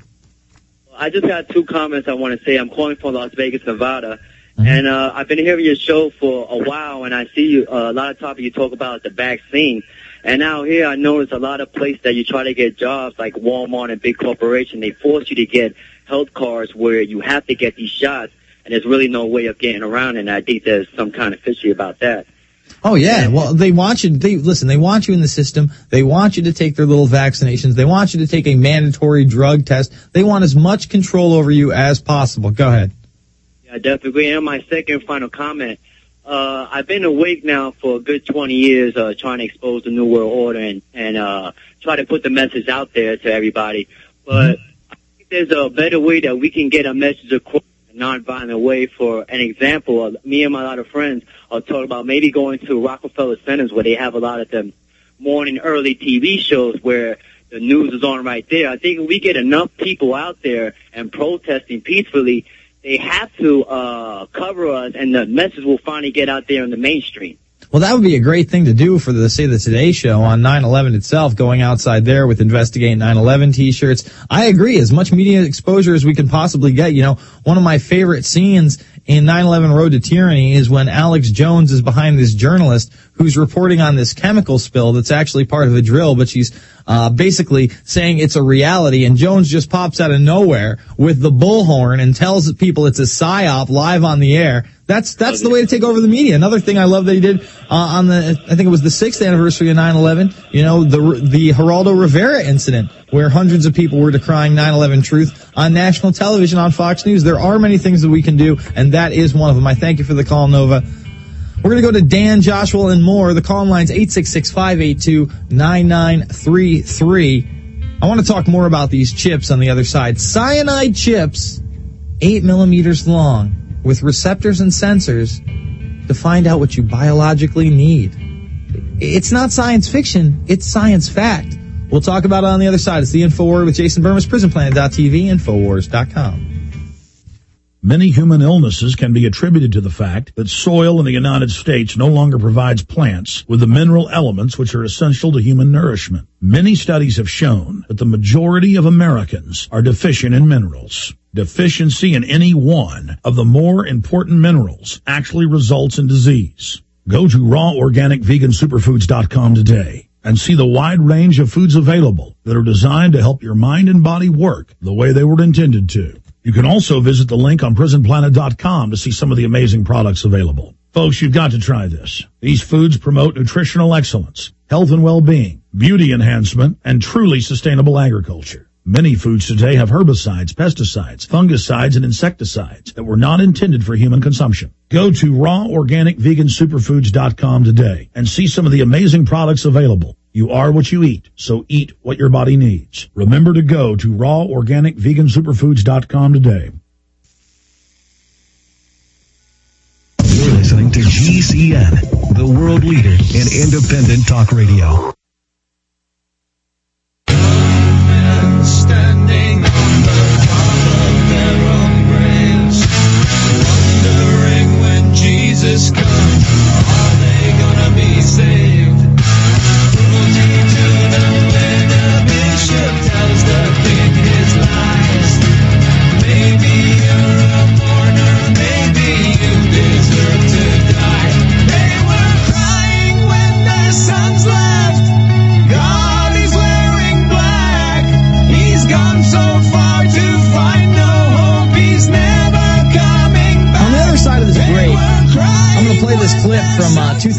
I just got two comments I want to say. I'm calling from Las Vegas, Nevada, and I've been hearing your show for a while, and I see you a lot of topics you talk about the vaccine. And out here, I notice a lot of places that you try to get jobs, like Walmart and big corporation, they force you to get health cards where you have to get these shots, and there's really no way of getting around it. And I think there's some kind of fishy about that. Oh, yeah. Well, they want you, they want you in the system. They want you to take their little vaccinations. They want you to take a mandatory drug test. They want as much control over you as possible. Go ahead. Yeah, I definitely agree. And my second final comment, I've been awake now for a good 20 years, trying to expose the New World Order and try to put the message out there to everybody. But I think there's a better way that we can get a message across in a nonviolent way. For an example, me and my lot of friends are talking about maybe going to Rockefeller Centers where they have a lot of them morning early TV shows where the news is on right there. I think if we get enough people out there and protesting peacefully, they have to cover us, and the message will finally get out there in the mainstream. Well, that would be a great thing to do for the Today Show on 9/11 itself, going outside there with Investigate 9/11 t-shirts. I agree, as much media exposure as we can possibly get. You know, one of my favorite scenes in 9/11 Road to Tyranny is when Alex Jones is behind this journalist who's reporting on this chemical spill that's actually part of a drill, but she's basically saying it's a reality, and Jones just pops out of nowhere with the bullhorn and tells people it's a psyop live on the air. That's the way to take over the media. Another thing I love that he did on I think it was the 6th anniversary of 9/11, you know, the Geraldo Rivera incident, where hundreds of people were decrying 9/11 truth on national television on Fox News. There are many things that we can do, and that is one of them. I thank you for the call, Nova. We're going to go to Dan, Joshua, and more. The call line's 866-582-9933. I want to talk more about these chips on the other side. Cyanide chips, 8 millimeters long, with receptors and sensors to find out what you biologically need. It's not science fiction, it's science fact. We'll talk about it on the other side. It's the InfoWars with Jason Burmis, PrisonPlanet.tv, Infowars.com. Many human illnesses can be attributed to the fact that soil in the United States no longer provides plants with the mineral elements which are essential to human nourishment. Many studies have shown that the majority of Americans are deficient in minerals. Deficiency in any one of the more important minerals actually results in disease. Go to RawOrganicVeganSuperfoods.com today and see the wide range of foods available that are designed to help your mind and body work the way they were intended to. You can also visit the link on PrisonPlanet.com to see some of the amazing products available. Folks, you've got to try this. These foods promote nutritional excellence, health and well-being, beauty enhancement, and truly sustainable agriculture. Many foods today have herbicides, pesticides, fungicides, and insecticides that were not intended for human consumption. Go to RawOrganicVeganSuperfoods.com today and see some of the amazing products available. You are what you eat, so eat what your body needs. Remember to go to RawOrganicVeganSuperfoods.com today. You're listening to GCN, the world leader in independent talk radio. Standing on the top of their own graves, wondering when Jesus comes, are they gonna be saved? Cruelty to them when the bishop tells the pig his lies. Maybe you're a mourner, maybe you deserve to die. They were crying when their sons left. God is wearing black. He's gone so far to find no hope. He's never coming back. On the other side of this break, I'm going to play this clip from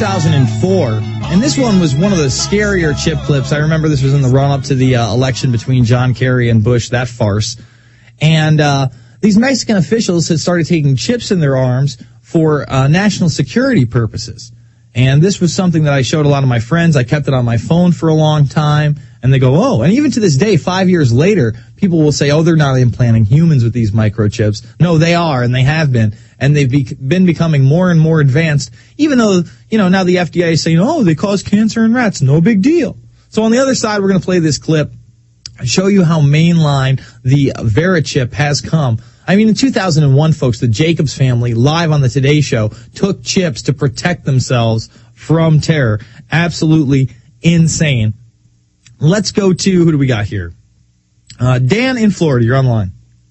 2004. And this one was one of the scarier chip clips. I remember this was in the run-up to the election between John Kerry and Bush, that farce. And these Mexican officials had started taking chips in their arms for national security purposes. And this was something that I showed a lot of my friends. I kept it on my phone for a long time. And they go, oh, and even to this day, 5 years later, people will say, oh, they're not implanting humans with these microchips. No, they are, and they have been. And they've been becoming more and more advanced, even though, you know, now the FDA is saying, oh, they cause cancer in rats. No big deal. So on the other side, we're going to play this clip, show you how mainline the VeriChip has come. I mean, in 2001, folks, the Jacobs family, live on the Today Show, took chips to protect themselves from terror. Absolutely insane. Let's go to, who do we got here? Dan in Florida, you're online.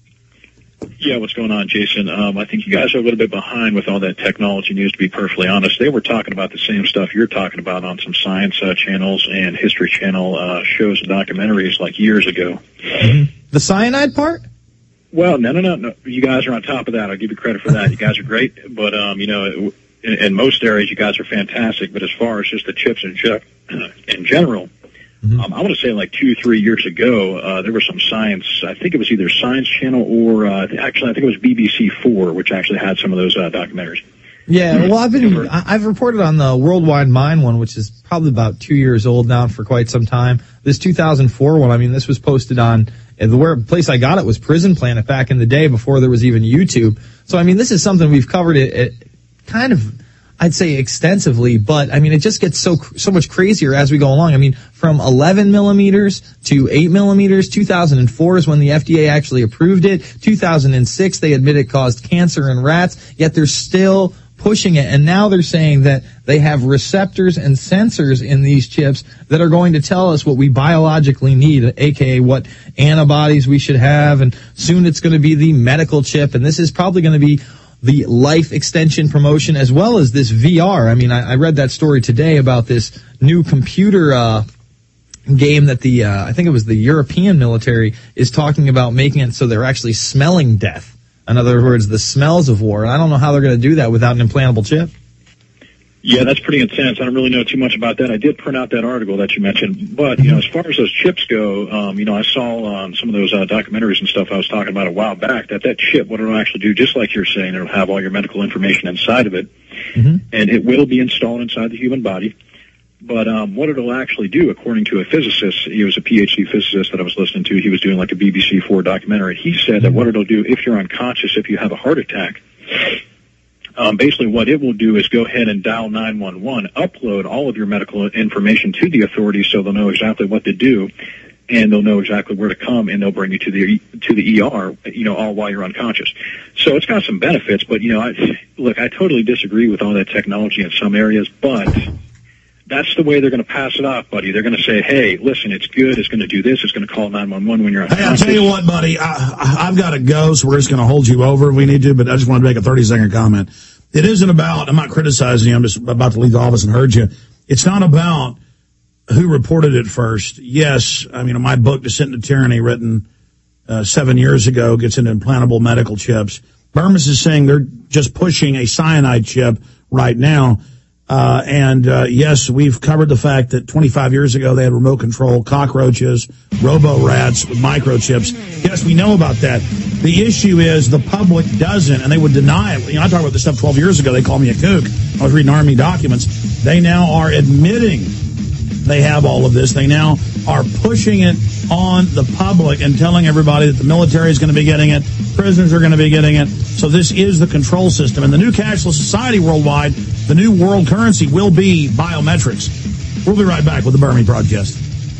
Yeah, what's going on, Jason? I think you guys are a little bit behind with all that technology news, to be perfectly honest. They were talking about the same stuff you're talking about on some science channels and History Channel shows and documentaries like years ago. Mm-hmm. The cyanide part? Well, no. You guys are on top of that. I'll give you credit for that. You guys are great. But, you know, in most areas, you guys are fantastic. But as far as just the chips in general, I want to say like 2-3 years ago, there was some science, I think it was either Science Channel or, actually, I think it was BBC4, which actually had some of those documentaries. Yeah, well, I've reported on the Worldwide Mind one, which is probably about 2 years old now for quite some time. This 2004 one, I mean, this was posted on, the place I got it was Prison Planet back in the day before there was even YouTube. So, I mean, this is something we've covered it kind of, I'd say extensively, but I mean, it just gets so much crazier as we go along. I mean, from 11 millimeters to 8 millimeters, 2004 is when the FDA actually approved it. 2006, they admit it caused cancer in rats, yet they're still pushing it. And now they're saying that they have receptors and sensors in these chips that are going to tell us what we biologically need, aka what antibodies we should have. And soon it's going to be the medical chip. And this is probably going to be the life extension promotion as well as this VR. I mean, I read that story today about this new computer game that I think it was the European military is talking about making it so they're actually smelling death. In other words, the smells of war. And I don't know how they're going to do that without an implantable chip. Yeah, that's pretty intense. I don't really know too much about that. I did print out that article that you mentioned. But, as far as those chips go, I saw some of those documentaries and stuff I was talking about a while back, that chip, what it'll actually do, just like you're saying, it'll have all your medical information inside of it. Mm-hmm. And it will be installed inside the human body. But what it'll actually do, according to a physicist, he was a PhD physicist that I was listening to, he was doing like a BBC 4 documentary. He said that what it'll do, if you're unconscious, if you have a heart attack, basically what it will do is go ahead and dial 911, upload all of your medical information to the authorities so they'll know exactly what to do, and they'll know exactly where to come, and they'll bring you to the ER, all while you're unconscious. So it's got some benefits, but, I totally disagree with all that technology in some areas, but that's the way they're going to pass it off, buddy. They're going to say, hey, listen, it's good, it's going to do this, it's going to call 911 when you're unconscious. Hey, I'll tell you what, buddy, I've got to go, so we're just going to hold you over if we need to, but I just wanted to make a 30-second comment. It isn't about, I'm not criticizing you, I'm just about to leave the office and heard you. It's not about who reported it first. Yes, my book, Descent into Tyranny, written 7 years ago, gets into implantable medical chips. Burmis is saying they're just pushing a cyanide chip right now. Yes, we've covered the fact that 25 years ago they had remote control cockroaches, robo-rats with microchips. Yes, we know about that. The issue is the public doesn't, and they would deny it. I talked about this stuff 12 years ago. They called me a kook. I was reading Army documents. They now are admitting they have all of this. They now are pushing it on the public and telling everybody that the military is going to be getting it, prisoners are going to be getting it. So this is the control system. And the new cashless society worldwide, the new world currency will be biometrics. We'll be right back with the Burmy Broadcast.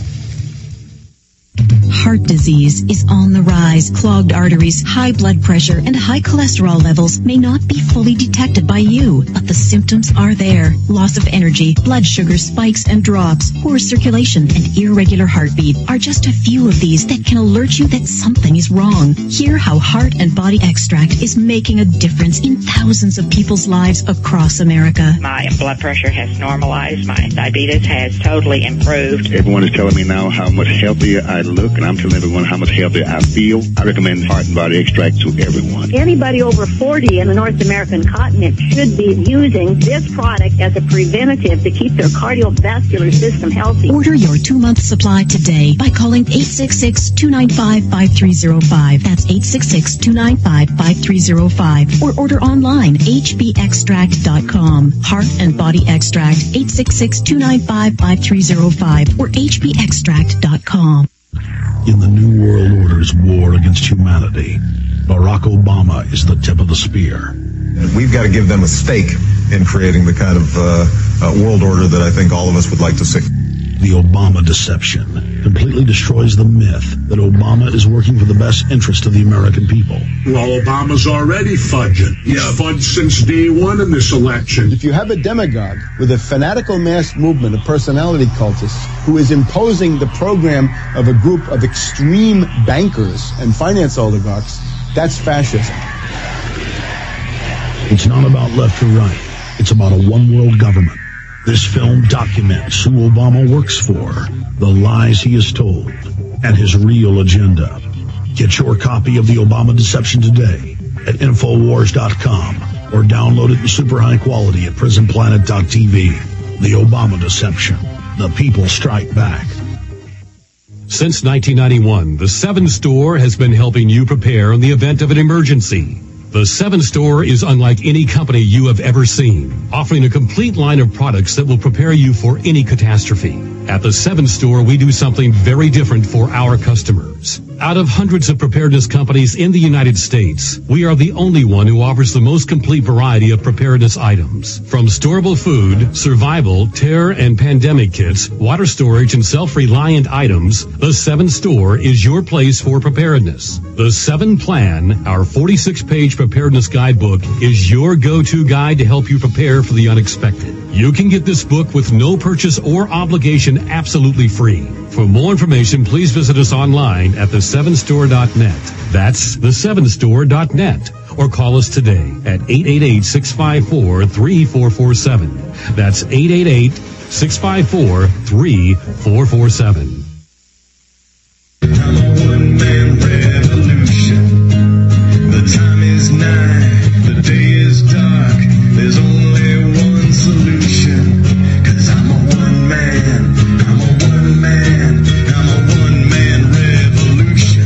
Heart disease is on the rise. Clogged arteries, high blood pressure, and high cholesterol levels may not be fully detected by you, but the symptoms are there. Loss of energy, blood sugar spikes and drops, poor circulation, and irregular heartbeat are just a few of these that can alert you that something is wrong. Hear how Heart and Body Extract is making a difference in thousands of people's lives across America. My blood pressure has normalized. My diabetes has totally improved. Everyone is telling me now how much healthier I look, and I'm telling everyone how much healthier I feel. I recommend Heart and Body Extract to everyone. Anybody over 40 in the North American continent should be using this product as a preventative to keep their cardiovascular system healthy. Order your 2-month supply today by calling 866-295-5305. That's 866-295-5305. Or order online, hbextract.com. Heart and Body Extract, 866-295-5305 or hbextract.com. In the New World Order's war against humanity, Barack Obama is the tip of the spear. We've got to give them a stake in creating the kind of world order that I think all of us would like to see. The Obama deception completely destroys the myth that Obama is working for the best interest of the American people. Well, Obama's already fudging. He's fudged since day one in this election. If you have a demagogue with a fanatical mass movement of personality cultists who is imposing the program of a group of extreme bankers and finance oligarchs, that's fascism. It's not about left or right. It's about a one-world government. This film documents who Obama works for, the lies he has told, and his real agenda. Get your copy of The Obama Deception today at Infowars.com or download it in super high quality at PrisonPlanet.tv. The Obama Deception. The people strike back. Since 1991, the 7 Store has been helping you prepare in the event of an emergency. The 7 Store is unlike any company you have ever seen, offering a complete line of products that will prepare you for any catastrophe. At the 7 Store, we do something very different for our customers. Out of hundreds of preparedness companies in the United States, we are the only one who offers the most complete variety of preparedness items. From storable food, survival, terror, and pandemic kits, water storage, and self-reliant items, the 7 Store is your place for preparedness. The 7 Plan, our 46-page preparedness guidebook, is your go-to guide to help you prepare for the unexpected. You can get this book with no purchase or obligation absolutely free. For more information, please visit us online at the7store.net. That's the7store.net. Or call us today at 888-654-3447. That's 888-654-3447. I'm a one-man revolution. The time is nigh, the day is dark. There's only one solution. 'Cause I'm a one-man, I'm a one-man, I'm a one-man revolution.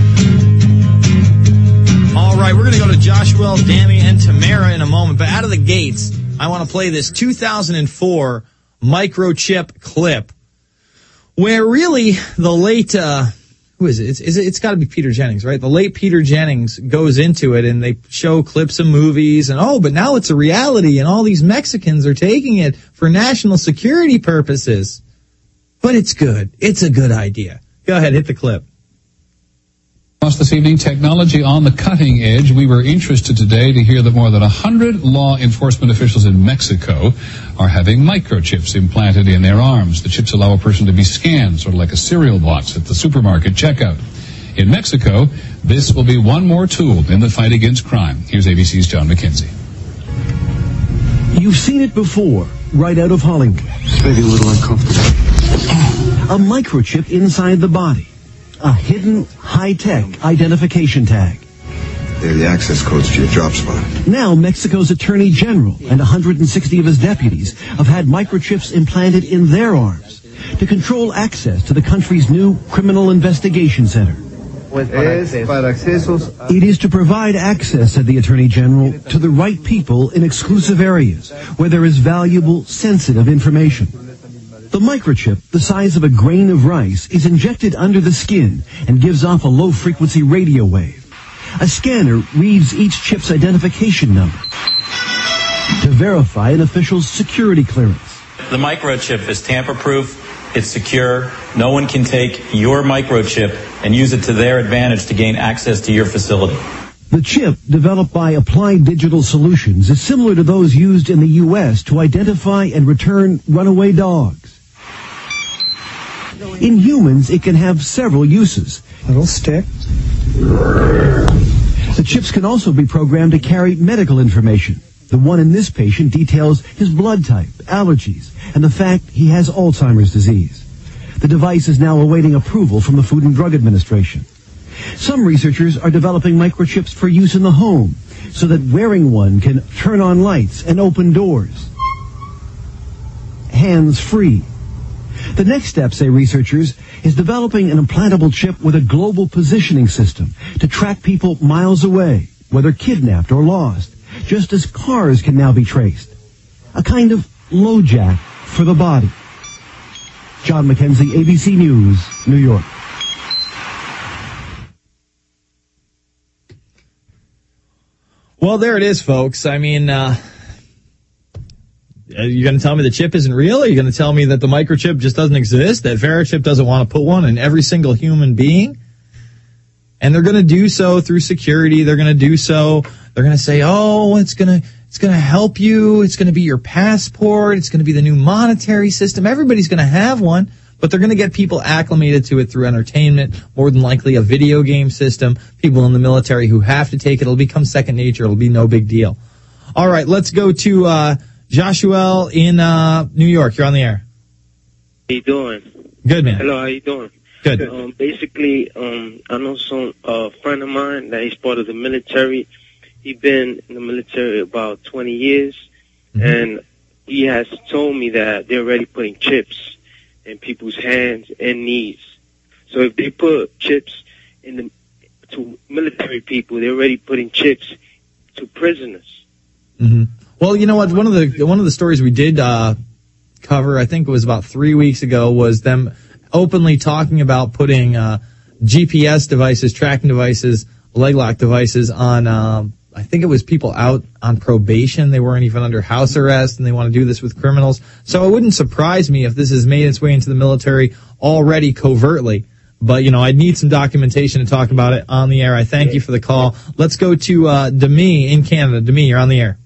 All right, we're going to go to Joshua, Dammy, and Tamara in a moment. But out of the gates, I want to play this 2004 microchip clip where really the late... who is it? It's got to be Peter Jennings, right? The late Peter Jennings goes into it, and they show clips of movies, and but now it's a reality, and all these Mexicans are taking it for national security purposes. But it's good. It's a good idea. Go ahead, hit the clip. This evening, technology on the cutting edge. We were interested today to hear that more than 100 law enforcement officials in Mexico are having microchips implanted in their arms. The chips allow a person to be scanned, sort of like a cereal box at the supermarket checkout. In Mexico, this will be one more tool in the fight against crime. Here's ABC's John McKenzie. You've seen it before, right out of Hollywood. It's maybe a little uncomfortable. A microchip inside the body. A hidden, high-tech identification tag. They're the access codes to your drop spot. Now, Mexico's Attorney General and 160 of his deputies have had microchips implanted in their arms to control access to the country's new Criminal Investigation Center. It is to provide access, said the Attorney General, to the right people in exclusive areas where there is valuable, sensitive information. The microchip, the size of a grain of rice, is injected under the skin and gives off a low-frequency radio wave. A scanner reads each chip's identification number to verify an official's security clearance. The microchip is tamper-proof, it's secure, no one can take your microchip and use it to their advantage to gain access to your facility. The chip, developed by Applied Digital Solutions, is similar to those used in the U.S. to identify and return runaway dogs. In humans, it can have several uses. Little stick. The chips can also be programmed to carry medical information. The one in this patient details his blood type, allergies, and the fact he has Alzheimer's disease. The device is now awaiting approval from the Food and Drug Administration. Some researchers are developing microchips for use in the home so that wearing one can turn on lights and open doors. Hands-free. The next step, say researchers, is developing an implantable chip with a global positioning system to track people miles away, whether kidnapped or lost, just as cars can now be traced. A kind of LoJack for the body. John McKenzie, ABC News, New York. Well, there it is, folks. I mean, you're going to tell me the chip isn't real? Are you going to tell me that the microchip just doesn't exist, that Verichip doesn't want to put one in every single human being? And they're going to do so through security. They're going to do so. They're going to say, it's going to help you. It's going to be your passport. It's going to be the new monetary system. Everybody's going to have one, but they're going to get people acclimated to it through entertainment, more than likely a video game system. People in the military who have to take it. It'll become second nature. It'll be no big deal. All right, let's go to Joshua in New York. You're on the air. How you doing? Good, man. Hello, how you doing? Good. Basically, I know some friend of mine that he's part of the military. He's been in the military about 20 years, and he has told me that they're already putting chips in people's hands and knees. So if they put chips to military people, they're already putting chips to prisoners. Mm-hmm. Well, you know what? One of the stories we did cover, I think it was about 3 weeks ago, was them openly talking about putting GPS devices, tracking devices, leg lock devices on, I think it was people out on probation. They weren't even under house arrest, and they want to do this with criminals. So it wouldn't surprise me if this has made its way into the military already covertly. But, I'd need some documentation to talk about it on the air. I thank you for the call. Let's go to Demi in Canada. Demi, you're on the air.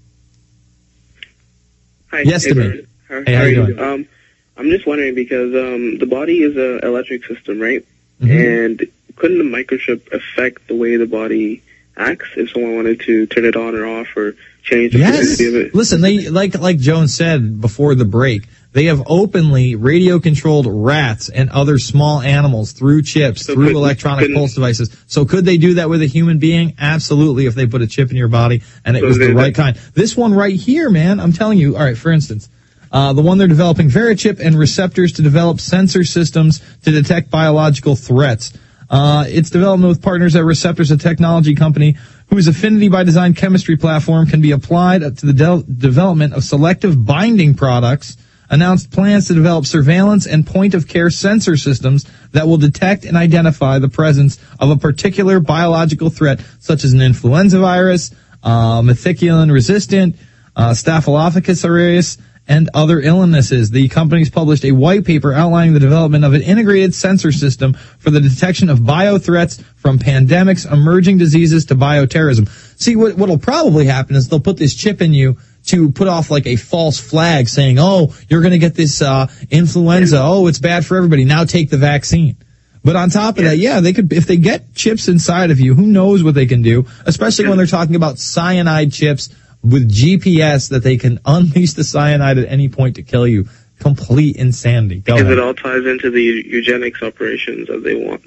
Hi. Yes, Demi. Hey, how are you doing? I'm just wondering because the body is an electric system, right? Mm-hmm. And couldn't the microchip affect the way the body acts if someone wanted to turn it on or off or change the frequency of it? Listen, they like Joan said before the break, they have openly radio-controlled rats and other small animals through chips, through electronic pulse devices. So could they do that with a human being? Absolutely, if they put a chip in your body and it was the right kind. This one right here, man, I'm telling you, all right, for instance, the one they're developing, Verichip and receptors to develop sensor systems to detect biological threats. It's development with partners at Receptors, a technology company whose Affinity by Design chemistry platform can be applied to the development of selective binding products, announced plans to develop surveillance and point-of-care sensor systems that will detect and identify the presence of a particular biological threat, such as an influenza virus, methicillin-resistant, Staphylococcus aureus, and other illnesses. The company's published a white paper outlining the development of an integrated sensor system for the detection of bio-threats from pandemics, emerging diseases to bioterrorism. See, what'll probably happen is they'll put this chip in you to put off like a false flag saying, oh, you're going to get this influenza. Oh, it's bad for everybody. Now take the vaccine. But on top of that, they could, if they get chips inside of you, who knows what they can do, especially when they're talking about cyanide chips with GPS that they can unleash the cyanide at any point to kill you. Complete insanity. Because it all ties into the eugenics operations that they want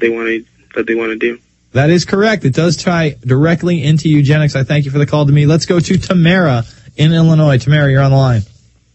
to do. That is correct. It does tie directly into eugenics. I thank you for the call to me. Let's go to Tamara in Illinois. Tamara, you're on the line.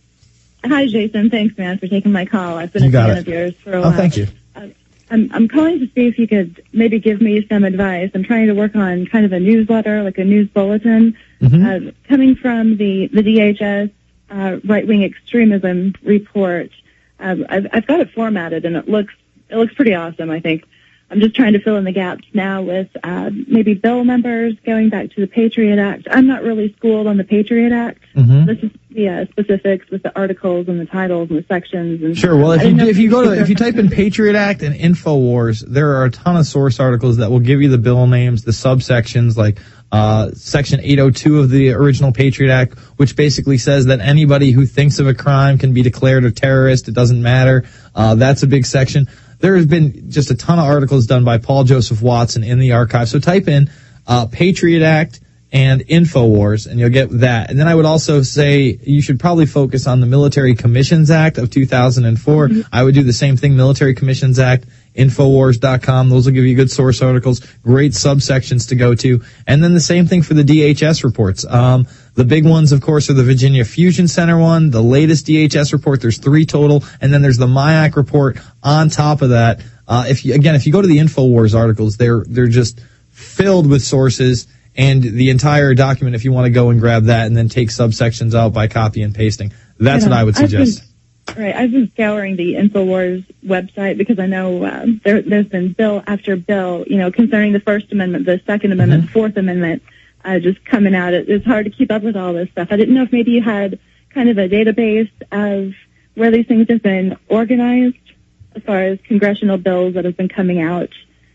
Hi, Jason. Thanks, man, for taking my call. I've been a fan of yours for a while. Oh, thank you. I'm calling to see if you could maybe give me some advice. I'm trying to work on kind of a newsletter, like a news bulletin, coming from the DHS right-wing extremism report. I've got it formatted, and it looks pretty awesome, I think. I'm just trying to fill in the gaps now with maybe bill numbers going back to the Patriot Act. I'm not really schooled on the Patriot Act. This is the specifics with the articles and the titles and the sections. And sure. Well, if you type in Patriot Act and InfoWars, there are a ton of source articles that will give you the bill names, the subsections, like Section 802 of the original Patriot Act, which basically says that anybody who thinks of a crime can be declared a terrorist. It doesn't matter. That's a big section. There has been just a ton of articles done by Paul Joseph Watson in the archive. So type in Patriot Act and InfoWars, and you'll get that. And then I would also say you should probably focus on the Military Commissions Act of 2004. I would do the same thing, Military Commissions Act, Infowars.com. Those will give you good source articles, great subsections to go to. And then the same thing for the DHS reports. The big ones, of course, are the Virginia Fusion Center one, the latest DHS report. There's 3 total. And then there's the MIAC report on top of that. If you go to the InfoWars articles, they're just filled with sources, and the entire document, if you want to go and grab that and then take subsections out by copy and pasting. That's what I would suggest. I've been scouring the InfoWars website because I know there's been bill after bill, concerning the First Amendment, the Second Amendment, the Fourth Amendment, just coming out. It's hard to keep up with all this stuff. I didn't know if maybe you had kind of a database of where these things have been organized as far as congressional bills that have been coming out.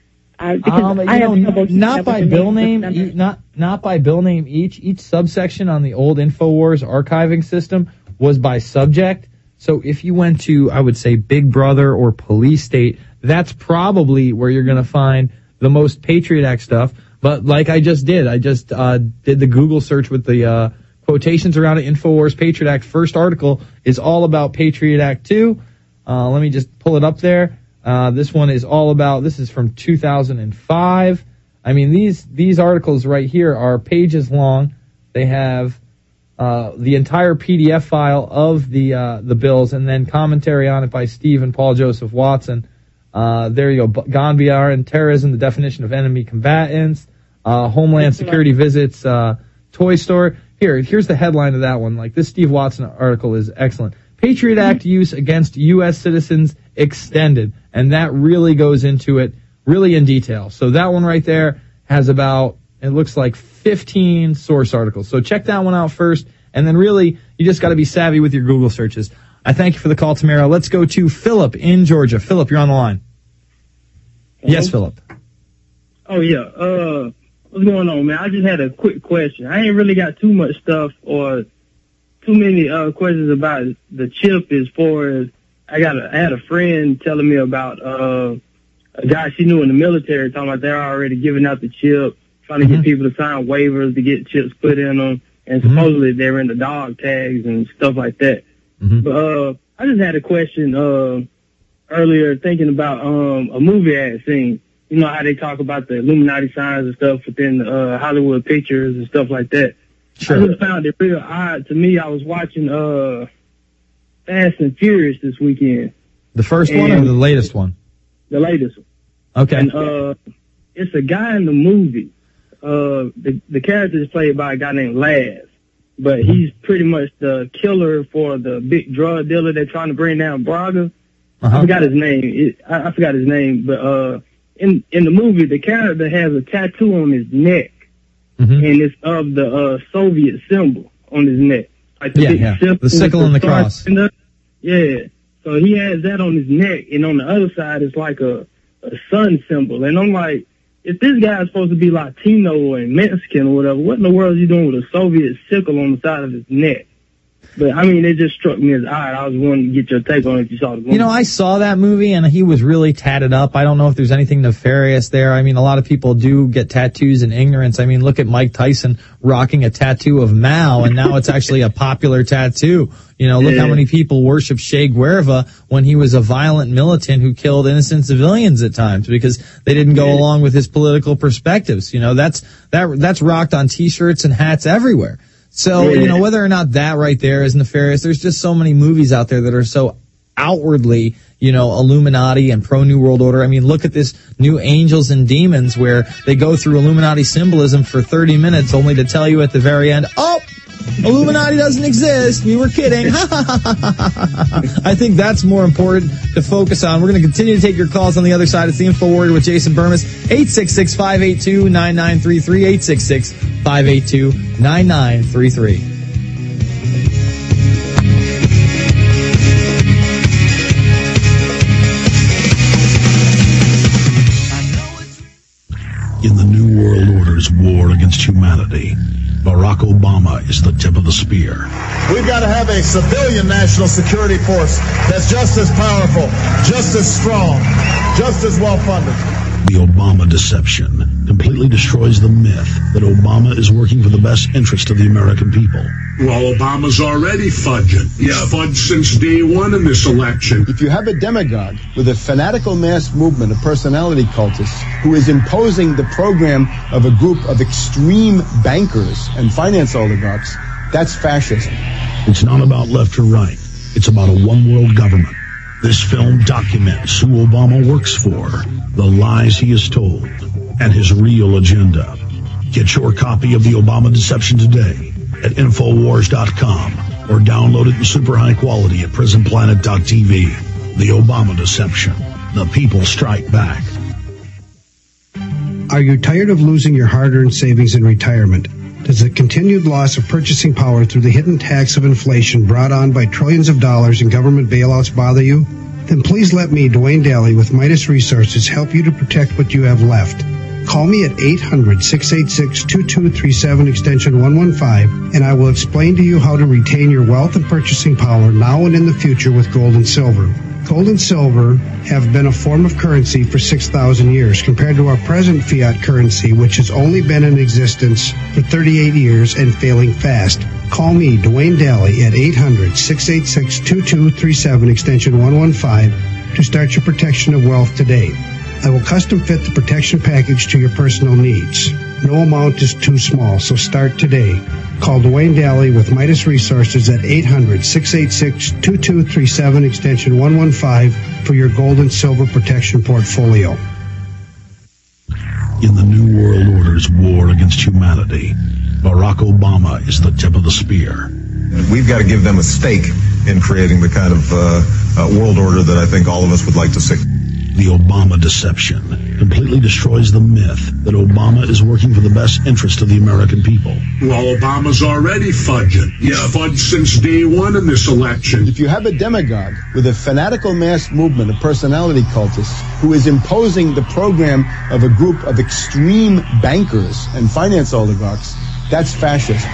Not by bill name, not by bill name. Each subsection on the old InfoWars archiving system was by subject. So if you went to, I would say, Big Brother or Police State, that's probably where you're going to find the most Patriot Act stuff. But like I just did the Google search with the quotations around it. InfoWars Patriot Act first article is all about Patriot Act 2. Let me just pull it up there. This one is all about, this is from 2005. I mean, these articles right here are pages long. They have the entire PDF file of the bills, and then commentary on it by Steve and Paul Joseph Watson. There you go. Gonbiar and terrorism, the definition of enemy combatants. Homeland Security visits toy store. Here's the headline of that one. Like, this Steve Watson article is excellent. Patriot Act use against U.S. citizens extended. And that really goes into it really in detail. So that one right there has about, it looks like 15 source articles. So check that one out first, and then really, you just got to be savvy with your Google searches. I thank you for the call, Tamara. Let's go to Philip in Georgia. Philip, you're on the line. Hello? Yes, Philip. Oh, yeah. What's going on, man? I just had a quick question. I ain't really got too much stuff or too many questions about the chip as far as I had a friend telling me about a guy she knew in the military talking about they're already giving out the chip, trying to get people to sign waivers to get chips put in them, and supposedly they're in the dog tags and stuff like that. But I just had a question earlier thinking about a movie I had seen. You know how they talk about the Illuminati signs and stuff within Hollywood pictures and stuff like that. Sure. I just found it real odd to me. I was watching Fast and Furious this weekend. The first one or the latest one? The latest one. Okay. And it's a guy in the movie. The character is played by a guy named Laz, but he's pretty much the killer for the big drug dealer they're trying to bring down, Braga. I forgot his name. I forgot his name, but in the movie, the character has a tattoo on his neck, and it's of the Soviet symbol on his neck, like the big symbol, the sickle and the cross. Yeah, so he has that on his neck, and on the other side, it's like a sun symbol. And I'm like, if this guy is supposed to be Latino and Mexican or whatever, what in the world is he doing with a Soviet sickle on the side of his neck? But, I mean, it just struck me as odd. I was wanting to get your take on it if you saw the movie. You know, I saw that movie, and he was really tatted up. I don't know if there's anything nefarious there. I mean, a lot of people do get tattoos in ignorance. I mean, look at Mike Tyson rocking a tattoo of Mao, and now it's actually a popular tattoo. You know, look how many people worship Che Guevara when he was a violent militant who killed innocent civilians at times because they didn't go along with his political perspectives. You know, that's rocked on T-shirts and hats everywhere. So, you know, whether or not that right there is nefarious, there's just so many movies out there that are so outwardly, you know, Illuminati and pro-New World Order. I mean, look at this new Angels and Demons where they go through Illuminati symbolism for 30 minutes only to tell you at the very end, oh, Illuminati doesn't exist. We were kidding. I think that's more important to focus on. We're going to continue to take your calls on the other side. It's the Info Warrior with Jason Bermas. 866-582-9933. 866-582-9933. In the New World Order's war against humanity, Barack Obama is the tip of the spear. We've got to have a civilian national security force that's just as powerful, just as strong, just as well-funded. The Obama deception completely destroys the myth that Obama is working for the best interest of the American people. Well, Obama's already fudging. He's fudged since day one in this election. If you have a demagogue with a fanatical mass movement of personality cultists who is imposing the program of a group of extreme bankers and finance oligarchs, that's fascism. It's not about left or right. It's about a one-world government. This film documents who Obama works for, the lies he has told, and his real agenda. Get your copy of The Obama Deception today at Infowars.com or download it in super high quality at PrisonPlanet.tv. The Obama Deception. The people strike back. Are you tired of losing your hard-earned savings in retirement? Does the continued loss of purchasing power through the hidden tax of inflation brought on by trillions of dollars in government bailouts bother you? Then please let me, Dwayne Daly, with Midas Resources, help you to protect what you have left. Call me at 800-686-2237, extension 115, and I will explain to you how to retain your wealth and purchasing power now and in the future with gold and silver. Gold and silver have been a form of currency for 6,000 years compared to our present fiat currency, which has only been in existence for 38 years and failing fast. Call me, Dwayne Daly, at 800-686-2237, extension 115, to start your protection of wealth today. I will custom fit the protection package to your personal needs. No amount is too small, so start today. Call Dwayne Daly with Midas Resources at 800-686-2237, extension 115 for your gold and silver protection portfolio. In the New World Order's war against humanity, Barack Obama is the tip of the spear. We've got to give them a stake in creating the kind of world order that I think all of us would like to see. The Obama Deception completely destroys the myth that Obama is working for the best interest of the American people. Well, Obama's already fudging. He's fudged since day one in this election. If you have a demagogue with a fanatical mass movement of personality cultists who is imposing the program of a group of extreme bankers and finance oligarchs, that's fascism.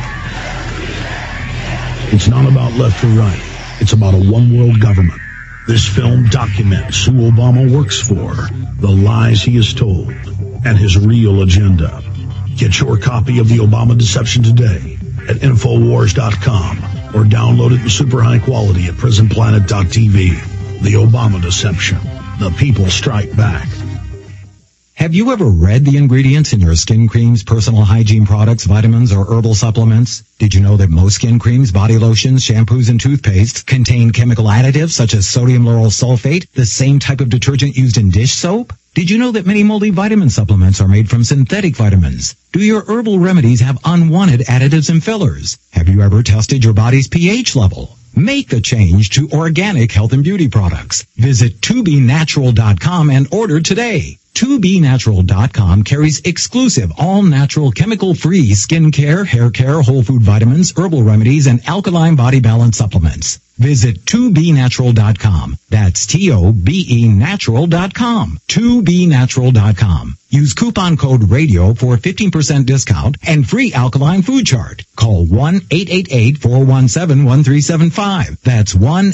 It's not about left or right. It's about a one-world government. This film documents who Obama works for, the lies he has told, and his real agenda. Get your copy of The Obama Deception today at Infowars.com or download it in super high quality at PrisonPlanet.tv. The Obama Deception. The people strike back. Have you ever read the ingredients in your skin creams, personal hygiene products, vitamins, or herbal supplements? Did you know that most skin creams, body lotions, shampoos, and toothpastes contain chemical additives such as sodium lauryl sulfate, the same type of detergent used in dish soap? Did you know that many multivitamin supplements are made from synthetic vitamins? Do your herbal remedies have unwanted additives and fillers? Have you ever tested your body's pH level? Make the change to organic health and beauty products. Visit 2BNatural.com and order today. 2BNatural.com carries exclusive, all-natural, chemical-free skincare, hair care, whole food vitamins, herbal remedies, and alkaline body balance supplements. Visit 2BNatural.com. That's TOBENatural.com. 2BNatural.com. Use coupon code RADIO for a 15% discount and free alkaline food chart. Call 1-888-417-1375. That's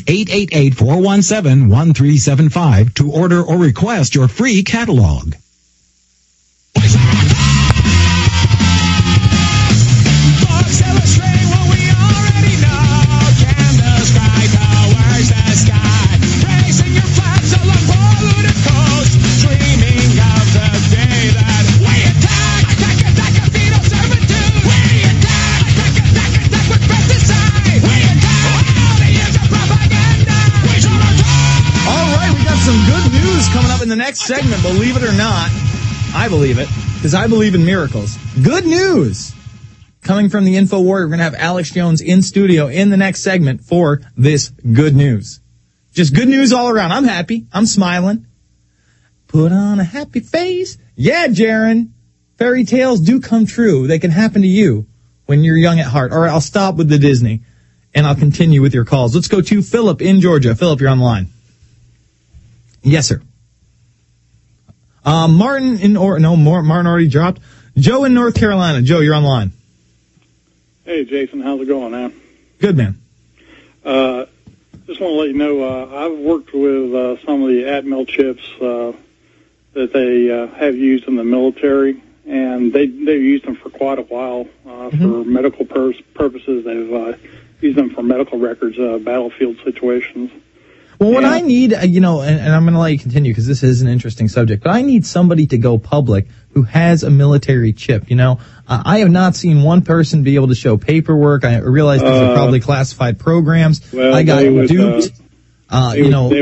1-888-417-1375 to order or request your free catalog. In the next segment, believe it or not, I believe it, because I believe in miracles. Good news! Coming from the InfoWar, we're going to have Alex Jones in studio in the next segment for this good news. Just good news all around. I'm happy. I'm smiling. Put on a happy face. Yeah, Jaron. Fairy tales do come true. They can happen to you when you're young at heart. All right, I'll stop with the Disney, and I'll continue with your calls. Let's go to Philip in Georgia. Philip, you're on the line. Yes, sir. Martin Martin already dropped. Joe in North Carolina. Joe, you're on the line. Hey, Jason, how's it going, man? Good, man. Just want to let you know, I've worked with some of the Atmel chips that they have used in the military, and they've used them for quite a while for medical purposes. They've used them for medical records, battlefield situations. Well, what I need, and I'm going to let you continue because this is an interesting subject, but I need somebody to go public who has a military chip. I have not seen one person be able to show paperwork. I realize these are probably classified programs. Well, I got duped. They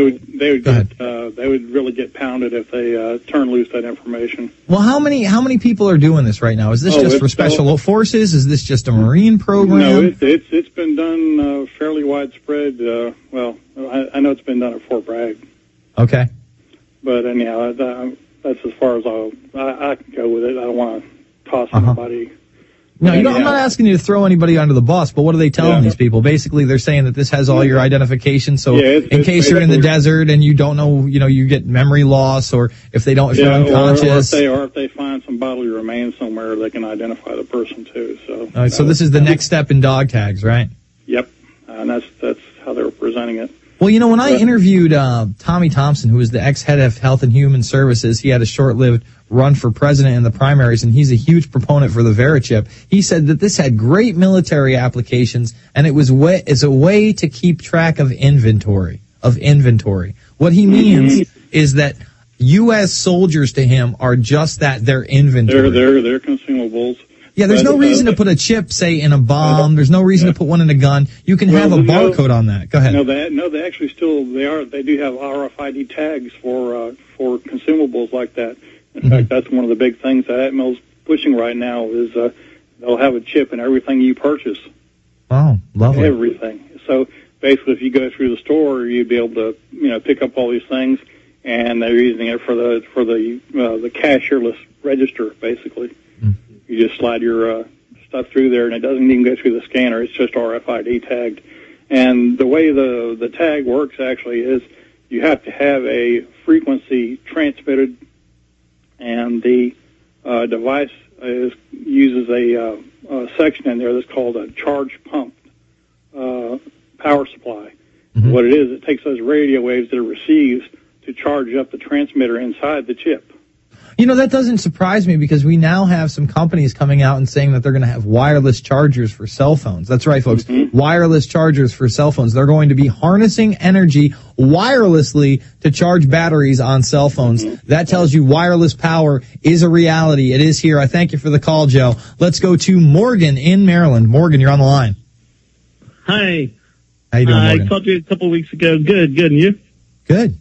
would really get pounded if they turn loose that information. Well, how many people are doing this right now? Is this just for special forces? Is this just a Marine program? No, it's been done fairly widespread. I know it's been done at Fort Bragg. Okay. But anyhow, that's as far as I can go with it. I don't want to toss anybody. No, I'm not asking you to throw anybody under the bus, but what are they telling these people? Basically, they're saying that this has all your identification, so in case you're in the desert and you don't know, you get memory loss, or if you're unconscious. Or if they find some bodily remains somewhere, they can identify the person too. So. All right, so this is the next step in dog tags, right? Yep, and that's how they were presenting it. Well, when I interviewed Tommy Thompson, who was the ex-head of Health and Human Services, he had a short-lived run for president in the primaries, and he's a huge proponent for the Verichip. He said that this had great military applications, and it was a way to keep track of inventory. What he means is that U.S. soldiers to him are just that, they're inventory. They're consumables. Yeah, there's no reason to put a chip, say, in a bomb. There's no reason to put one in a gun. You can have a barcode on that. Go ahead. They actually they do have RFID tags for consumables like that. In fact, that's one of the big things that Atmel's pushing right now is they'll have a chip in everything you purchase. Oh, lovely. Everything. So basically, if you go through the store, you'd be able to pick up all these things, and they're using it for the cashierless register, basically. You just slide your stuff through there, and it doesn't even go through the scanner. It's just RFID tagged. And the way the tag works actually is you have to have a frequency transmitted, and the device uses a section in there that's called a charge pump power supply. What it is, it takes those radio waves that it receives to charge up the transmitter inside the chip. You know, that doesn't surprise me because we now have some companies coming out and saying that they're going to have wireless chargers for cell phones. That's right, folks. Wireless chargers for cell phones. They're going to be harnessing energy wirelessly to charge batteries on cell phones. That tells you wireless power is a reality. It is here. I thank you for the call, Joe. Let's go to Morgan in Maryland. Morgan, you're on the line. Hi. How you doing, Morgan? I called you a couple weeks ago. Good. And you? Good.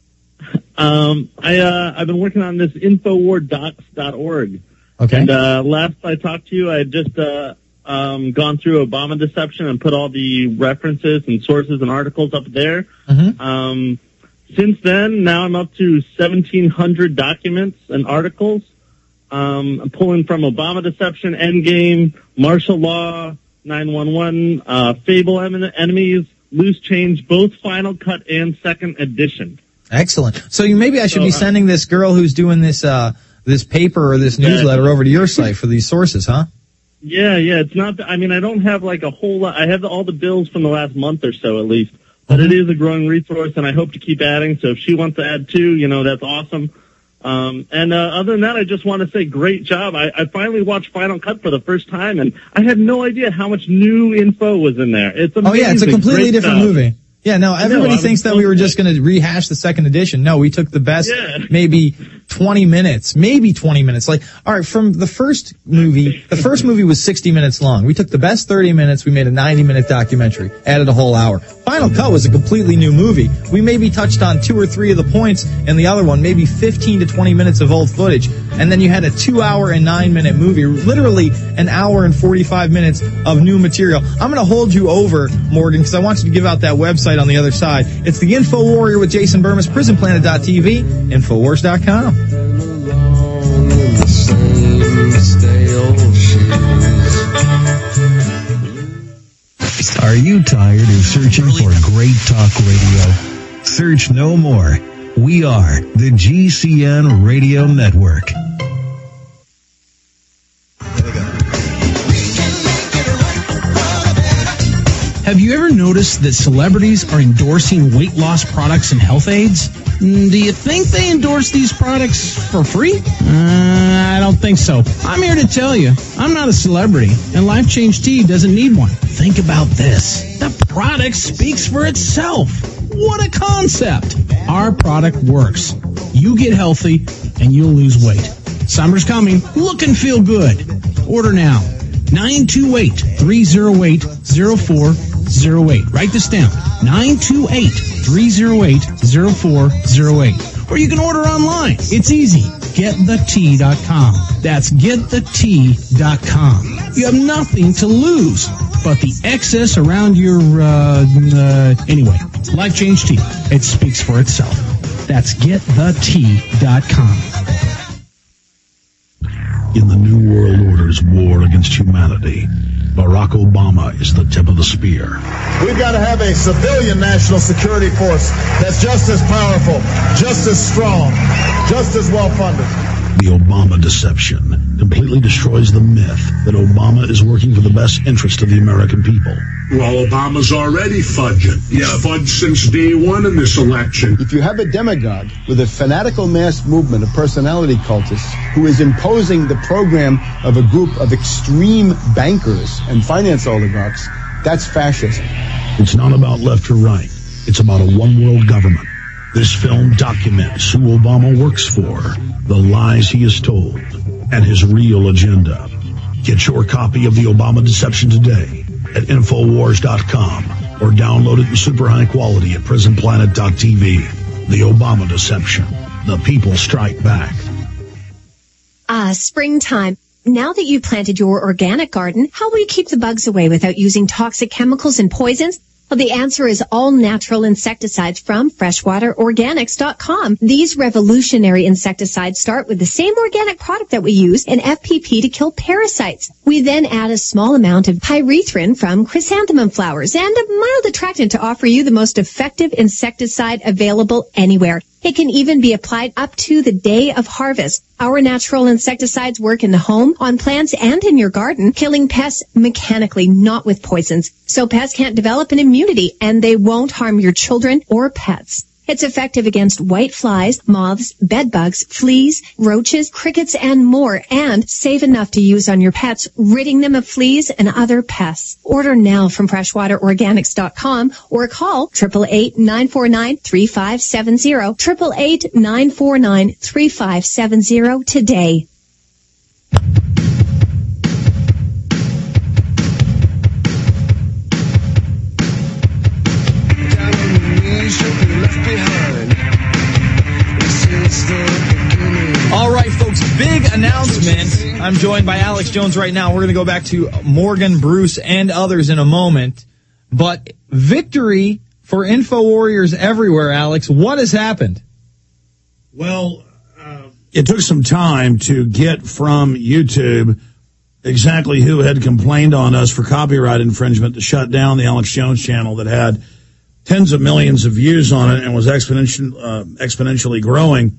I've been working on this InfoWarDocs.org. Okay. And last I talked to you, I had just gone through Obama Deception and put all the references and sources and articles up there. Since then, now I'm up to 1,700 documents and articles. I'm pulling from Obama Deception, Endgame, Martial Law, 911, Fable Enemies, Loose Change, both Final Cut and Second Edition. Excellent. So maybe I should be sending this girl who's doing this this paper or this newsletter over to your site for these sources, huh? Yeah. It's not. I mean, I don't have like a whole lot. I have all the bills from the last month or so at least. But it is a growing resource, and I hope to keep adding. So if she wants to add too, that's awesome. And other than that, I just want to say great job. I finally watched Final Cut for the first time, and I had no idea how much new info was in there. It's amazing. Oh yeah, it's a completely different movie. Yeah, no, everybody thinks that we were just going to rehash the second edition. No, we took the best, maybe 20 minutes. Like, all right, from the first movie was 60 minutes long. We took the best 30 minutes, we made a 90-minute documentary, added a whole hour. Final Cut was a completely new movie. We maybe touched on 2 or 3 of the points, and the other one, maybe 15 to 20 minutes of old footage. And then you had a 2-hour and 9-minute movie, literally an hour and 45 minutes of new material. I'm going to hold you over, Morgan, because I want you to give out that website on the other side. It's the Info Warrior with Jason Burmis, PrisonPlanet.tv, Infowars.com. Are you tired of searching for great talk radio? Search no more. We are the GCN Radio Network. Have you ever noticed that celebrities are endorsing weight loss products and health aids? Do you think they endorse these products for free? I don't think so. I'm here to tell you, I'm not a celebrity, and Life Change Tea doesn't need one. Think about this. The product speaks for itself. What a concept. Our product works. You get healthy, and you'll lose weight. Summer's coming. Look and feel good. Order now. 928-308-0408. Write this down. 928-308-0408. Or you can order online. It's easy. GetTheT.com. That's GetTheT.com. You have nothing to lose but the excess around your, anyway. Life Change Tea. It speaks for itself. That's GetTheT.com. In the New World Order's war against humanity, Barack Obama is the tip of the spear. We've got to have a civilian national security force that's just as powerful, just as strong, just as well-funded. The Obama Deception completely destroys the myth that Obama is working for the best interest of the American people. Well, Obama's already fudging. He's fudged since day one in this election. If you have a demagogue with a fanatical mass movement of personality cultists who is imposing the program of a group of extreme bankers and finance oligarchs, that's fascism. It's not about left or right. It's about a one-world government. This film documents who Obama works for, the lies he has told, and his real agenda. Get your copy of the Obama Deception today at Infowars.com or download it in super high quality at PrisonPlanet.tv. The Obama Deception. The people strike back. Springtime. Now that you've planted your organic garden, how will you keep the bugs away without using toxic chemicals and poisons? Well, the answer is all natural insecticides from freshwaterorganics.com. These revolutionary insecticides start with the same organic product that we use in FPP to kill parasites. We then add a small amount of pyrethrin from chrysanthemum flowers and a mild attractant to offer you the most effective insecticide available anywhere. It can even be applied up to the day of harvest. Our natural insecticides work in the home, on plants, and in your garden, killing pests mechanically, not with poisons. So pests can't develop an immunity, and they won't harm your children or pets. It's effective against white flies, moths, bed bugs, fleas, roaches, crickets, and more, and safe enough to use on your pets, ridding them of fleas and other pests. Order now from freshwaterorganics.com or call 888-949-3570, 888-949-3570 today. All right, folks, big announcement. I'm joined by Alex Jones right now. We're going to go back to Morgan, Bruce, and others in a moment. But victory for InfoWarriors everywhere, Alex. What has happened? Well, it took some time to get from YouTube exactly who had complained on us for copyright infringement to shut down the Alex Jones channel that had tens of millions of views on it and was exponentially growing.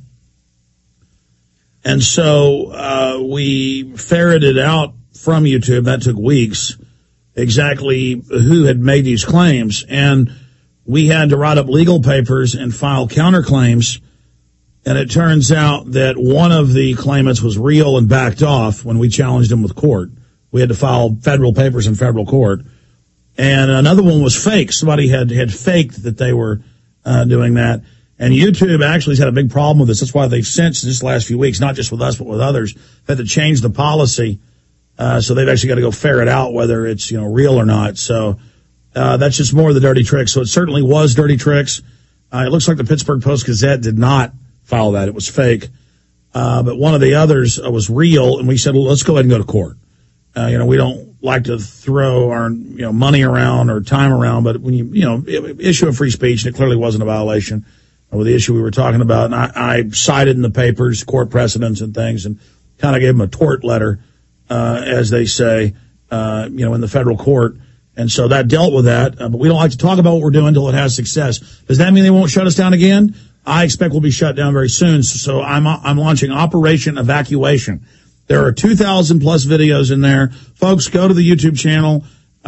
And so we ferreted out from YouTube, that took weeks, exactly who had made these claims. And we had to write up legal papers and file counterclaims. And it turns out that one of the claimants was real and backed off when we challenged him with court. We had to file federal papers in federal court. And another one was fake. Somebody had faked that they were doing that. And YouTube actually has had a big problem with this. That's why they've since this last few weeks, not just with us but with others, had to change the policy. So they've actually got to go ferret out whether it's real or not. So that's just more of the dirty tricks. So it certainly was dirty tricks. It looks like the Pittsburgh Post-Gazette did not file that. It was fake. But one of the others was real, and we said, well, let's go ahead and go to court. We don't like to throw our money around or time around, but when you issue a free speech, and it clearly wasn't a violation with the issue we were talking about, and I cited in the papers court precedents and things, and kind of gave them a tort letter, as they say, in the federal court. And so that dealt with that. But we don't like to talk about what we're doing until it has success. Does that mean they won't shut us down again? I expect we'll be shut down very soon. So I'm launching Operation Evacuation. There are 2,000 plus videos in there. Folks, go to the YouTube channel,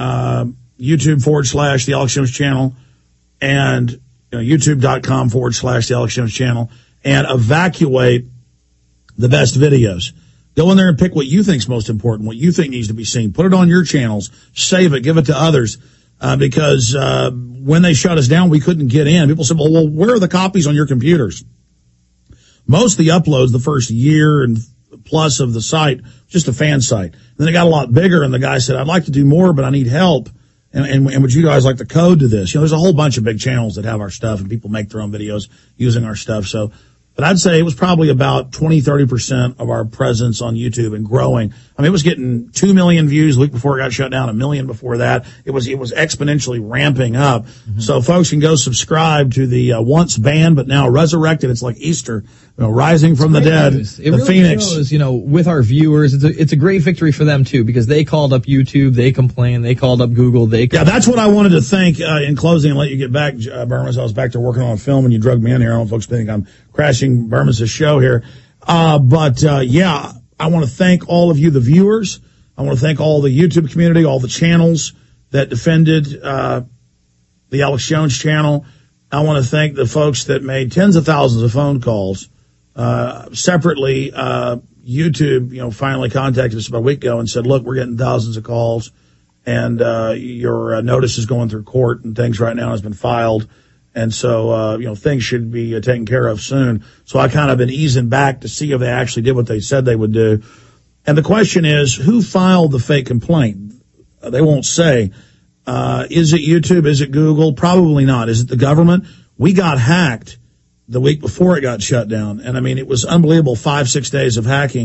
YouTube/ The Alex Jones Channel, and YouTube.com/ The Alex Jones Channel, and evacuate the best videos. Go in there and pick what you think is most important, what you think needs to be seen. Put it on your channels. Save it. Give it to others. Because when they shut us down, we couldn't get in. People said, well, where are the copies on your computers? Most of the uploads the first year and plus of the site, just a fan site. Then it got a lot bigger, and the guy said, I'd like to do more, but I need help. And would you guys like the code to this? There's a whole bunch of big channels that have our stuff, and people make their own videos using our stuff. So, but I'd say it was probably about 20-30% of our presence on YouTube and growing. I mean, it was getting 2 million views the week before it got shut down, 1 million before that. It was exponentially ramping up. Mm-hmm. So folks can go subscribe to the once banned but now resurrected. It's like Easter, rising from the dead. It really Phoenix. shows, with our viewers, it's a great victory for them too, because they called up YouTube, they complained, they called up Google, that's what I wanted to thank in closing and let you get back, Burmas. I was back there working on a film and you drugged me in here. I don't know if folks think I'm crashing Burmas' show here. I want to thank all of you, the viewers. I want to thank all the YouTube community, all the channels that defended the Alex Jones channel. I want to thank the folks that made tens of thousands of phone calls. Separately, YouTube, finally contacted us about a week ago and said, look, we're getting thousands of calls, and your notice is going through court and things right now has been filed. And so, things should be taken care of soon. So I kind of been easing back to see if they actually did what they said they would do. And the question is, who filed the fake complaint? They won't say. Is it YouTube? Is it Google? Probably not. Is it the government? We got hacked the week before it got shut down. And I mean, it was unbelievable, 5-6 days of hacking.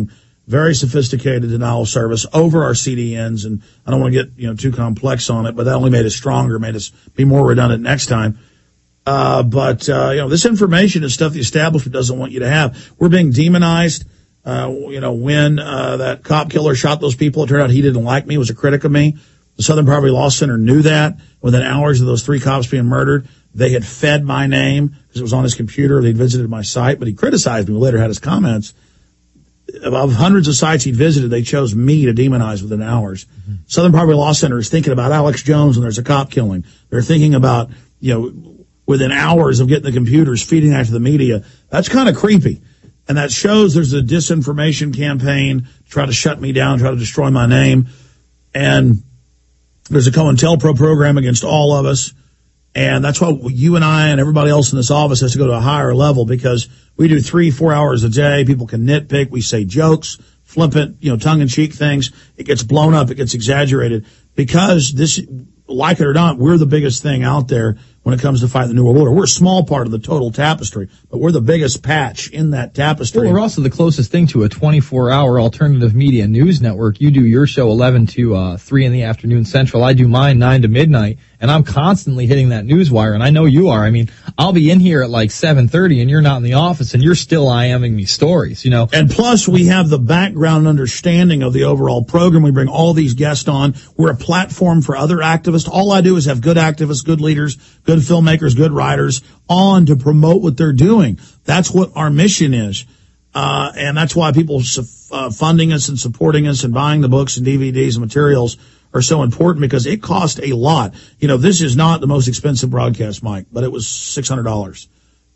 very sophisticated denial of service over our CDNs, and I don't want to get too complex on it, but that only made us stronger, made us be more redundant next time. But this information is stuff the establishment doesn't want you to have. We're being demonized. When that cop killer shot those people, it turned out he didn't like me, was a critic of me. The Southern Poverty Law Center knew that. Within hours of those 3 cops being murdered, they had fed my name because it was on his computer. They'd visited my site, but he criticized me. Later had his comments. Of hundreds of sites he'd visited, they chose me to demonize within hours. Mm-hmm. Southern Poverty Law Center is thinking about Alex Jones when there's a cop killing. They're thinking about, within hours of getting the computers, feeding that to the media. That's kind of creepy. And that shows there's a disinformation campaign to try to shut me down, try to destroy my name. And there's a COINTELPRO program against all of us. And that's why you and I and everybody else in this office has to go to a higher level, because we do 3-4 hours a day. People can nitpick. We say jokes, flippant, tongue-in-cheek things. It gets blown up. It gets exaggerated because this, like it or not, we're the biggest thing out there when it comes to fighting the New World Order. We're a small part of the total tapestry, but we're the biggest patch in that tapestry. Well, we're also the closest thing to a 24-hour alternative media news network. You do your show 11 to 3 in the afternoon Central. I do mine 9 to midnight, and I'm constantly hitting that news wire, and I know you are. I mean, I'll be in here at like 7:30, and you're not in the office, and you're still IMing me stories, And plus, we have the background and understanding of the overall program. We bring all these guests on. We're a platform for other activists. All I do is have good activists, good leaders, good filmmakers, good writers on to promote what they're doing. That's what our mission is. And that's why people funding us and supporting us and buying the books and DVDs and materials are so important, because it cost a lot. This is not the most expensive broadcast mic, but it was $600.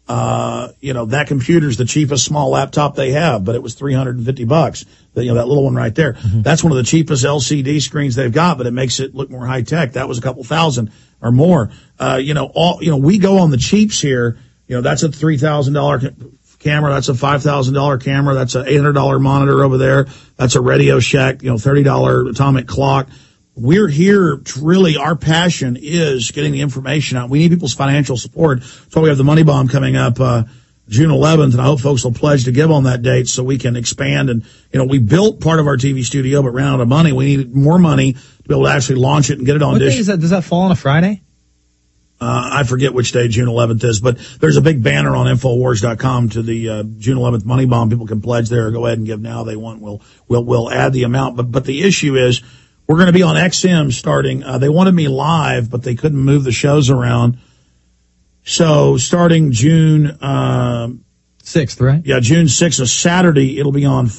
That computer's the cheapest small laptop they have, but it was $350. That little one right there. Mm-hmm. That's one of the cheapest LCD screens they've got, but it makes it look more high tech. That was a couple $1,000 or more. We go on the cheaps here. That's a $3,000 camera. That's a $5,000 camera. That's an $800 monitor over there. That's a Radio Shack, $30 atomic clock. We're here really, our passion is getting the information out. We need people's financial support. So we have the Money Bomb coming up, June 11th, and I hope folks will pledge to give on that date so we can expand. And, we built part of our TV studio, but ran out of money. We needed more money to be able to actually launch it and get it on What dish. day is that? Does that fall on a Friday? I forget which day June 11th is, but there's a big banner on Infowars.com to the June 11th Money Bomb. People can pledge there. Go ahead and give now. They want. We'll add the amount. But the issue is, we're going to be on XM starting. They wanted me live, but they couldn't move the shows around. So starting June 6th, right? Yeah, June 6th, a Saturday. It'll be on.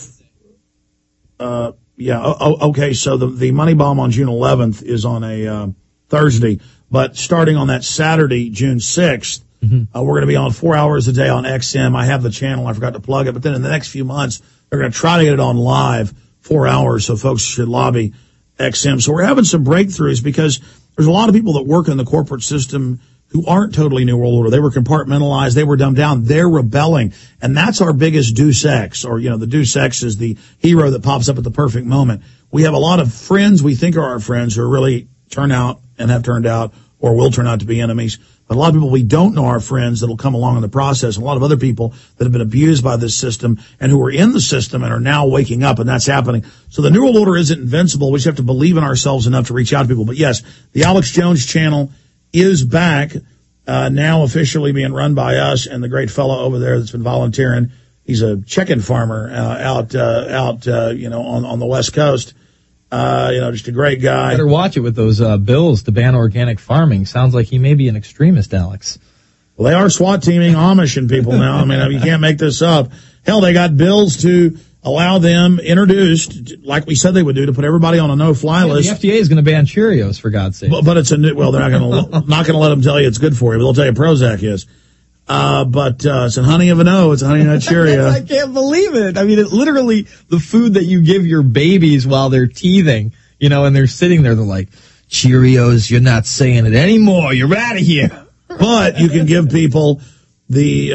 Okay. So the Money Bomb on June 11th is on a Thursday, but starting on that Saturday, June 6th, we're going to be on 4 hours a day on XM. I have the channel. I forgot to plug it, but then in the next few months, they're going to try to get it on live 4 hours. So folks should lobby XM. So we're having some breakthroughs because there's a lot of people that work in the corporate system who aren't totally New World Order. They were compartmentalized. They were dumbed down. They're rebelling. And that's our biggest Deus Ex, or, the Deus Ex is the hero that pops up at the perfect moment. We have a lot of friends we think are our friends who are really turn out and have turned out or will turn out to be enemies. But a lot of people we don't know are friends that'll come along in the process. And a lot of other people that have been abused by this system and who are in the system and are now waking up, and that's happening. So the New World Order isn't invincible. We just have to believe in ourselves enough to reach out to people. But yes, the Alex Jones channel is back, now officially being run by us and the great fellow over there that's been volunteering. He's a chicken farmer, out, on the West Coast. Just a great guy. Better watch it with those bills to ban organic farming. Sounds like he may be an extremist, Alex. Well, they are SWAT teaming Amish and people now. I mean, you can't make this up. Hell, they got bills to allow them introduced, like we said they would do, to put everybody on a no-fly list. The FDA is going to ban Cheerios, for God's sake. But it's they're not going to let them tell you it's good for you, but they'll tell you Prozac is. But it's a honey of an O. It's a honey nut Cheerio. I can't believe it. I mean, it literally the food that you give your babies while they're teething, and they're sitting there, they're like, Cheerios, you're not saying it anymore. You're out of here. But you can give people the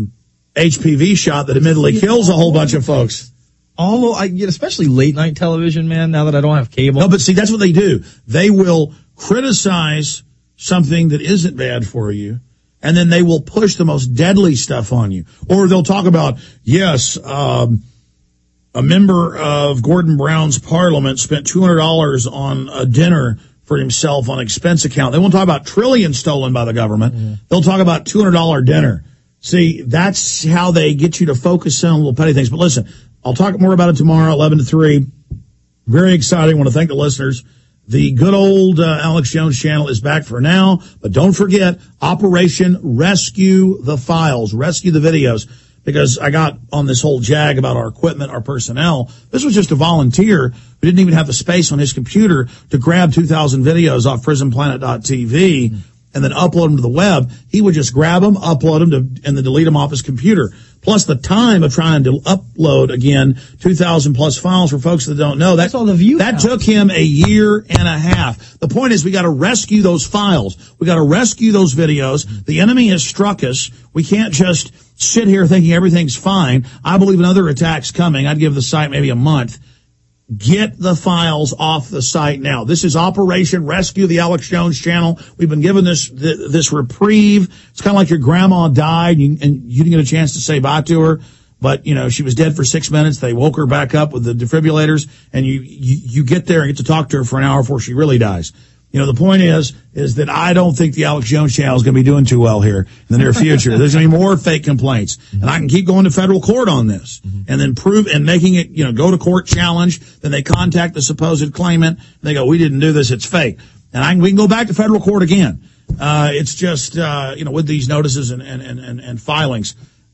HPV shot that admittedly kills a whole bunch of folks. Although I get, especially late night television, man, now that I don't have cable. No, but see, that's what they do. They will criticize something that isn't bad for you, and then they will push the most deadly stuff on you. Or they'll talk about, yes, a member of Gordon Brown's parliament spent $200 on a dinner for himself on expense account. They won't talk about trillions stolen by the government. They'll talk about $200 dinner. See, that's how they get you to focus on little petty things. But listen, I'll talk more about it tomorrow, 11 to 3. Very exciting. I want to thank the listeners. The good old Alex Jones channel is back for now. But don't forget, Operation Rescue the Files. Rescue the videos. Because I got on this whole jag about our equipment, our personnel. This was just a volunteer who didn't even have the space on his computer to grab 2,000 videos off prisonplanet.tv and then upload them to the web. He would just grab them, upload them, and then delete them off his computer. Plus the time of trying to upload, again, 2,000 plus files for folks that don't know. That's all the view. That took him a year and a half. The point is we got to rescue those files. We got to rescue those videos. The enemy has struck us. We can't just sit here thinking everything's fine. I believe another attack's coming. I'd give the site maybe a month. Get the files off the site now. This is Operation Rescue the Alex Jones channel. We've been given this reprieve. It's kind of like your grandma died and you didn't get a chance to say bye to her, but she was dead for 6 minutes. They woke her back up with the defibrillators, and you get there and get to talk to her for an hour before she really dies. The point is that I don't think the Alex Jones channel is going to be doing too well here in the near future. There's going to be more fake complaints. And I can keep going to federal court on this and then prove and making it, go to court challenge. Then they contact the supposed claimant. And they go, we didn't do this. It's fake. And we can go back to federal court again. It's just, with these notices and filings.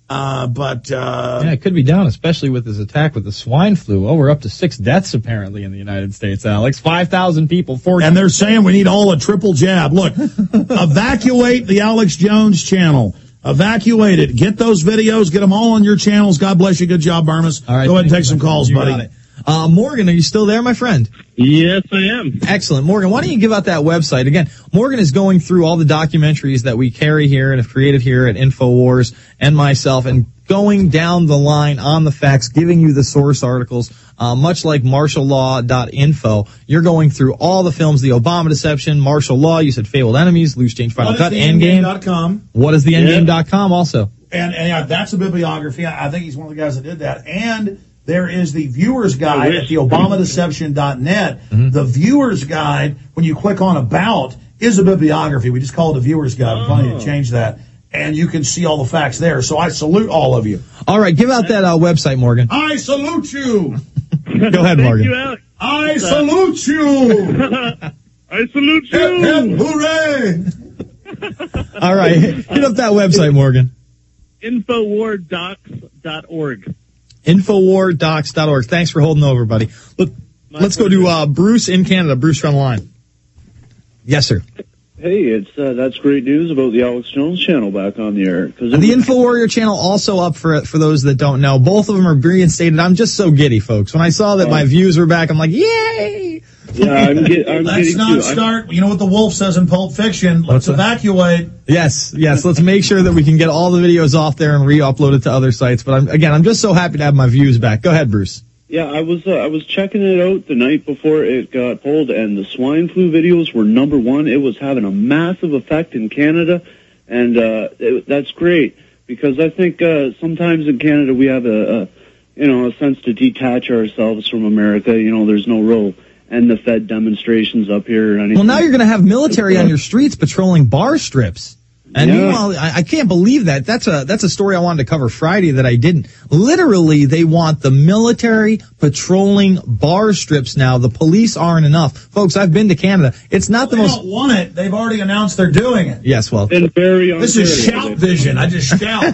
Yeah, it could be down, especially with this attack with the swine flu. Oh, we're up to 6 deaths apparently in the United States, Alex. 5,000 people, 14. And they're saying we need all a triple jab. Look, evacuate the Alex Jones channel. Evacuate it. Get those videos. Get them all on your channels. God bless you. Good job, Barmas. All right, go ahead and take some calls, buddy. Morgan, are you still there, my friend? Yes, I am. Excellent. Morgan, why don't you give out that website? Again, Morgan is going through all the documentaries that we carry here and have created here at InfoWars and myself, and going down the line on the facts, giving you the source articles, much like martiallaw.info. You're going through all the films, the Obama deception, martial law, you said Fabled Enemies, Loose Change, Final Cut, Endgame. What is the Endgame.com also? And yeah, that's a bibliography. I think he's one of the guys that did that. And there is the viewer's guide at the ObamaDeception.net. The viewer's guide, when you click on About, is a bibliography. We just call it a viewer's guide. We're planning to change that. And you can see all the facts there. So I salute all of you. All right, give out that website, Morgan. I salute you. Go ahead, Morgan. Thank you, Alex. I salute you. I salute you. Hip, hip, hooray. All right, hit up that website, Morgan. Infowardocs.org. Infowardocs.org. Thanks for holding over, buddy. Let's go to Bruce in Canada. Bruce, you're on the line. Yes, sir. Hey, that's great news about the Alex Jones channel back on the air. The InfoWarrior channel also up for those that don't know. Both of them are reinstated. I'm just so giddy, folks. When I saw that my views were back, I'm like, yay! Yeah, I'm Let's not start. You know what the wolf says in Pulp Fiction? Let's evacuate. Yes. Let's make sure that we can get all the videos off there and re-upload it to other sites. But I'm just so happy to have my views back. Go ahead, Bruce. Yeah, I was checking it out the night before it got pulled, and the swine flu videos were number one. It was having a massive effect in Canada, and that's great because I think sometimes in Canada we have a sense to detach ourselves from America. There's no real end the Fed demonstrations up here or anything. Well, now you're going to have military on your streets patrolling bar strips. And meanwhile, I can't believe that. That's a story I wanted to cover Friday that I didn't. Literally, they want the military patrolling bar strips now. The police aren't enough. Folks, I've been to Canada. It's not the most... They don't want it. They've already announced they're doing it. Yes, well... This is shout vision. I just shout.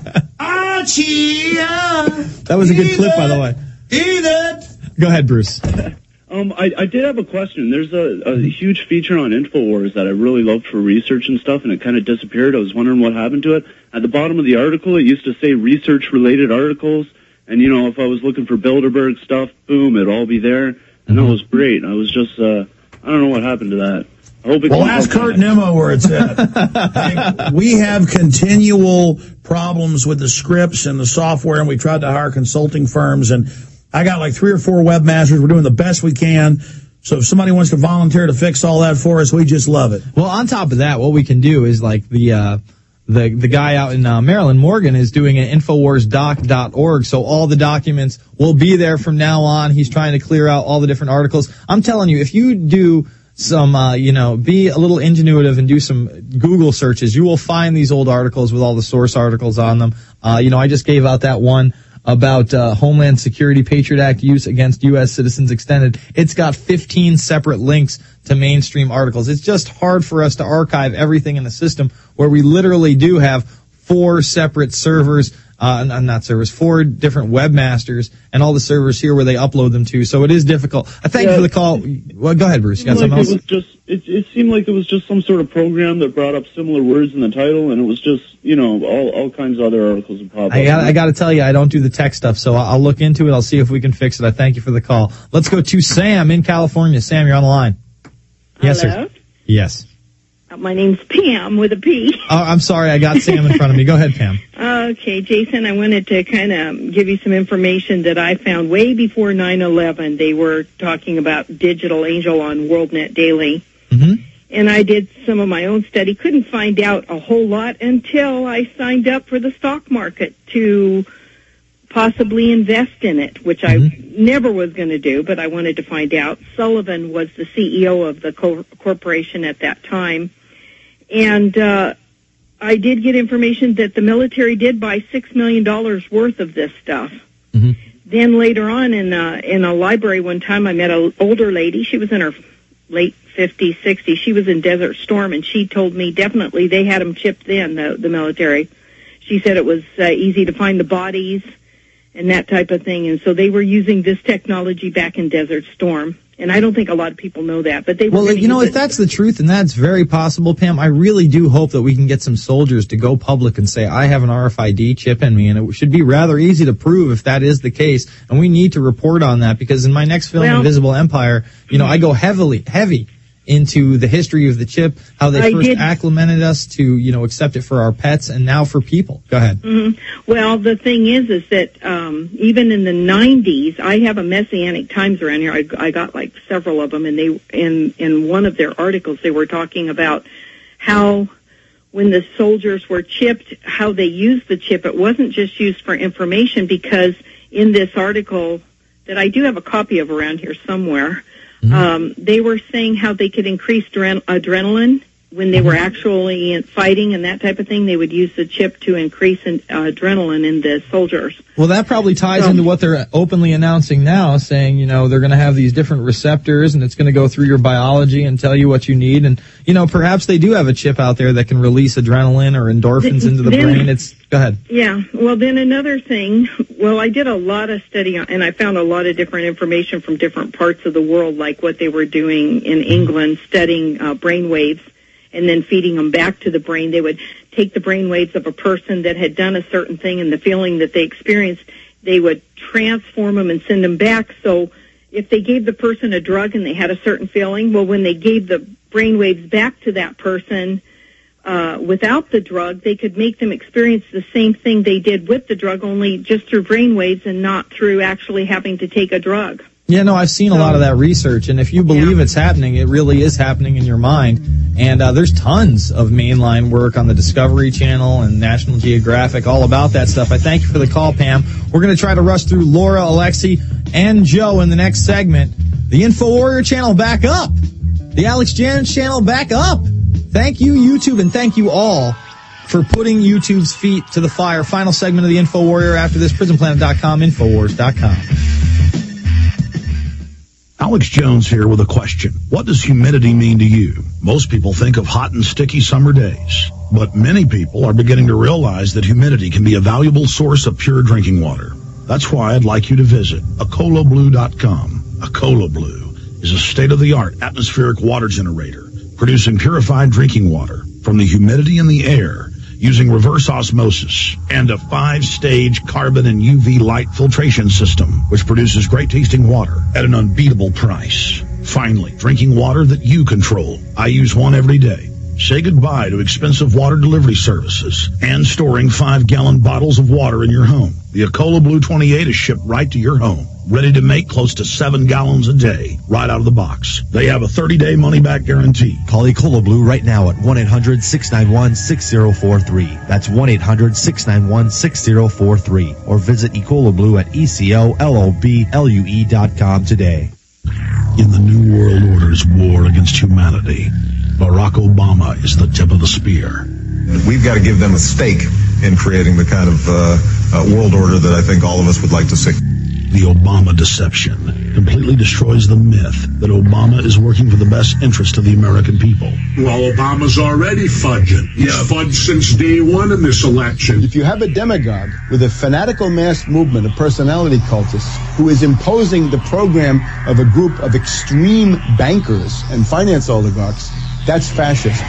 That was a good clip, by the way. Eat it! Go ahead, Bruce. I did have a question. There's a huge feature on InfoWars that I really loved for research and stuff, and it kind of disappeared. I was wondering what happened to it. At the bottom of the article, it used to say research-related articles, and, if I was looking for Bilderberg stuff, boom, it'd all be there, and that was great. I was just, I don't know what happened to that. I hope it ask Kurt Nimmo where it's at. We have continual problems with the scripts and the software, and we tried to hire consulting firms, and I got like 3 or 4 webmasters. We're doing the best we can. So if somebody wants to volunteer to fix all that for us, we just love it. Well, on top of that, what we can do is like the the guy out in Maryland, Morgan, is doing an InfoWarsDoc.org, so all the documents will be there from now on. He's trying to clear out all the different articles. I'm telling you, if you do some, be a little ingenuitive and do some Google searches, you will find these old articles with all the source articles on them. I just gave out that one about Homeland Security Patriot Act use against U.S. citizens extended. It's got 15 separate links to mainstream articles. It's just hard for us to archive everything in the system where we literally do have 4 separate servers, 4 different webmasters and all the servers here where they upload them to. So it is difficult. I thank you for the call. Well, go ahead, Bruce. You got something else? It seemed like it was just some sort of program that brought up similar words in the title, and it was just, all kinds of other articles that pop up. I got to tell you, I don't do the tech stuff, so I'll look into it. I'll see if we can fix it. I thank you for the call. Let's go to Sam in California. Sam, you're on the line. Yes, Hello? sir. Yes. My name's Pam with a P. Oh, I'm sorry. I got Sam in front of me. Go ahead, Pam. Okay, Jason, I wanted to kind of give you some information that I found way before 9/11. They were talking about Digital Angel on WorldNet Daily. Mm-hmm. And I did some of my own study. Couldn't find out a whole lot until I signed up for the stock market to possibly invest in it, which I never was going to do, but I wanted to find out. Sullivan was the CEO of the corporation at that time. And I did get information that the military did buy $6 million worth of this stuff. Mm-hmm. Then later on in a library one time, I met an older lady. She was in her late 50s, 60s. She was in Desert Storm, and she told me definitely they had them chipped in, the military. She said it was easy to find the bodies and that type of thing. And so they were using this technology back in Desert Storm. And I don't think a lot of people know that, but they were. Well, if that's the truth, and that's very possible, Pam, I really do hope that we can get some soldiers to go public and say, I have an RFID chip in me, and it should be rather easy to prove if that is the case. And we need to report on that, because in my next film, Invisible Empire, I go heavy into the history of the chip, how they first acclimated us to, accept it for our pets and now for people. Go ahead. Mm-hmm. Well, the thing is that even in the 90s, I have a Messianic Times around here. I got like several of them, and they in one of their articles, they were talking about how when the soldiers were chipped, how they used the chip. It wasn't just used for information, because in this article that I do have a copy of around here somewhere, they were saying how they could increase adrenaline when they were actually fighting and that type of thing. They would use the chip to increase adrenaline in the soldiers. Well, that probably ties into what they're openly announcing now, saying, they're going to have these different receptors, and it's going to go through your biology and tell you what you need. And, perhaps they do have a chip out there that can release adrenaline or endorphins into the brain. Go ahead. Yeah. Well, then another thing, I did a lot of study and I found a lot of different information from different parts of the world, like what they were doing in England, studying brain waves and then feeding them back to the brain. They would take the brain waves of a person that had done a certain thing and the feeling that they experienced, they would transform them and send them back. So if they gave the person a drug and they had a certain feeling, when they gave the brain waves back to that person without the drug, they could make them experience the same thing they did with the drug, only just through brain waves and not through actually having to take a drug. Yeah, no, I've seen a lot of that research, and if you believe it's happening, it really is happening in your mind. And there's tons of mainline work on the Discovery Channel and National Geographic all about that stuff. I thank you for the call, Pam. We're going to try to rush through Laura, Alexi, and Joe in the next segment. The InfoWarrior channel back up. The Alex Jones channel back up. Thank you, YouTube, and thank you all for putting YouTube's feet to the fire. Final segment of the InfoWarrior after this. PrisonPlanet.com, Infowars.com. Alex Jones here with a question. What does humidity mean to you? Most people think of hot and sticky summer days, but many people are beginning to realize that humidity can be a valuable source of pure drinking water. That's why I'd like you to visit AcolaBlue.com. Acola Blue is a state-of-the-art atmospheric water generator producing purified drinking water from the humidity in the air using reverse osmosis and a 5-stage carbon and UV light filtration system, which produces great-tasting water at an unbeatable price. Finally, drinking water that you control. I use one every day. Say goodbye to expensive water delivery services and storing 5-gallon bottles of water in your home. The Ecola Blue 28 is shipped right to your home, ready to make close to 7 gallons a day, right out of the box. They have a 30-day money-back guarantee. Call Ecola Blue right now at 1-800-691-6043. That's 1-800-691-6043. Or visit Ecola Blue at ECOLOBLUE.com today. In the New World Order's war against humanity, Barack Obama is the tip of the spear. We've got to give them a stake in creating the kind of world order that I think all of us would like to see. The Obama deception completely destroys the myth that Obama is working for the best interest of the American people. Well, Obama's already fudging. He's fudged since day one in this election. If you have a demagogue with a fanatical mass movement of personality cultists who is imposing the program of a group of extreme bankers and finance oligarchs, that's fascism.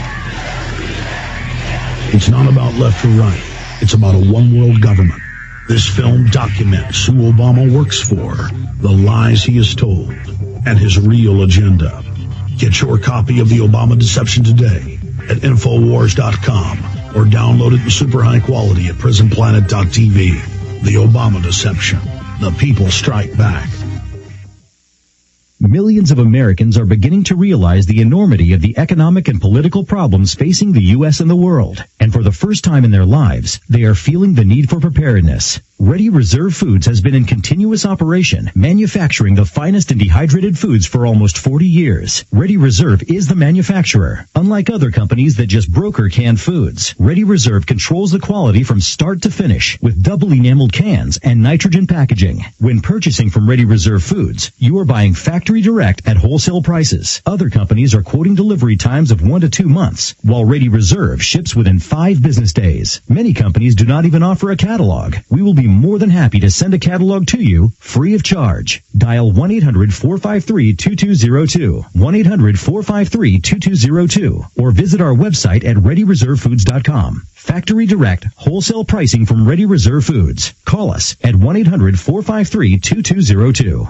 It's not about left or right. It's about a one-world government. This film documents who Obama works for, the lies he has told, and his real agenda. Get your copy of The Obama Deception today at Infowars.com or download it in super high quality at PrisonPlanet.tv. The Obama Deception. The people strike back. Millions of Americans are beginning to realize the enormity of the economic and political problems facing the U.S. and the world. And for the first time in their lives, they are feeling the need for preparedness. Ready Reserve Foods has been in continuous operation, manufacturing the finest and dehydrated foods for almost 40 years. Ready Reserve is the manufacturer. Unlike other companies that just broker canned foods, Ready Reserve controls the quality from start to finish with double enameled cans and nitrogen packaging. When purchasing from Ready Reserve Foods, you are buying factory direct at wholesale prices. Other companies are quoting delivery times of 1 to 2 months, while Ready Reserve ships within 5 business days. Many companies do not even offer a catalog. We will be more than happy to send a catalog to you free of charge. Dial 1-800-453-2202, 1-800-453-2202, or visit our website at ReadyReserveFoods.com. Factory direct, wholesale pricing from Ready Reserve Foods. Call us at 1-800-453-2202.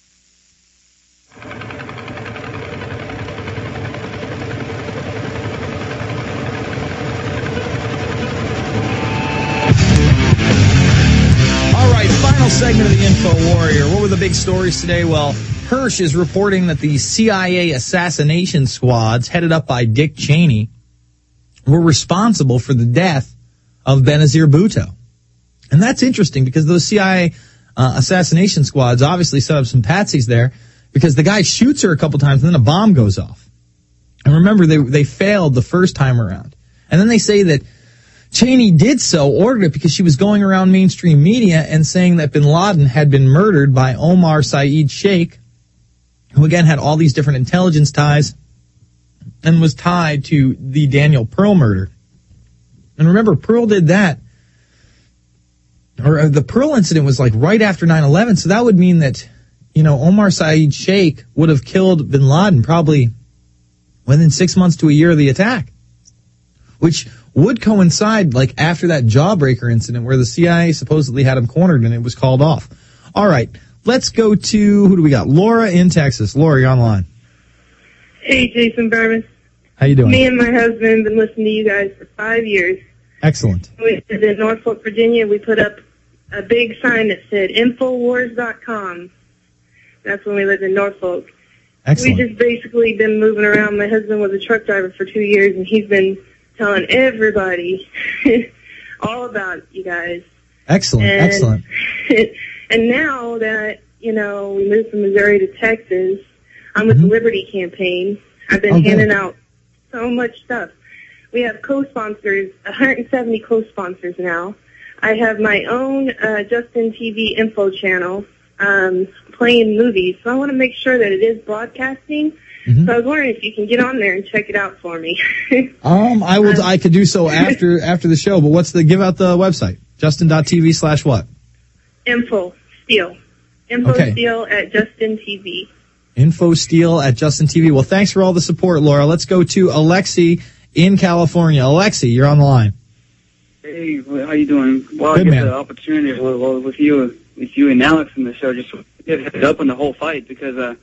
Final segment of the Info Warrior. What were the big stories today? Well, Hirsch is reporting that the CIA assassination squads headed up by Dick Cheney were responsible for the death of Benazir Bhutto. And that's interesting because those CIA assassination squads obviously set up some patsies there because the guy shoots her a couple times and then a bomb goes off. And remember, they failed the first time around. And then they say that Cheney did so, ordered it because she was going around mainstream media and saying that bin Laden had been murdered by Omar Saeed Sheikh, who again had all these different intelligence ties and was tied to the Daniel Pearl murder. And remember, Pearl did that, or the Pearl incident was like right after 9/11, so that would mean that, Omar Saeed Sheikh would have killed bin Laden probably within 6 months to a year of the attack, which would coincide like after that Jawbreaker incident where the CIA supposedly had him cornered and it was called off. All right, let's go to, who do we got? Laura in Texas. Laura, you're online. Hey, Jason Berman. How you doing? Me and my husband have been listening to you guys for 5 years. Excellent. We lived in Norfolk, Virginia. We put up a big sign that said Infowars.com. That's when we lived in Norfolk. Excellent. We just basically been moving around. My husband was a truck driver for 2 years, and he's been telling everybody all about you guys. Excellent, excellent. And now that, we moved from Missouri to Texas, I'm with the Liberty Campaign. I've been handing out so much stuff. We have co-sponsors, 170 co-sponsors now. I have my own Justin TV info channel playing movies, so I want to make sure that it is broadcasting. So I was wondering if you can get on there and check it out for me. I could do so after the show, but give out the website? Justin.tv/what? InfoSteel. InfoSteel at Justin TV. InfoSteel at Justin TV. Well, thanks for all the support, Laura. Let's go to Alexi in California. Alexi, you're on the line. Hey, how you doing? Well, Good, I get man. the opportunity with you and Alex in the show just to get a heads up on the whole fight because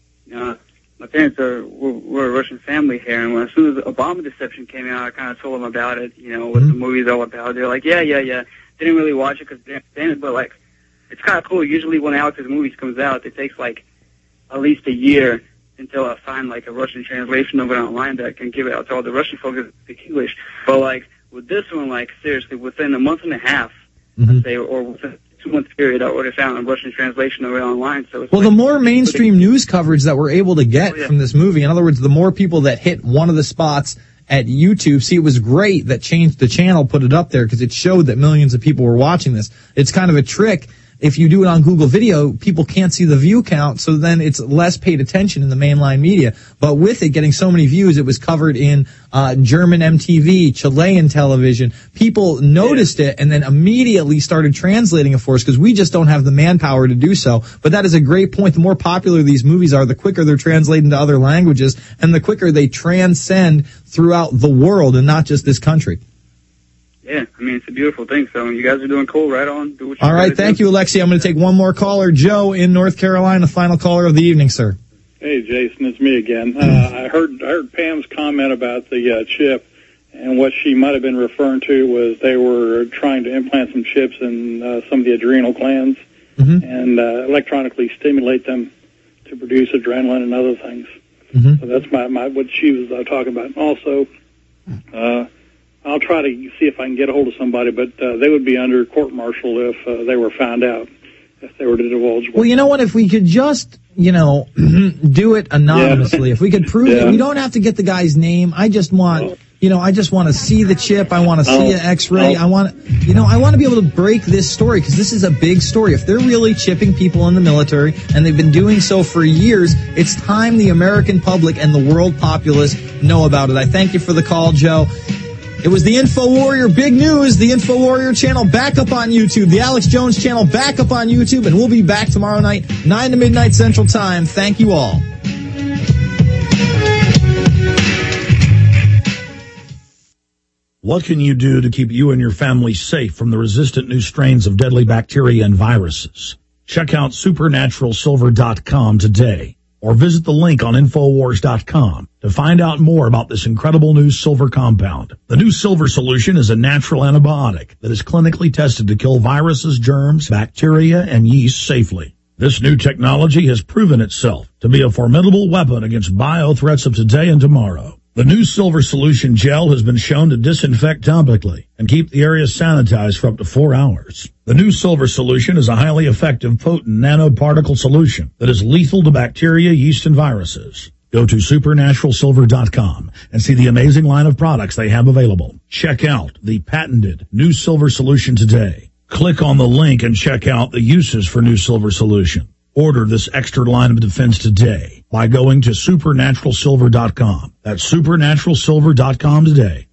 my parents we're a Russian family here, and as soon as the Obama Deception came out, I kind of told them about it, what the movie's all about. They're like, yeah, didn't really watch it because didn't understand it, but like it's kind of cool. Usually when Alex's movies comes out, it takes like at least a year until I find like a Russian translation of it online that can give it out to all the Russian folks that speak English. But like with this one, like seriously, within a month and a half, let's say, or within a 2-month period, I already found a Russian translation of it online. So it's well, the more mainstream news coverage that we're able to get from this movie, in other words, the more people that hit one of the spots at YouTube. See, it was great that Changed the Channel put it up there because it showed that millions of people were watching this. It's kind of a trick. If you do it on Google Video, people can't see the view count, so then it's less paid attention in the mainline media. But with it getting so many views, it was covered in German MTV, Chilean television. People noticed it and then immediately started translating it for us because we just don't have the manpower to do so. But that is a great point. The more popular these movies are, the quicker they're translated into other languages and the quicker they transcend throughout the world and not just this country. Yeah, I mean, it's a beautiful thing. So you guys are doing cool. Right on. Do what you All right, thank you, Alexi. I'm going to take one more caller. Joe in North Carolina, final caller of the evening, sir. Hey, Jason, it's me again. I heard Pam's comment about the chip, and what she might have been referring to was they were trying to implant some chips in some of the adrenal glands and electronically stimulate them to produce adrenaline and other things. So that's my what she was talking about. Also, I'll try to see if I can get a hold of somebody, but they would be under court-martial if they were found out, if they were to divulge. Well, you know what? If we could just, do it anonymously, if we could prove it, we don't have to get the guy's name. I just want, I just want to see the chip. I want to see an X-ray. I want to be able to break this story because this is a big story. If they're really chipping people in the military and they've been doing so for years, it's time the American public and the world populace know about it. I thank you for the call, Joe. It was the InfoWarrior Big News, the InfoWarrior channel back up on YouTube, the Alex Jones channel back up on YouTube, and we'll be back tomorrow night, 9 to midnight Central Time. Thank you all. What can you do to keep you and your family safe from the resistant new strains of deadly bacteria and viruses? Check out supernaturalsilver.com today, or visit the link on Infowars.com to find out more about this incredible new silver compound. The new silver solution is a natural antibiotic that is clinically tested to kill viruses, germs, bacteria, and yeast safely. This new technology has proven itself to be a formidable weapon against bio threats of today and tomorrow. The new silver solution gel has been shown to disinfect topically and keep the area sanitized for up to 4 hours. The new silver solution is a highly effective, potent nanoparticle solution that is lethal to bacteria, yeast, and viruses. Go to supernaturalsilver.com and see the amazing line of products they have available. Check out the patented new silver solution today. Click on the link and check out the uses for new silver solution. Order this extra line of defense today by going to supernaturalsilver.com. That's supernaturalsilver.com today